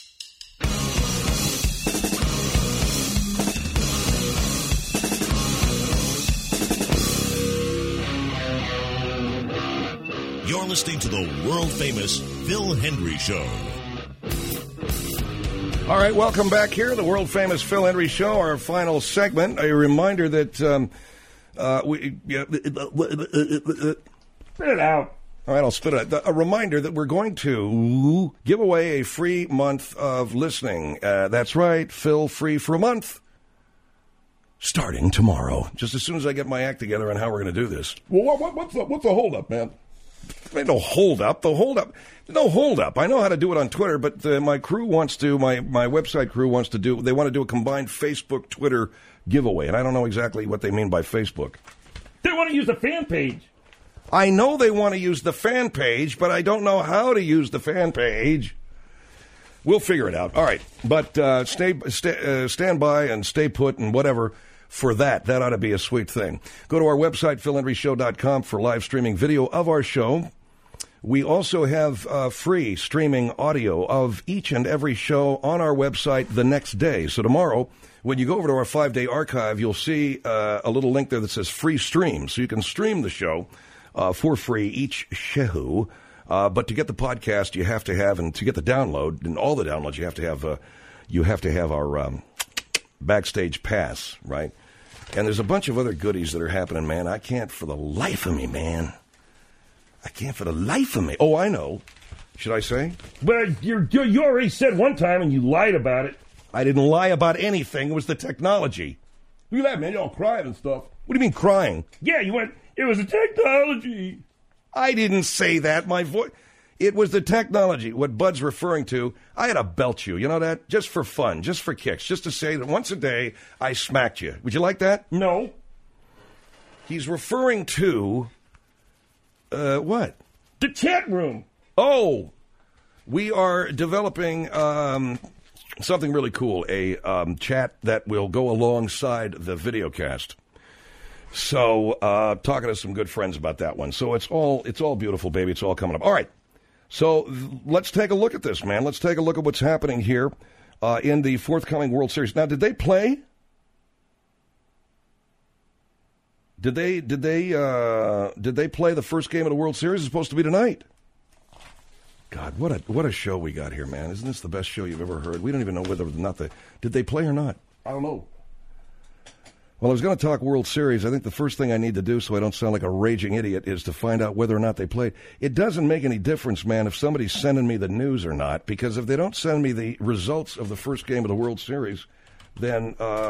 listening to the world-famous Phil Hendrie Show. All right, welcome back here, the world-famous Phil Hendrie Show, our final segment. A reminder that Spit it out. All right, I'll spit it out. A reminder that we're going to give away a free month of listening. That's right, Phil, free for a month. Starting tomorrow, just as soon as I get my act together on how we're going to do this. Well, what's the holdup, man? Ain't no holdup. No holdup. I know how to do it on Twitter, but my crew wants to. My website crew wants to do. They want to do a combined Facebook Twitter giveaway, and I don't know exactly what they mean by Facebook. They want to use the fan page. I know they want to use the fan page, but I don't know how to use the fan page. We'll figure it out. All right, but stand by and stay put and whatever for that. That ought to be a sweet thing. Go to our website, philhendrieshow.com, for live streaming video of our show. We also have free streaming audio of each and every show on our website the next day. So tomorrow, when you go over to our 5-day archive, you'll see a little link there that says free stream. So you can stream the show for free, each shehu. But to get the podcast, you have to have, and to get the download, and all the downloads, you have to have our backstage pass, right? And there's a bunch of other goodies that are happening, man. I can't for the life of me, man. I can't for the life of me. Oh, I know. Should I say? But you already said one time, and you lied about it. I didn't lie about anything. It was the technology. Look at that, man. Y'all crying and stuff. What do you mean crying? Yeah, you went, it was the technology. I didn't say that. My voice. It was the technology. What Bud's referring to, I had to belt you. You know that? Just for fun, just for kicks, just to say that once a day I smacked you. Would you like that? No. He's referring to, what? The chat room. Oh, we are developing something really cool, a chat that will go alongside the videocast. So, talking to some good friends about that one. So it's all beautiful, baby. It's all coming up. All right. So let's take a look at this, man. Let's take a look at what's happening here in the forthcoming World Series. Now, did they play? Did they play the first game of the World Series? It's supposed to be tonight. God, what a show we got here, man. Isn't this the best show you've ever heard? We don't even know whether or not did they play or not. I don't know. Well, I was going to talk World Series. I think the first thing I need to do so I don't sound like a raging idiot is to find out whether or not they played. It doesn't make any difference, man, if somebody's sending me the news or not, because if they don't send me the results of the first game of the World Series, then,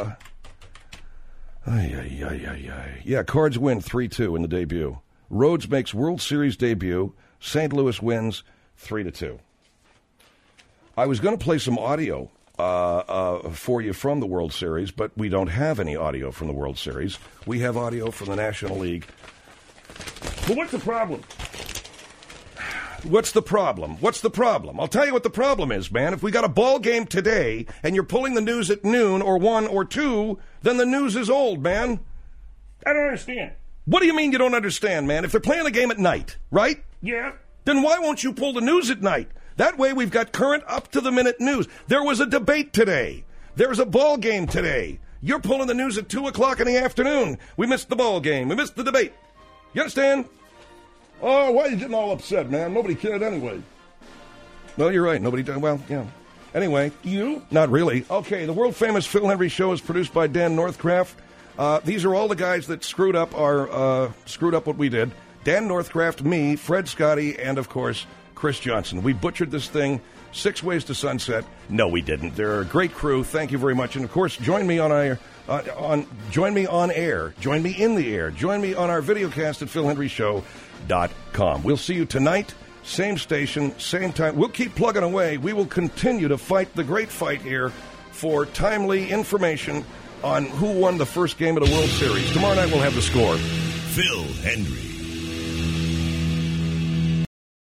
yeah, Cards win 3-2 in the debut. Rhodes makes World Series debut. St. Louis wins 3-2. I was going to play some audio for you from the World Series, but we don't have any audio from the World Series. We have audio from the National League. But what's the problem? What's the problem? What's the problem? I'll tell you what the problem is, man. If we got a ball game today and you're pulling the news at noon or 1 or 2, then the news is old, man. I don't understand. What do you mean you don't understand, man? If they're playing the game at night, right? Yeah. Then why won't you pull the news at night? That way we've got current, up-to-the-minute news. There was a debate today. There was a ball game today. You're pulling the news at 2 o'clock in the afternoon. We missed the ball game. We missed the debate. You understand? Oh, why are you getting all upset, man? Nobody cared anyway. Well, you're right. Nobody did. Well, yeah. Anyway. You? Not really. Okay, the world-famous Phil Hendrie Show is produced by Dan Northcraft. These are all the guys that screwed up what we did. Dan Northcraft, me, Fred Scotty, and, of course, Chris Johnson. We butchered this thing 6 ways to sunset. No, we didn't. They're a great crew. Thank you very much. And, of course, join me on air. Join me on air. Join me in the air. Join me on our videocast at philhendrieshow.com. We'll see you tonight, same station, same time. We'll keep plugging away. We will continue to fight the great fight here for timely information on who won the first game of the World Series. Tomorrow night we'll have the score. Phil Hendrie.